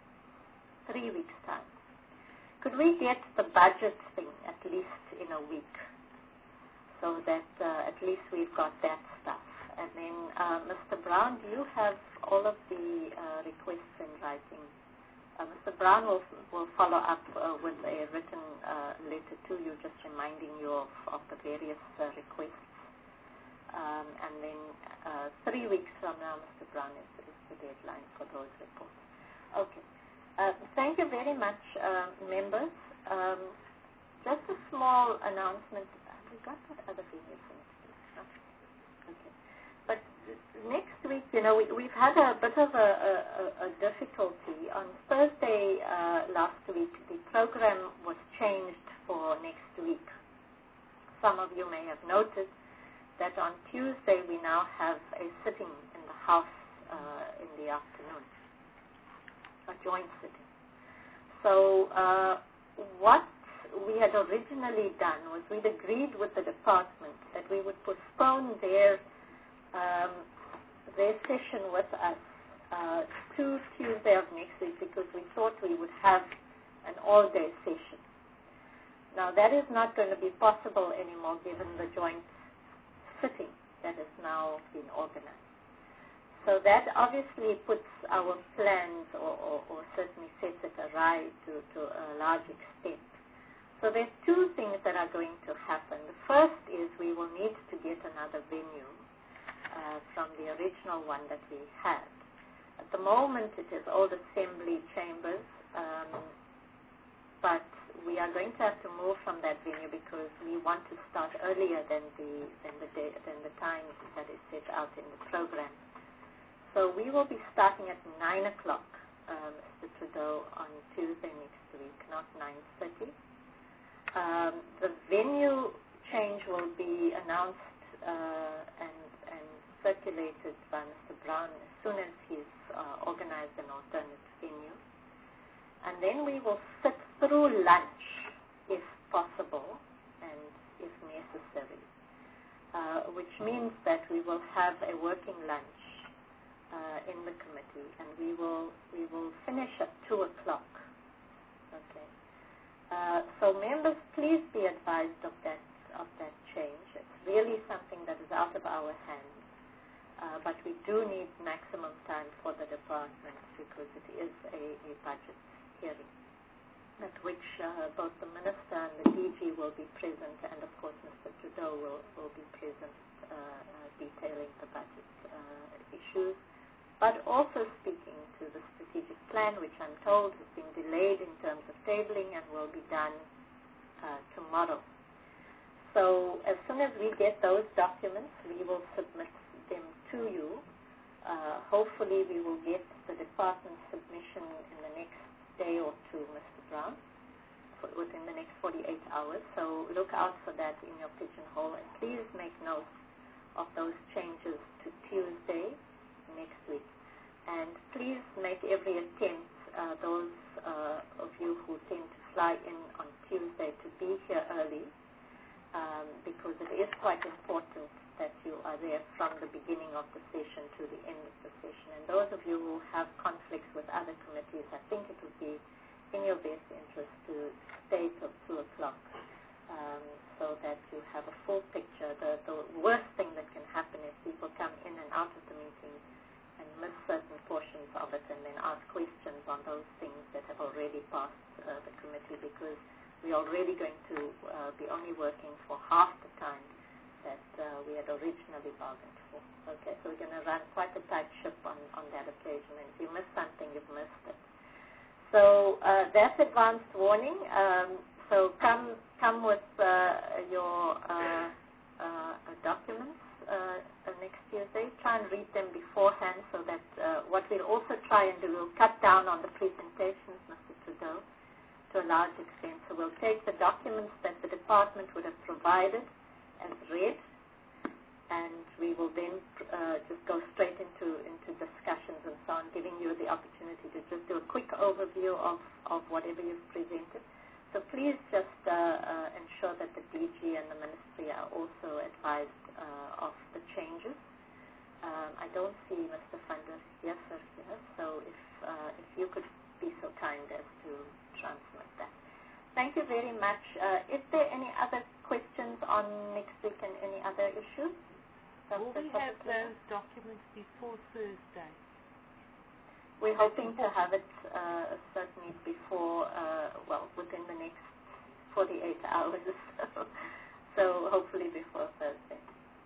Speaker 3: 3 weeks' time? Could we get the budget thing at least in a week, so that at least we've got that stuff? And then, Mr. Brown, do you have all of the requests in writing? Mr. Brown will follow up with a written letter to you, just reminding you of the various requests. And then 3 weeks from now, Mr. Brown, is the deadline for those reports. Okay. Thank you very much, members. Just a small announcement. Have we got that other video for next week? Okay. But next week, we've had a bit of a difficulty. On Thursday last week, the program was changed for next week. Some of you may have noticed that on Tuesday we now have a sitting in the House in the afternoon, a joint sitting. So what we had originally done was we'd agreed with the department that we would postpone their session with us to Tuesday of next week, because we thought we would have an all-day session. Now that is not going to be possible anymore given the joint sitting that has now been organized. So that obviously puts our plans, or certainly sets it awry to a large extent. So there's two things that are going to happen. The first is we will need to get another venue from the original one that we had. At the moment it is Old Assembly Chambers, but we are going to have to move from that venue because we want to start earlier than the time that is set out in the program. So we will be starting at 9 o'clock, Mr. Trudeau, on Tuesday next week, not 9:30. The venue change will be announced and circulated by Mr. Brown as soon as he's organized an alternate venue. And then we will sit through lunch, if possible, and if necessary, which means that we will have a working lunch in the committee, and we will finish at 2 o'clock. Okay. So members, please be advised of that change. It's really something that is out of our hands. But we do need maximum time for the department because it is a budget hearing at which both the Minister and the DG will be present, and of course Mr. Trudeau will be present detailing the budget issues, but also speaking to the strategic plan, which I'm told has been delayed in terms of tabling and will be done tomorrow. So as soon as we get those documents, we will submit them to you. Hopefully we will get the department submission in the next day or two, Mr. Brown, within the next 48 hours. So look out for that in your pigeonhole, and please make note of those changes to Tuesday next week. And please make every attempt, those of you who tend to fly in on Tuesday, to be here early, because it is quite important that you are there from the beginning of the session to the end of the session. And those of you who have conflicts with other committees, I think it would be in your best interest to stay till 2 o'clock so that you have a full picture. The worst thing that can happen is people come in and out of the meeting and miss certain portions of it and then ask questions on those things that have already passed the committee, because we're already going to be only working for half the time that we had originally bargained for. Okay, so we're going to run quite a tight ship on that occasion, and if you miss something, you've missed it. So that's advanced warning. So come with your documents next Tuesday. Try and read them beforehand, so that what we'll also try and do, we'll cut down on the presentations, Mr. Trudeau, to a large extent. So we'll take the documents that the department would have provided as read, and we will then just go straight into discussions and so on, giving you the opportunity to just do a quick overview of whatever you've presented. So please just ensure that the DG and the Ministry are also advised of the changes. I don't see Mr. van der Heever here, so if you could be so kind as to transmit that. Thank you very much. Is there any other questions on next week and any other issues?
Speaker 6: Will we have those documents before Thursday?
Speaker 3: We're hoping to have it certainly before, within the next 48 hours or so. So hopefully before Thursday.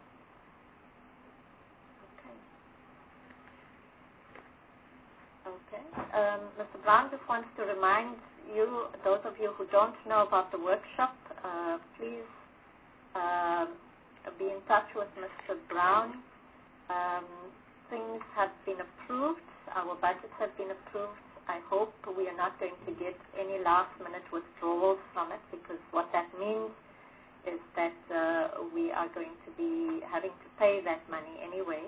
Speaker 3: Okay. Mr. Brown just wants to remind you, those of you who don't know about the workshop, please be in touch with Mr. Brown. Things have been approved. Our budgets have been approved. I hope we are not going to get any last-minute withdrawals from it, because what that means is that we are going to be having to pay that money anyway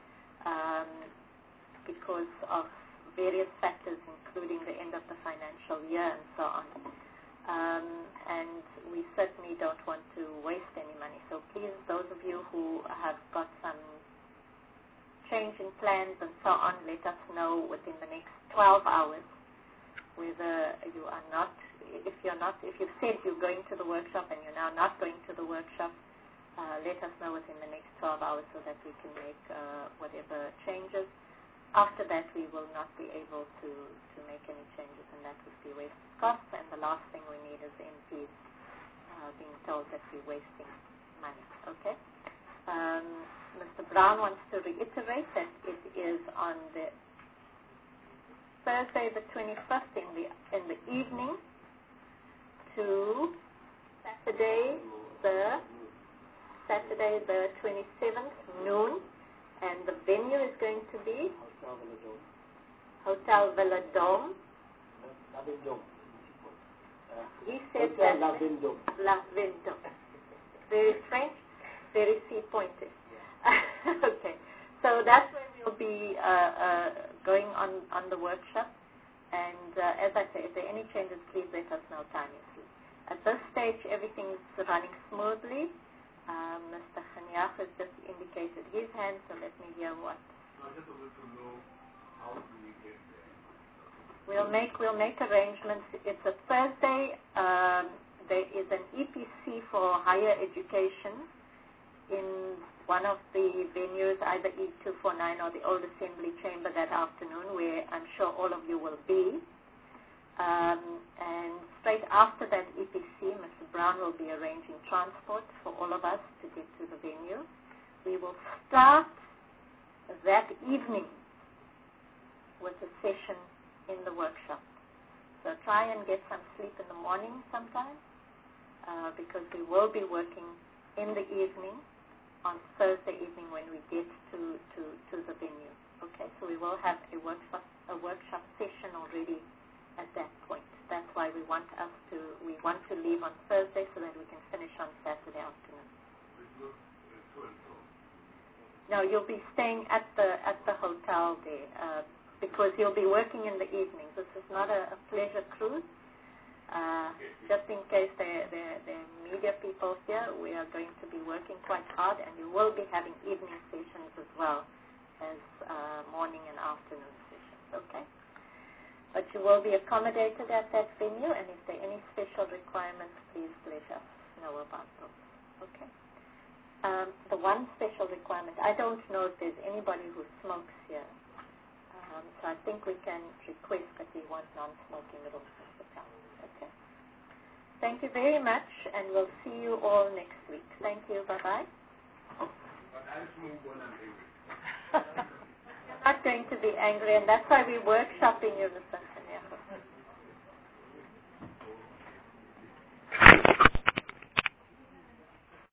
Speaker 3: because of various factors, including the end of the financial year and so on. And we certainly don't want to waste any money. So please, those of you who have got some change in plans and so on, let us know within the next 12 hours whether you are not, if you've said you're going to the workshop and you're now not going to the workshop, let us know within the next 12 hours so that we can make whatever changes. After that, we will not be able to make any changes, and that would be wasted costs. And the last thing we need is MPs being told that we're wasting money. Okay? Mr. Brown wants to reiterate that it is on the Thursday the 21st in the evening to Saturday the 27th noon, and the venue is going to be Hotel Villa Dome. He said that La Vendôme. Very French, very C-pointed. Okay, so that's where we'll be going on the workshop. And as I say, if there are any changes, please let us know timely. At this stage, everything's running smoothly. Mr. Khanyaf has just indicated his hand, so let me hear what.
Speaker 9: I just wanted to know how do we get there.
Speaker 3: We'll make arrangements. It's a Thursday. There is an EPC for higher education in one of the venues, either E249 or the Old Assembly Chamber that afternoon, where I'm sure all of you will be. And straight after that EPC, Mr. Brown will be arranging transport for all of us to get to the venue. We will start that evening with a session in the workshop. So try and get some sleep in the morning sometime, because we will be working in the evening on Thursday evening when we get to the venue. Okay, so we will have a workshop session already at that point. That's why we want to leave on Thursday so that we can finish on Saturday afternoon. No, you'll be staying at the hotel there, because you'll be working in the evenings. This is not a pleasure cruise. Just in case there are media people here, we are going to be working quite hard, and you will be having evening sessions as well as morning and afternoon sessions, okay? But you will be accommodated at that venue, and if there are any special requirements, please let us know about those, okay? The one special requirement, I don't know if there's anybody who smokes here, so I think we can request that we want non-smoking rooms in the hotel. Okay. Thank you very much, and we'll see you all next week. Thank you. Bye-bye.
Speaker 8: But I smoke when I'm angry.
Speaker 3: You're not going to be angry, and that's why we're workshopping you, Mr.